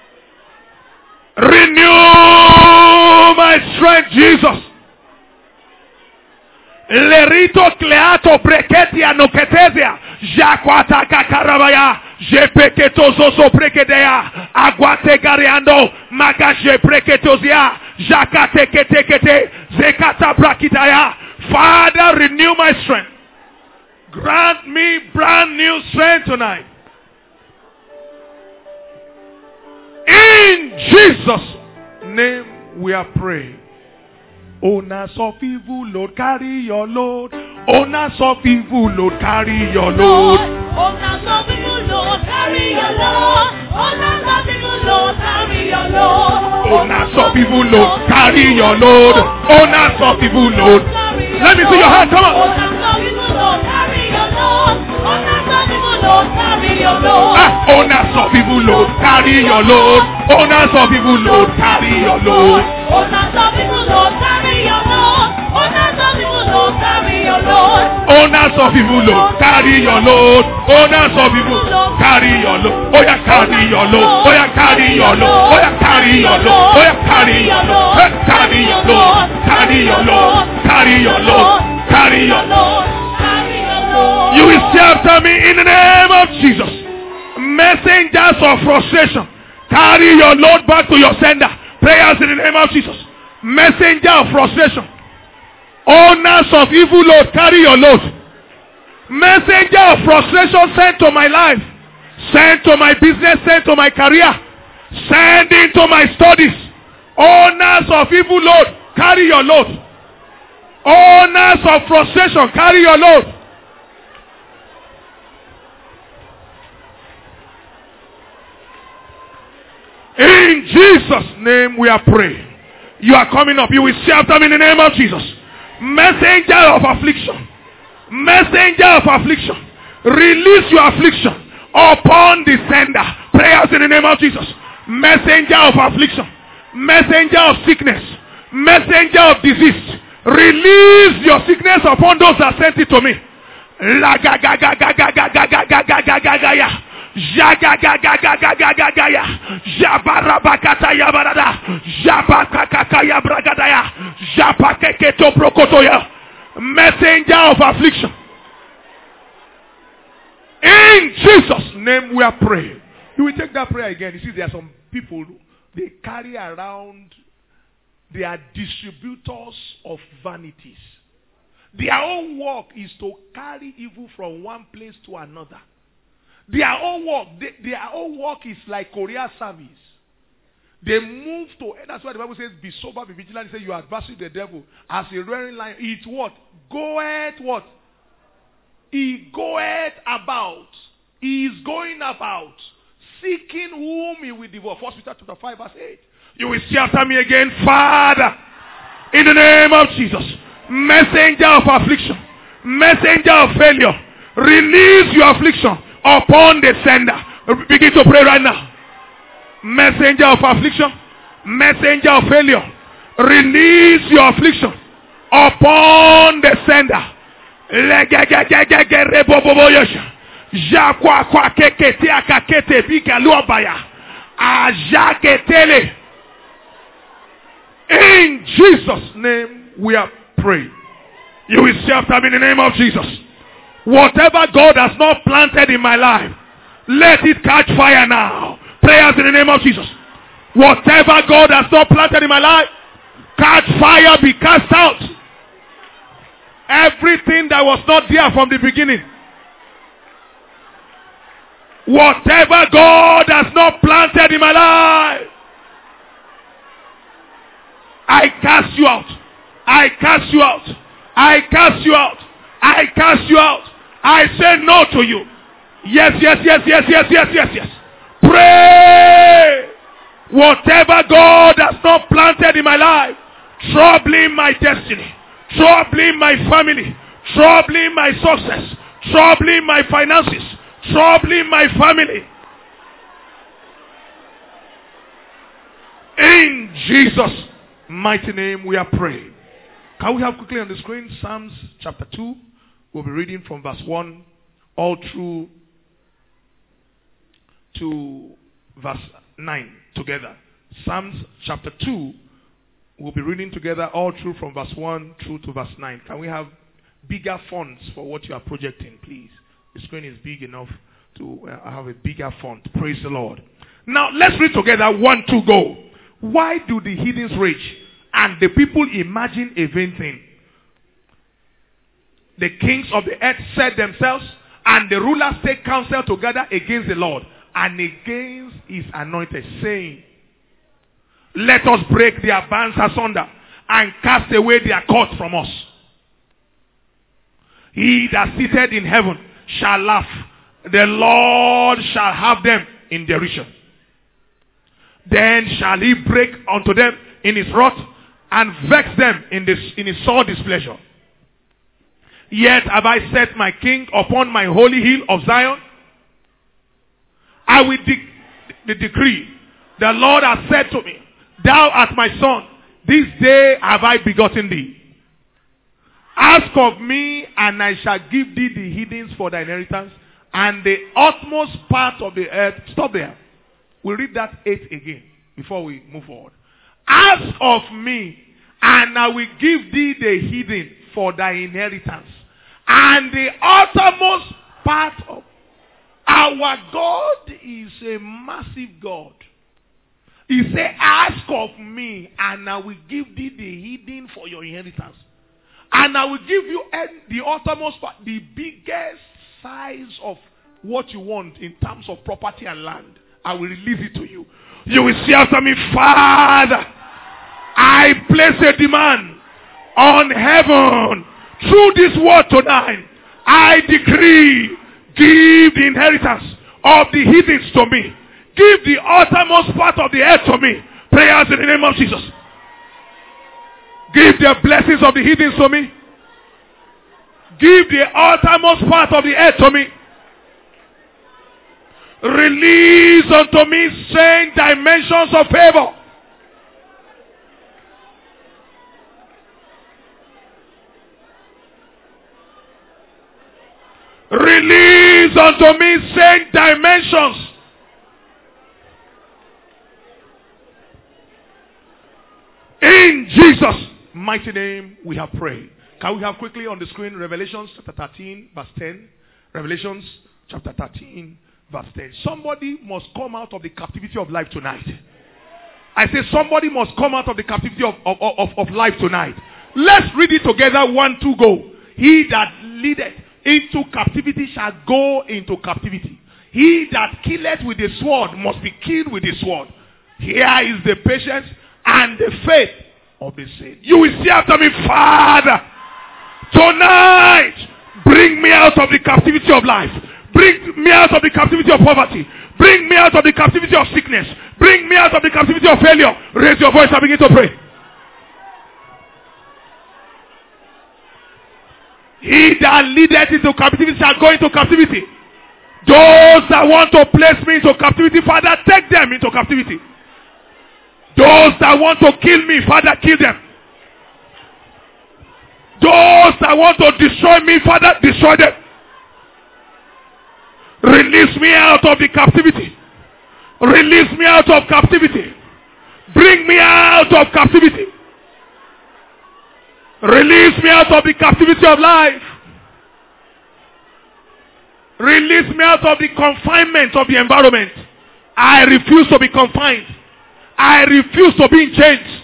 Renew my strength, Jesus. Lerito cleato breketia noketesia. Jaquata kakarabaya. Jepeketozo so brekedea. Aguate gareando. Magaje breketozia. Jakate ketekete. Zekata brakitaya. Father, renew my strength. Grant me brand new strength tonight. In Jesus' name we are praying. Owners of evil, Lord, carry your load. Owners of evil, Lord, carry your load. Owners of evil, Lord, carry your load. Owners of evil, Lord, carry your load. Owners of evil, Lord, carry your load. Owners of evil, Lord. Let me see your hand, come on. Owners of evil, Lord, carry your load. Owners of evil, Lord, carry your load. Owners of evil, Lord, carry your load. Owners of evil, Lord, carry your load. Owners of evil, Lord, carry your load. Owners of evil, Lord, carry your load. Owners of evil, Lord, carry your load. Owners of evil, carry your load. Oh yeah, carry your load. Oh yeah, carry your load. Oh yeah, carry your load. Oh yeah, carry your load. Carry your load. Carry your load. Carry your load. Carry your load. You will say after me in the name of Jesus. Messengers of frustration, carry your load back to your sender. Prayers in the name of Jesus. Messenger of frustration. Owners of evil, Lord, carry your load. Messenger of frustration sent to my life, sent to my business, sent to my career, sent into my studies. Owners of evil, Lord, carry your load. Owners of frustration, carry your load. In Jesus' name we are praying. You are coming up. You will say after me in the name of Jesus. Messenger of affliction. Messenger of affliction. Release your affliction upon the sender. Prayers in the name of Jesus. Messenger of affliction. Messenger of sickness. Messenger of disease. Release your sickness upon those that sent it to me. La ga ga ga ga ga ga ga ga ga ga ga ga ga ya. Jaga ga ga ga ga ga ga ga ya. Jabarabakata ya barada. Jabakaka ya bragada ya. Japakeketo prokoto ya. Messenger of affliction. In Jesus' name we are praying. You will take that prayer again. You see, there are some people, they carry around, they are distributors of vanities. Their own work is to carry evil from one place to another. Their own work is like courier service. They move to, that's why the Bible says, be sober, be vigilant. It says, you adversary the devil as a roaring lion. It what? Goeth what? He goeth about. He is going about, seeking whom he will devour. 1 Peter chapter 5 verse 8. You will see after me again, Father, in the name of Jesus, messenger of affliction, messenger of failure, release your affliction upon the sender. Begin to pray right now. Messenger of affliction, messenger of failure, release your affliction upon the sender. In Jesus' name we are praying. You will say after me in the name of Jesus. Whatever God has not planted in my life, let it catch fire now. Prayers in the name of Jesus. Whatever God has not planted in my life, catch fire, be cast out. Everything that was not there from the beginning. Whatever God has not planted in my life, I cast you out. I cast you out. I cast you out. I cast you out. I say no to you. Yes, yes, yes, yes, yes, yes, yes, yes. Pray. Whatever God has not planted in my life, troubling my destiny, troubling my family, troubling my success, troubling my finances, troubling my family. In Jesus' mighty name we are praying. Can we have quickly on the screen Psalms chapter 2? We'll be reading from verse 1 all through to verse 9 together. Psalms chapter 2, we'll be reading together all through from verse 1 through to verse 9. Can we have bigger fonts for what you are projecting, please? The screen is big enough to have a bigger font. Praise the Lord. Now, let's read together 1, 2, go. Why do the heathens rage and the people imagine a vain thing? The kings of the earth set themselves, and the rulers take counsel together against the Lord and against his anointed, saying, let us break their bands asunder and cast away their cords from us. He that sitteth in heaven shall laugh. The Lord shall have them in derision. Then shall he break unto them in his wrath and vex them in his sore displeasure. Yet have I set my king upon my holy hill of Zion. I will decree. The Lord has said to me, thou art my son. This day have I begotten thee. Ask of me, and I shall give thee the heathens for thy inheritance, and the utmost part of the earth. Stop there. We'll read that 8 again before we move forward. Ask of me, and I will give thee the heathen for thy inheritance, and the uttermost part of our God is a massive God. He said, ask of me, and I will give thee the heathen for your inheritance. And I will give you the uttermost part, the biggest size of what you want in terms of property and land. I will release it to you. You will say after me, Father, I place a demand on heaven through this word tonight. I decree, give the inheritance of the heathens to me. Give the uttermost part of the earth to me. Prayers in the name of Jesus. Give the blessings of the heathens to me. Give the uttermost part of the earth to me. Release unto me same dimensions of favor. Release unto me same dimensions. In Jesus' mighty name we have prayed. Can we have quickly on the screen Revelations chapter 13 verse 10. Revelations chapter 13 verse 10. Somebody must come out of the captivity of life tonight. I say somebody must come out of the captivity of life tonight. Let's read it together. 1, 2, go. He that leadeth into captivity shall go into captivity. He that killeth with the sword must be killed with the sword. Here is the patience and the faith of the saint. You will see after me, Father, tonight, bring me out of the captivity of life. Bring me out of the captivity of poverty. Bring me out of the captivity of sickness. Bring me out of the captivity of failure. Raise your voice and begin to pray. He that leadeth into captivity shall go into captivity. Those that want to place me into captivity, Father, take them into captivity. Those that want to kill me, Father, kill them. Those that want to destroy me, Father, destroy them. Release me out of the captivity. Release me out of captivity. Bring me out of captivity. Release me out of the captivity of life. Release me out of the confinement of the environment. I refuse to be confined. I refuse to be in chains.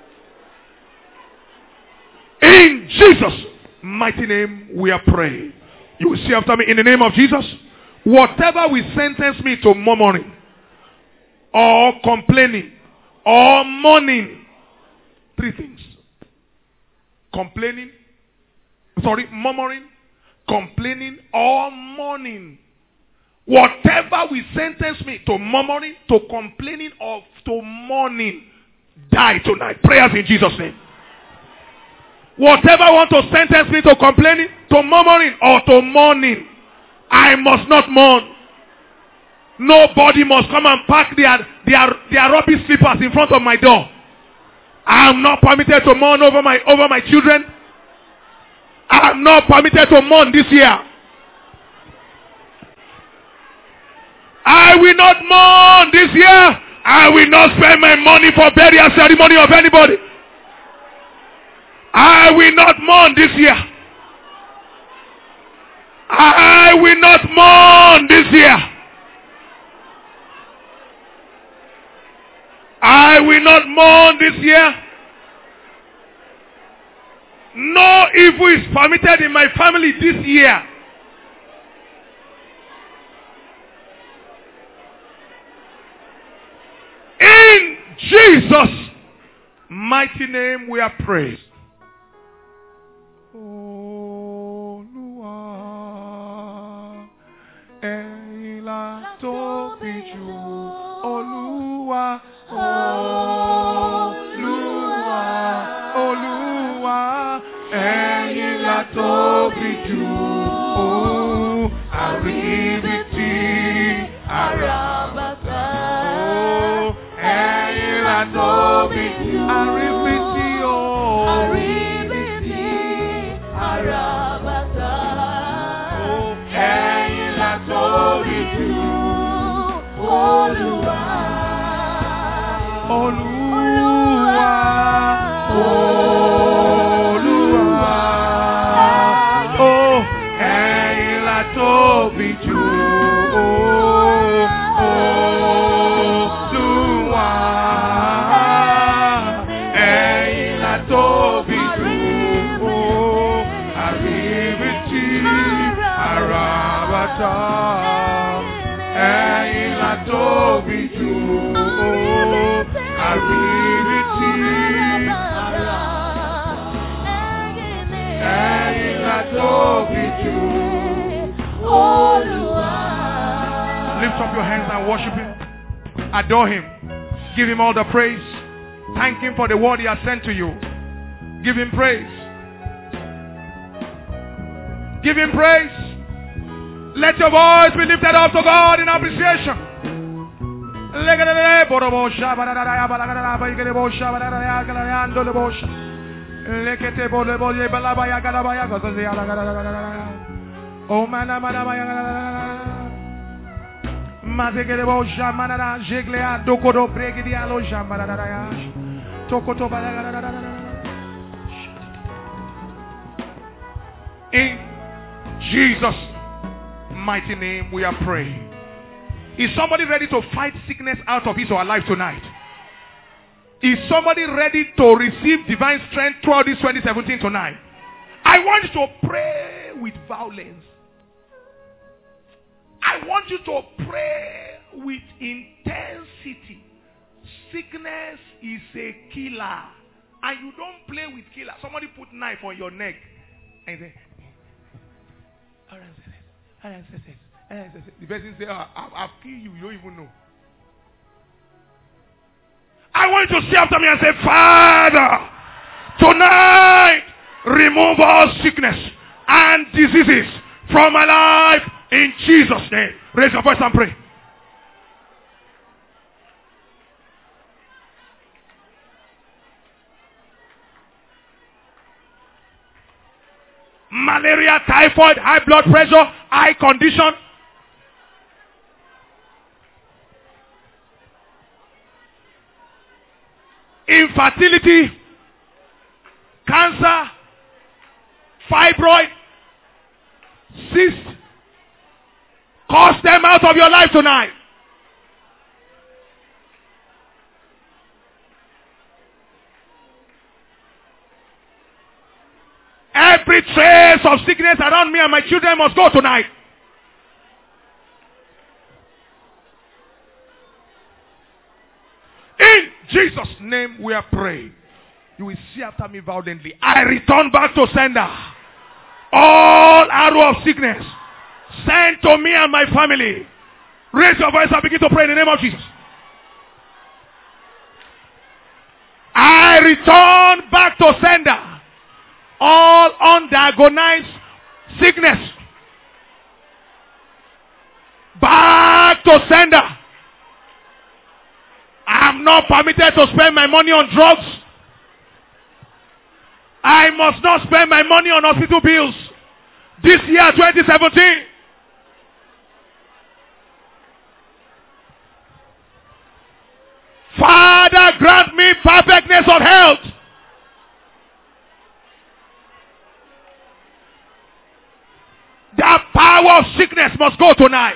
In Jesus' mighty name we are praying. You will see after me, in the name of Jesus, whatever will sentence me to murmuring or complaining or mourning, 3 things. murmuring, complaining, or mourning. Whatever will sentence me to murmuring, to complaining, or to mourning, die tonight. Prayers in Jesus' name. Whatever want to sentence me to complaining, to murmuring, or to mourning, I must not mourn. Nobody must come and pack their rubbish slippers in front of my door. I am not permitted to mourn over my children. I am not permitted to mourn this year. I will not mourn this year. I will not spend my money for burial ceremony of anybody. I will not mourn this year. I will not mourn this year. I will not mourn this year. No evil is permitted in my family this year. In Jesus' mighty name we are praised. Olúwa, ẹ̀yin la tóbi jù. Olúwa, Olúwa, Olúwa, ẹ̀yin la tóbi jù. Àríbìtì àràbàtà. Ẹ̀yin la tóbi jù. Àríbìtì o. Àríbìtì àràbàtà. Ẹ̀yin la tóbi jù. Olúwa. Olúwa. Olúwa. Oh, ẹ̀yin la tóbi jù. Olúwa. Ẹ̀yin la tóbi jù. Àríbìtì àràbàtà. Ẹ̀yin la tóbi jù. Àríbìtì ẹ̀yin la tóbi jù. Lift up your hands and worship Him. Adore Him. Give Him all the praise. Thank Him for the word He has sent to you. Give Him praise. Give Him praise. Let your voice be lifted up to God in appreciation. Oh, in Jesus' mighty name we are praying. Is somebody ready to fight sickness out of his or her life tonight? Is somebody ready to receive divine strength throughout this 2017 tonight? I want you to pray with violence. I want you to pray with intensity. Sickness is a killer. And you don't play with killer. Somebody put knife on your neck. And say, the person say, I'll kill you. You don't even know. I want you to say after me and say, Father, tonight, remove all sickness and diseases from my life in Jesus' name. Raise your voice and pray. Malaria, typhoid, high blood pressure, eye condition. Infertility, cancer, fibroid, cyst. Cast them out of your life tonight. Every trace of sickness around me and my children must go tonight. In Jesus' name we are praying. You will see after me violently. I return back to sender. All arrow of sickness sent to me and my family. Raise your voice and begin to pray in the name of Jesus. I return back to sender. All undiagnosed sickness. Back to sender. I'm not permitted to spend my money on drugs. I must not spend my money on hospital bills. This year, 2017. Father, grant me perfectness of health. The power of sickness must go tonight.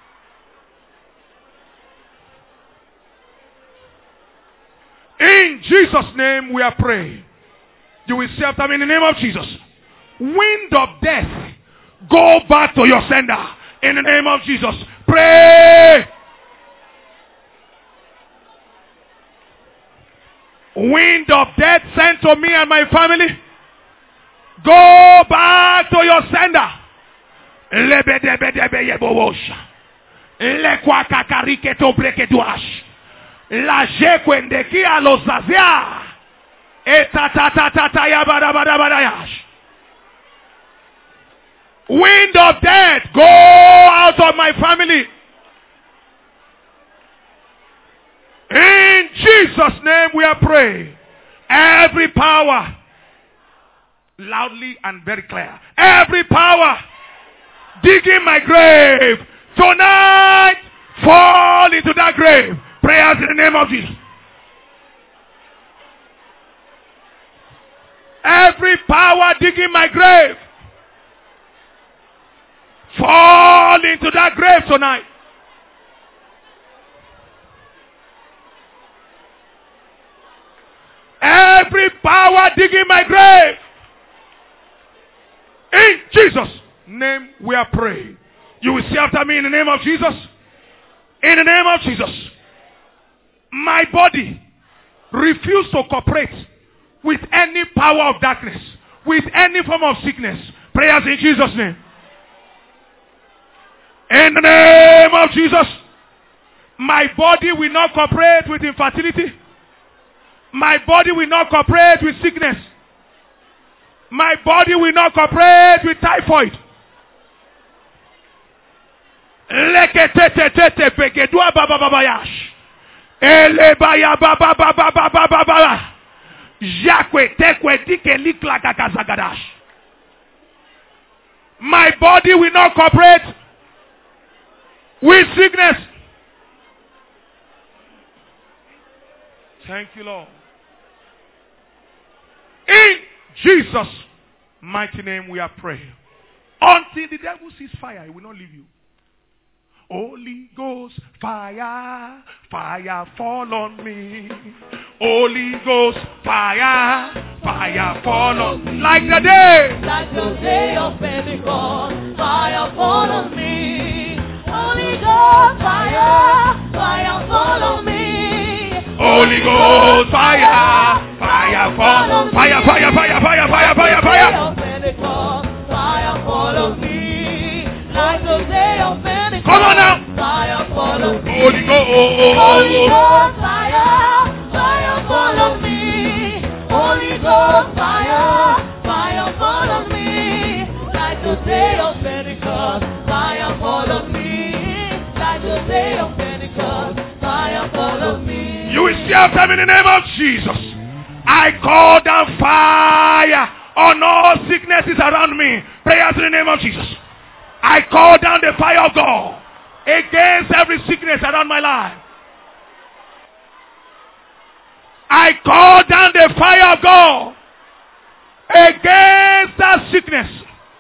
In Jesus' name we are praying. You will say after me in the name of Jesus. Wind of death, go back to your sender. In the name of Jesus. Pray. Wind of death sent to me and my family, go back to your sender. La jekwendekia lozazia. Wind of death, go out of my family. In Jesus' name we are praying. Every power, loudly and very clear. Every power digging my grave tonight, fall into that grave. Prayers in the name of Jesus. Every power digging my grave, fall into that grave tonight. Every power digging my grave, in Jesus' name we are praying. You will say after me in the name of Jesus. In the name of Jesus. My body refused to cooperate with any power of darkness, with any form of sickness. Prayers in Jesus' name. In the name of Jesus. My body will not cooperate with infertility. My body will not cooperate with sickness. My body will not cooperate with typhoid. My body will not cooperate with sickness. Thank you, Lord. In Jesus' mighty name we are praying. Until the devil sees fire, he will not leave you. Holy Ghost, fire, fire fall on me. Holy Ghost, fire, fire fall on me. Like the day of Pentecost, fire fall on me. Holy Ghost, fire, fire fall on me. Holy Ghost, fire, fire fall on me. Fire, fire, fire, fire, fire, fire, fire. Fire fall on me. Like the day of Pentecost. Come on now. Fire fall on me. Holy Ghost, fire, fire fall on me. Holy Ghost, fire, fire fall on me. Like the day of Pentecost, fire fall on me. Like the day of Pentecost, fire fall on me. You will see after me in the name of Jesus. I call down fire on all sicknesses around me. Prayers in the name of Jesus. I call down the fire of God against every sickness around my life. I call down the fire of God against that sickness.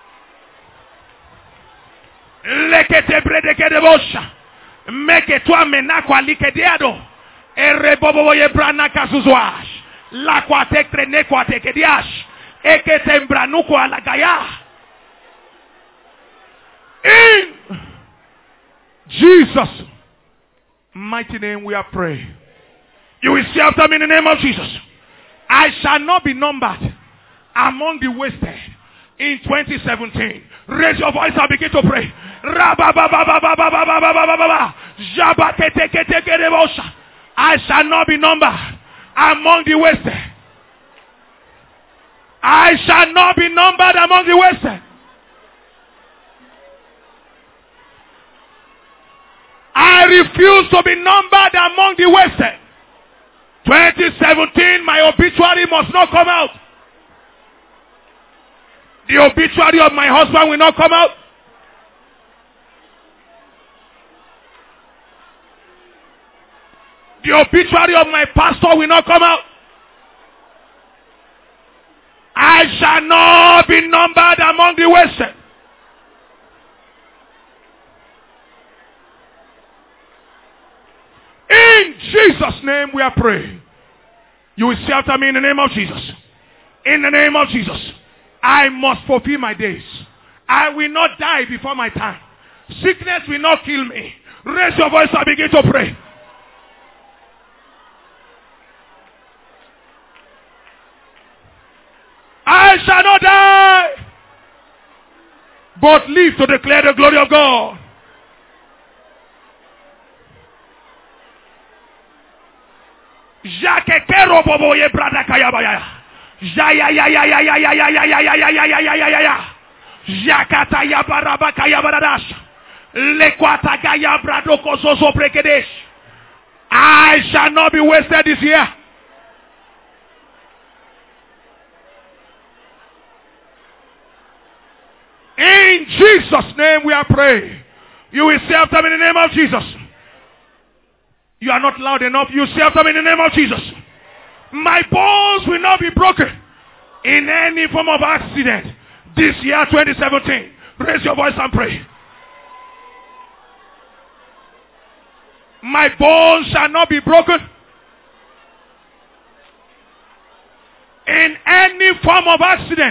Lekete bredeke debosha. Meke tua menakwa likediado. Erebobo yebrana kazuzwash. Lakwa tekre nekwa tekediash. Eke tembranuko alagaya. In Jesus' mighty name we are praying. You will say after me in the name of Jesus. I shall not be numbered among the wasted in 2017. Raise your voice and begin to pray. I shall not be numbered among the wasted. I shall not be numbered among the wasted. I refuse to be numbered among the wasted. 2017, my obituary must not come out. The obituary of my husband will not come out. The obituary of my pastor will not come out. I shall not be numbered among the wasted. In Jesus' name we are praying. You will say after me, in the name of Jesus. In the name of Jesus. I must fulfill my days. I will not die before my time. Sickness will not kill me. Raise your voice and begin to pray. I shall not die, but live to declare the glory of God. I shall not be wasted this year. In Jesus' name we are praying. You will say after me in the name of Jesus. You are not loud enough. You say after me in the name of Jesus. My bones will not be broken in any form of accident this year 2017. Raise your voice and pray. My bones shall not be broken in any form of accident.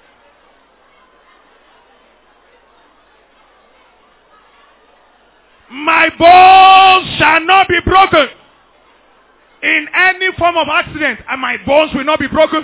My bones shall not be broken in any form of accident, and my bones will not be broken.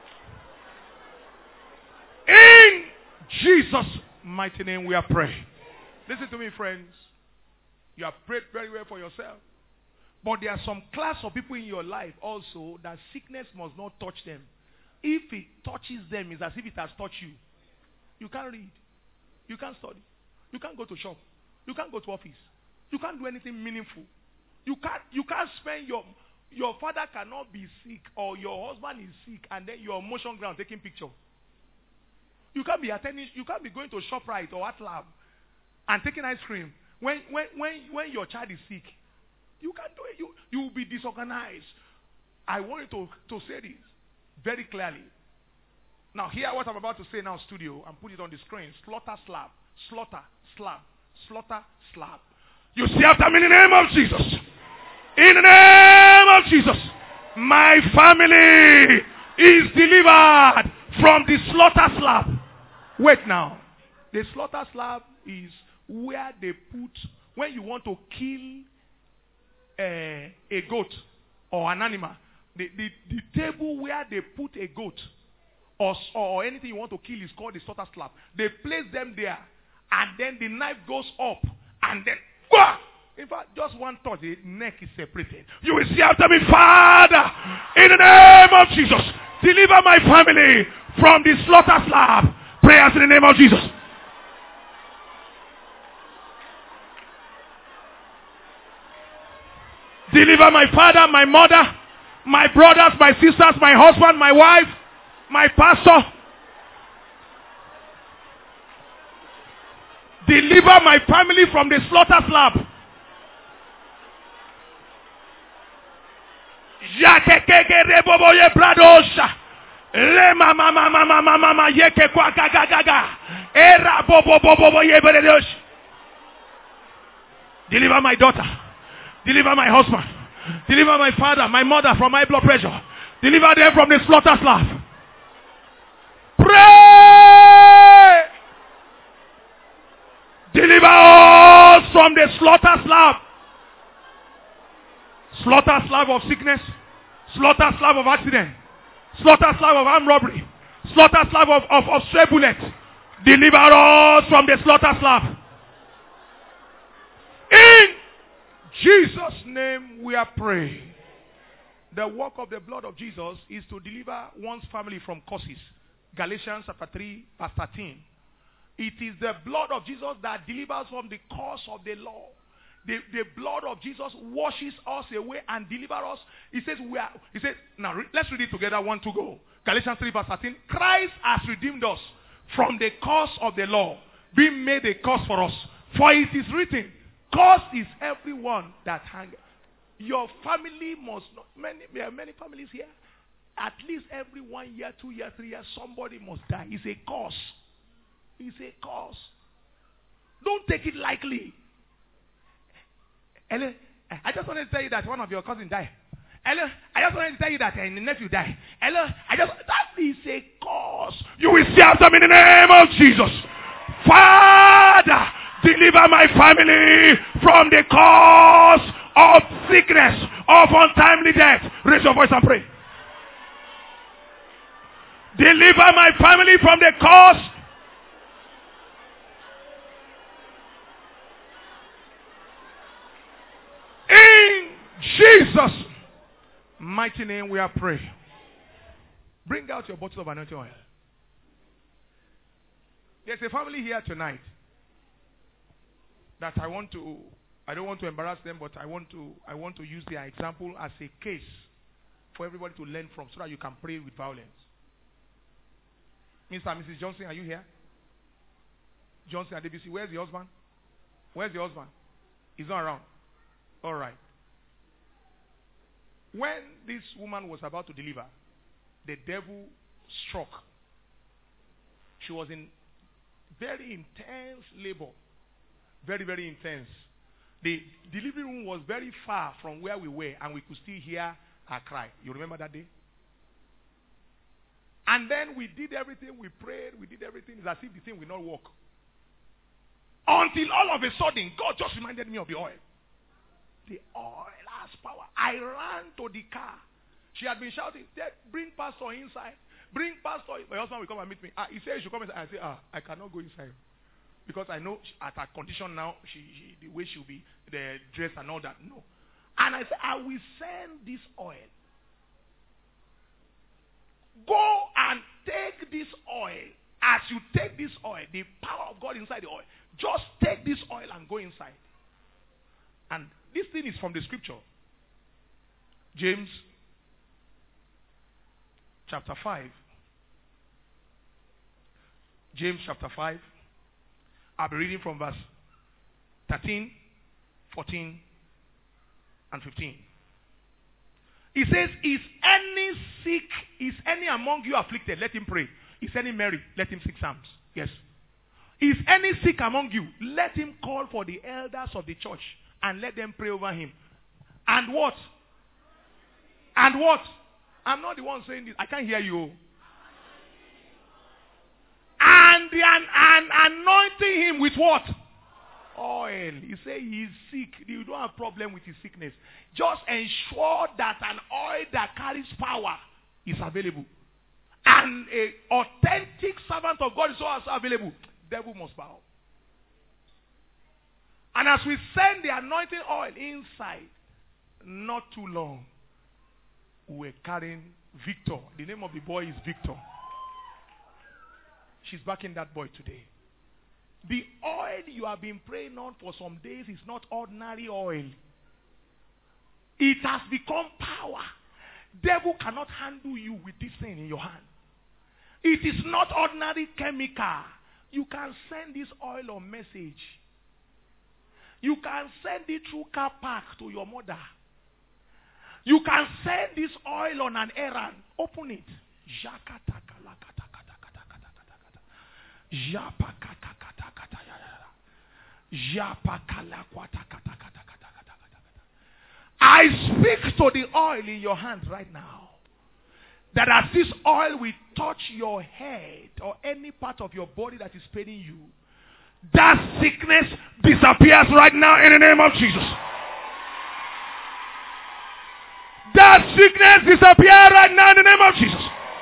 In Jesus' mighty name we are praying. Listen to me, friends. You have prayed very well for yourself. But there are some class of people in your life also that sickness must not touch them. If it touches them, it's as if it has touched you. You can't read. You can't study. You can't go to shop. You can't go to office. You can't do anything meaningful. You can't spend your father cannot be sick, or your husband is sick, and then you're on motion ground taking picture. You can't be attending. You can't be going to ShopRite or AtLab and taking ice cream when your child is sick. You can't do it. You will be disorganized. I want you to say this very clearly. Now hear what I'm about to say now, studio, and put it on the screen. Slaughter, slab. Slaughter, slab. Slaughter, slab. You see after me in the name of Jesus. In the name of Jesus. My family is delivered from the slaughter slab. Wait now. The slaughter slab is where they put, when you want to kill a goat or an animal, the table where they put a goat or anything you want to kill is called the slaughter slab. They place them there, and then the knife goes up, and then in fact, just one touch, the neck is separated. You will see after me, Father, in the name of Jesus, deliver my family from the slaughter slab. Prayers in the name of Jesus. Deliver my father, my mother, my brothers, my sisters, my husband, my wife, my pastor. Deliver my family from the slaughter slab. Deliver my daughter. Deliver my husband. Deliver my father, my mother from high blood pressure. Deliver them from the slaughter slab. Pray. Deliver us from the slaughter slab. Slaughter slab of sickness. Slaughter slab of accident. Slaughter's life of armed robbery. Slaughter's life of stray bullets. Deliver us from the slaughter's life. In Jesus' name we are praying. The work of the blood of Jesus is to deliver one's family from curses. Galatians chapter 3 verse 13. It is the blood of Jesus that delivers from the curse of the law. The blood of Jesus washes us away and delivers us. He says, now let's read it together. 1, 2, go. Galatians 3 verse 13. Christ has redeemed us from the curse of the law, being made a curse for us. For it is written, curse is everyone that hangeth. Your family must not, there are many families here. At least every 1 year, 2 years, 3 years, somebody must die. It's a curse. It's a curse. Don't take it lightly. Ellen, I just wanted to tell you that one of your cousins died. Ellen, I just wanted to tell you that your nephew died. Ellen, that is a curse. You will see after me in the name of Jesus. Father, deliver my family from the curse of sickness, of untimely death. Raise your voice and pray. Deliver my family from the curse. In Jesus' mighty name we are praying. Bring out your bottle of anointing oil. There's a family here tonight that I don't want to embarrass them, but I want to use their example as a case for everybody to learn from so that you can pray with violence. Mr. and Mrs. Johnson, are you here? Johnson and DBC, where's the husband? Where's the husband? He's not around. All right. When this woman was about to deliver, the devil struck. She was in very intense labor. Very, very intense. The delivery room was very far from where we were, and we could still hear her cry. You remember that day? And then we did everything. We prayed. We did everything. It's as if the thing will not work. Until all of a sudden, God just reminded me of the oil. The oil has power. I ran to the car. She had been shouting, bring pastor inside. Bring pastor. My husband will come and meet me. He said, you should come inside. I say, I cannot go inside. Because I know at her condition now, the way she'll be, the dress and all that. No. And I said, I will send this oil. Go and take this oil. As you take this oil, the power of God inside the oil, just take this oil and go inside. And this thing is from the scripture. James chapter 5. James chapter 5. I'll be reading from verse 13, 14, and 15. He says, is any sick, is any among you afflicted? Let him pray. Is any merry? Let him sing psalms. Yes. Is any sick among you? Let him call for the elders of the church and let them pray over him. And what? And what? I'm not the one saying this. I can't hear you. And anointing him with what? Oil. He say he is sick. You don't have problem with his sickness. Just ensure that an oil that carries power is available. And an authentic servant of God is also available. Devil must bow. And as we send the anointing oil inside, not too long, we're carrying Victor. The name of the boy is Victor. She's backing that boy today. The oil you have been praying on for some days is not ordinary oil. It has become power. Devil cannot handle you with this thing in your hand. It is not ordinary chemical. You can send this oil on message. You can send it through car park to your mother. You can send this oil on an errand. Open it. I speak to the oil in your hand right now. That as this oil will touch your head or any part of your body that is paining you, that sickness disappears right now in the name of Jesus. That sickness disappears right now in the name of Jesus.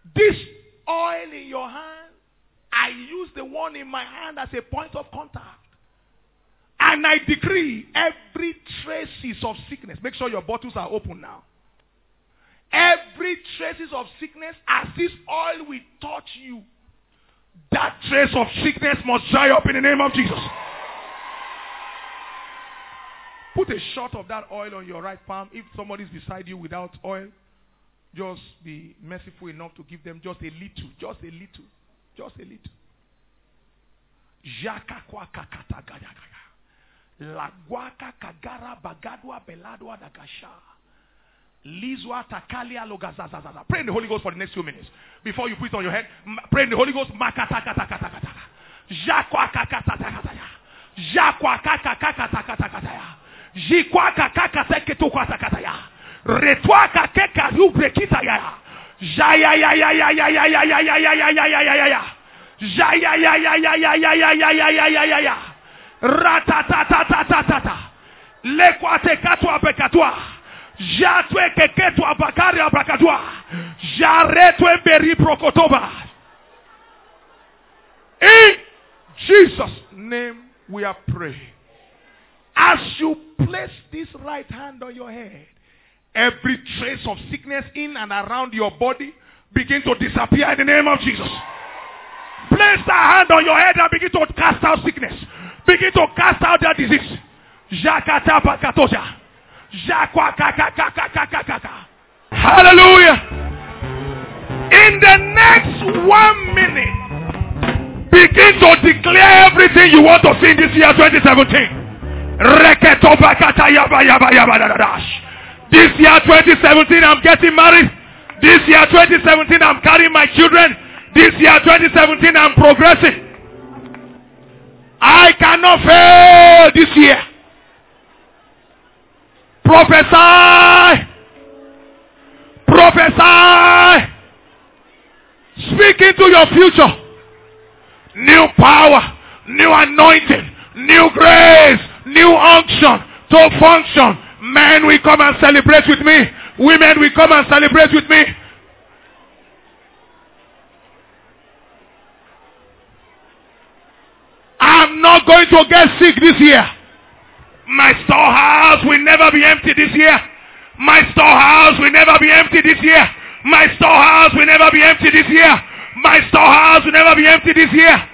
This oil in your hand, I use the one in my hand as a point of contact. And I decree every traces of sickness. Make sure your bottles are open now. Every traces of sickness, as this oil will touch you, that trace of sickness must dry up in the name of Jesus. Put a shot of that oil on your right palm. If somebody is beside you without oil, just be merciful enough to give them just a little. Just a little. Just a little. Lagwaka kagara bagadwa beladwa dagasha. Lizwa takalia logazazazaza. Pray in the Holy Ghost for the next few minutes. Before you put it on your head, pray in the Holy Ghost. Makatakatakatakatakata. Jakwakakatatakataya. Jakwakakakatakatakataya. Jikwakakakateketukwatakataya. Retwakakekarubrikitaya. Jayayayayayayayayayayayayayayaya. Jayayayayayayayayayayayayaya. Ratatatatata. Lekwatekatwa bekatwa. Jatwe keketwa bakari abrakatwa. Jaretwe beri prokotoba. In Jesus' name we are praying. As you place this right hand on your head, every trace of sickness in and around your body begin to disappear in the name of Jesus. Place that hand on your head and begin to cast out sickness. Begin to cast out that disease. Hallelujah. In the next 1 minute, begin to declare everything you want to see in this year 2017. This year 2017, I'm getting married. This year 2017, I'm carrying my children. This year 2017, I'm progressing. I cannot fail this year. Prophesy. Prophesy. Speak into your future. New power, new anointing, new grace, new unction to function. Men will come and celebrate with me. Women will come and celebrate with me. I'm not going to get sick this year. My storehouse will never be empty this year. My storehouse will never be empty this year. My storehouse will never be empty this year. My storehouse will never be empty this year.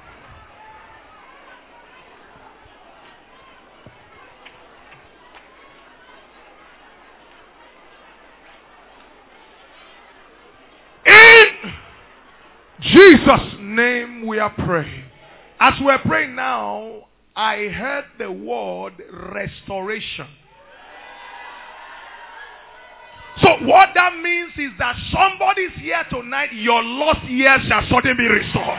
In Jesus' name we are praying. As we're praying now, I heard the word restoration. So what that means is that somebody's here tonight, your lost years shall suddenly be restored.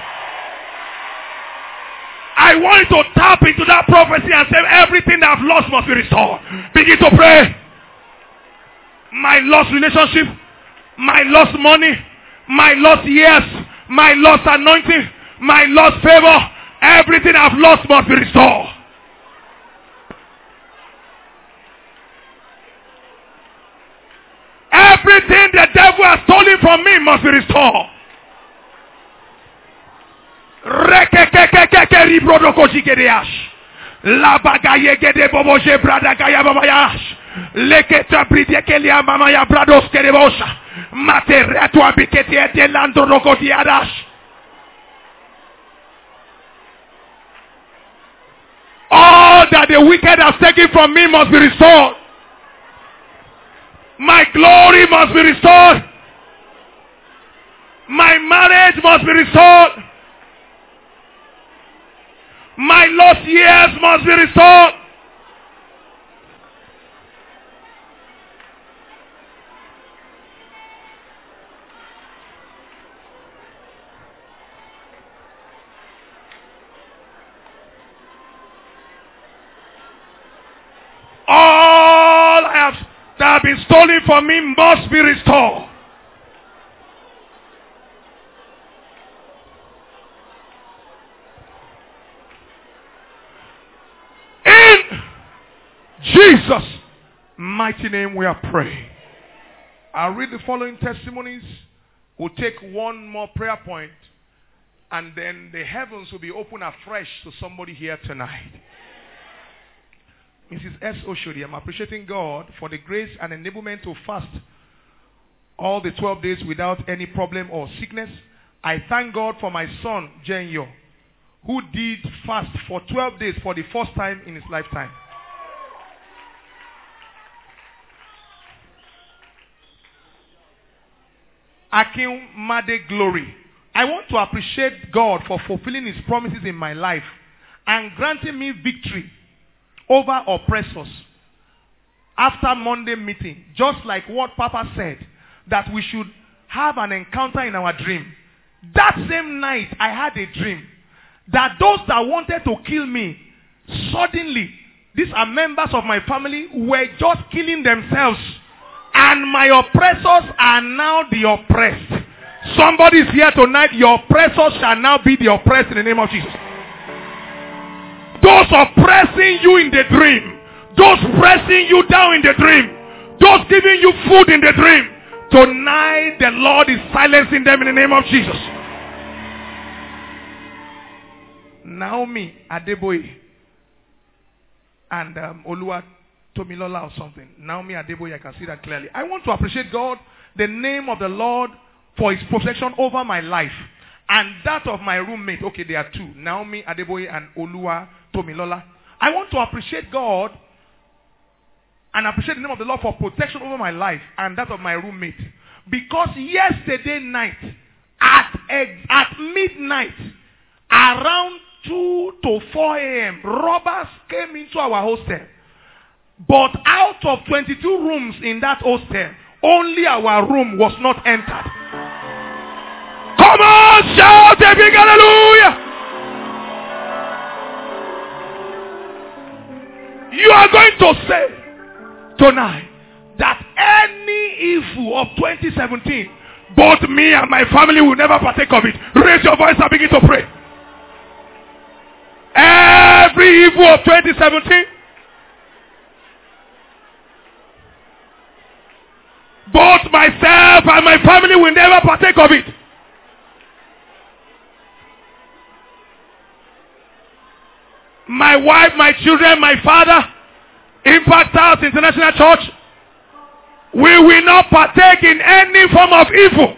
I want you to tap into that prophecy and say everything that I've lost must be restored. Begin to pray. My lost relationship, my lost money, my lost years, my lost anointing, my lost favor, everything I've lost must be restored. Everything the devil has stolen from me must be restored. La bagaye gede boboje brada gaya babayash. Leketa bridekelia mama ya brados kerebosha. Materetu abiketi ete lando rokodiadash. All that the wicked have taken from me must be restored. My glory must be restored. My marriage must be restored. My lost years must be restored. All that have been stolen from me must be restored. In Jesus' mighty name we are praying. I'll read the following testimonies We'll take one more prayer point, and then the heavens will be open afresh to somebody here tonight. Mrs. S. Oshodi, I'm appreciating God for the grace and enablement to fast all the 12 days without any problem or sickness. I thank God for my son, Jenyo, who did fast for 12 days for the first time in his lifetime. Akin Made Glory. I want to appreciate God for fulfilling his promises in my life and granting me victory over oppressors after Monday meeting. Just like what Papa said, that we should have an encounter in our dream. That same night, I had a dream that those that wanted to kill me, suddenly, these are members of my family, were just killing themselves. And my oppressors are now the oppressed. Somebody is here tonight. Your oppressors shall now be the oppressed in the name of Jesus. Those oppressing you in the dream, those pressing you down in the dream, those giving you food in the dream, tonight the Lord is silencing them in the name of Jesus. Naomi Adeboye and Olua Tomilola or something. Naomi Adeboye, I can see that clearly. I want to appreciate God, the name of the Lord, for his protection over my life and that of my roommate. Okay, there are two, Naomi Adeboye and Olua Tomilola. I want to appreciate God and appreciate the name of the Lord for protection over my life and that of my roommate. Because yesterday night, at midnight, around 2 to 4 a.m., robbers came into our hostel. But out of 22 rooms in that hostel, only our room was not entered. Come on, shout a big hallelujah! You are going to say tonight that any evil of 2017, both me and my family will never partake of it. Raise your voice and begin to pray. Every evil of 2017, both myself and my family will never partake of it. My wife, my children, my father, Impact House International Church, we will not partake in any form of evil.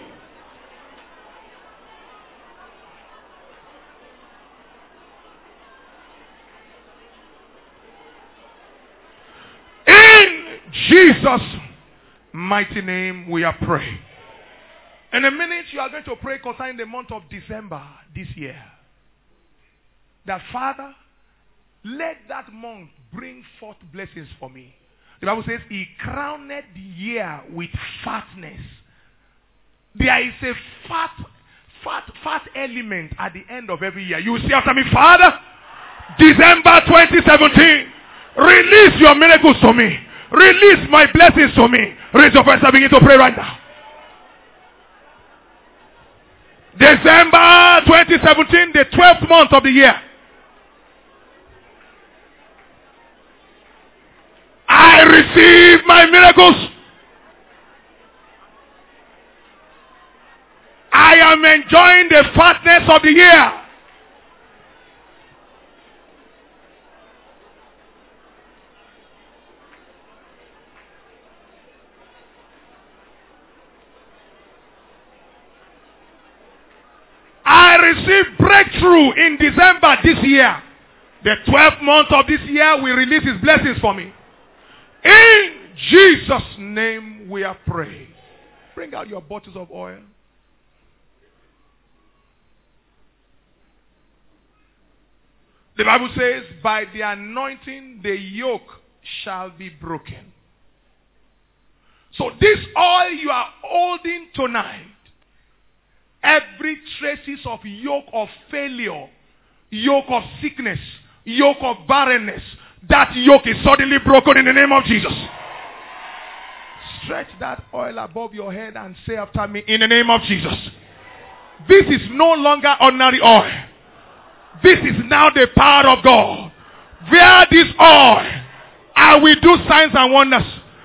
In Jesus' mighty name we are praying. In a minute you are going to pray concerning the month of December this year. That Father, let that month bring forth blessings for me. The Bible says he crowned the year with fatness. There is a fat element at the end of every year. You will say after me, Father, December 2017, release your miracles to me. Release my blessings to me. Raise your voice and begin to pray right now. December 2017, the 12th month of the year. I receive my miracles. I am enjoying the fatness of the year. I receive breakthrough in December this year. The 12th month of this year will release his blessings for me. In Jesus' name we are praying. Bring out your bottles of oil. The Bible says, by the anointing the yoke shall be broken. So this oil you are holding tonight, every traces of yoke of failure, yoke of sickness, yoke of barrenness, that yoke is suddenly broken in the name of Jesus. Stretch that oil above your head and say after me, in the name of Jesus. This is no longer ordinary oil. This is now the power of God. Via this oil, I will do signs and wonders.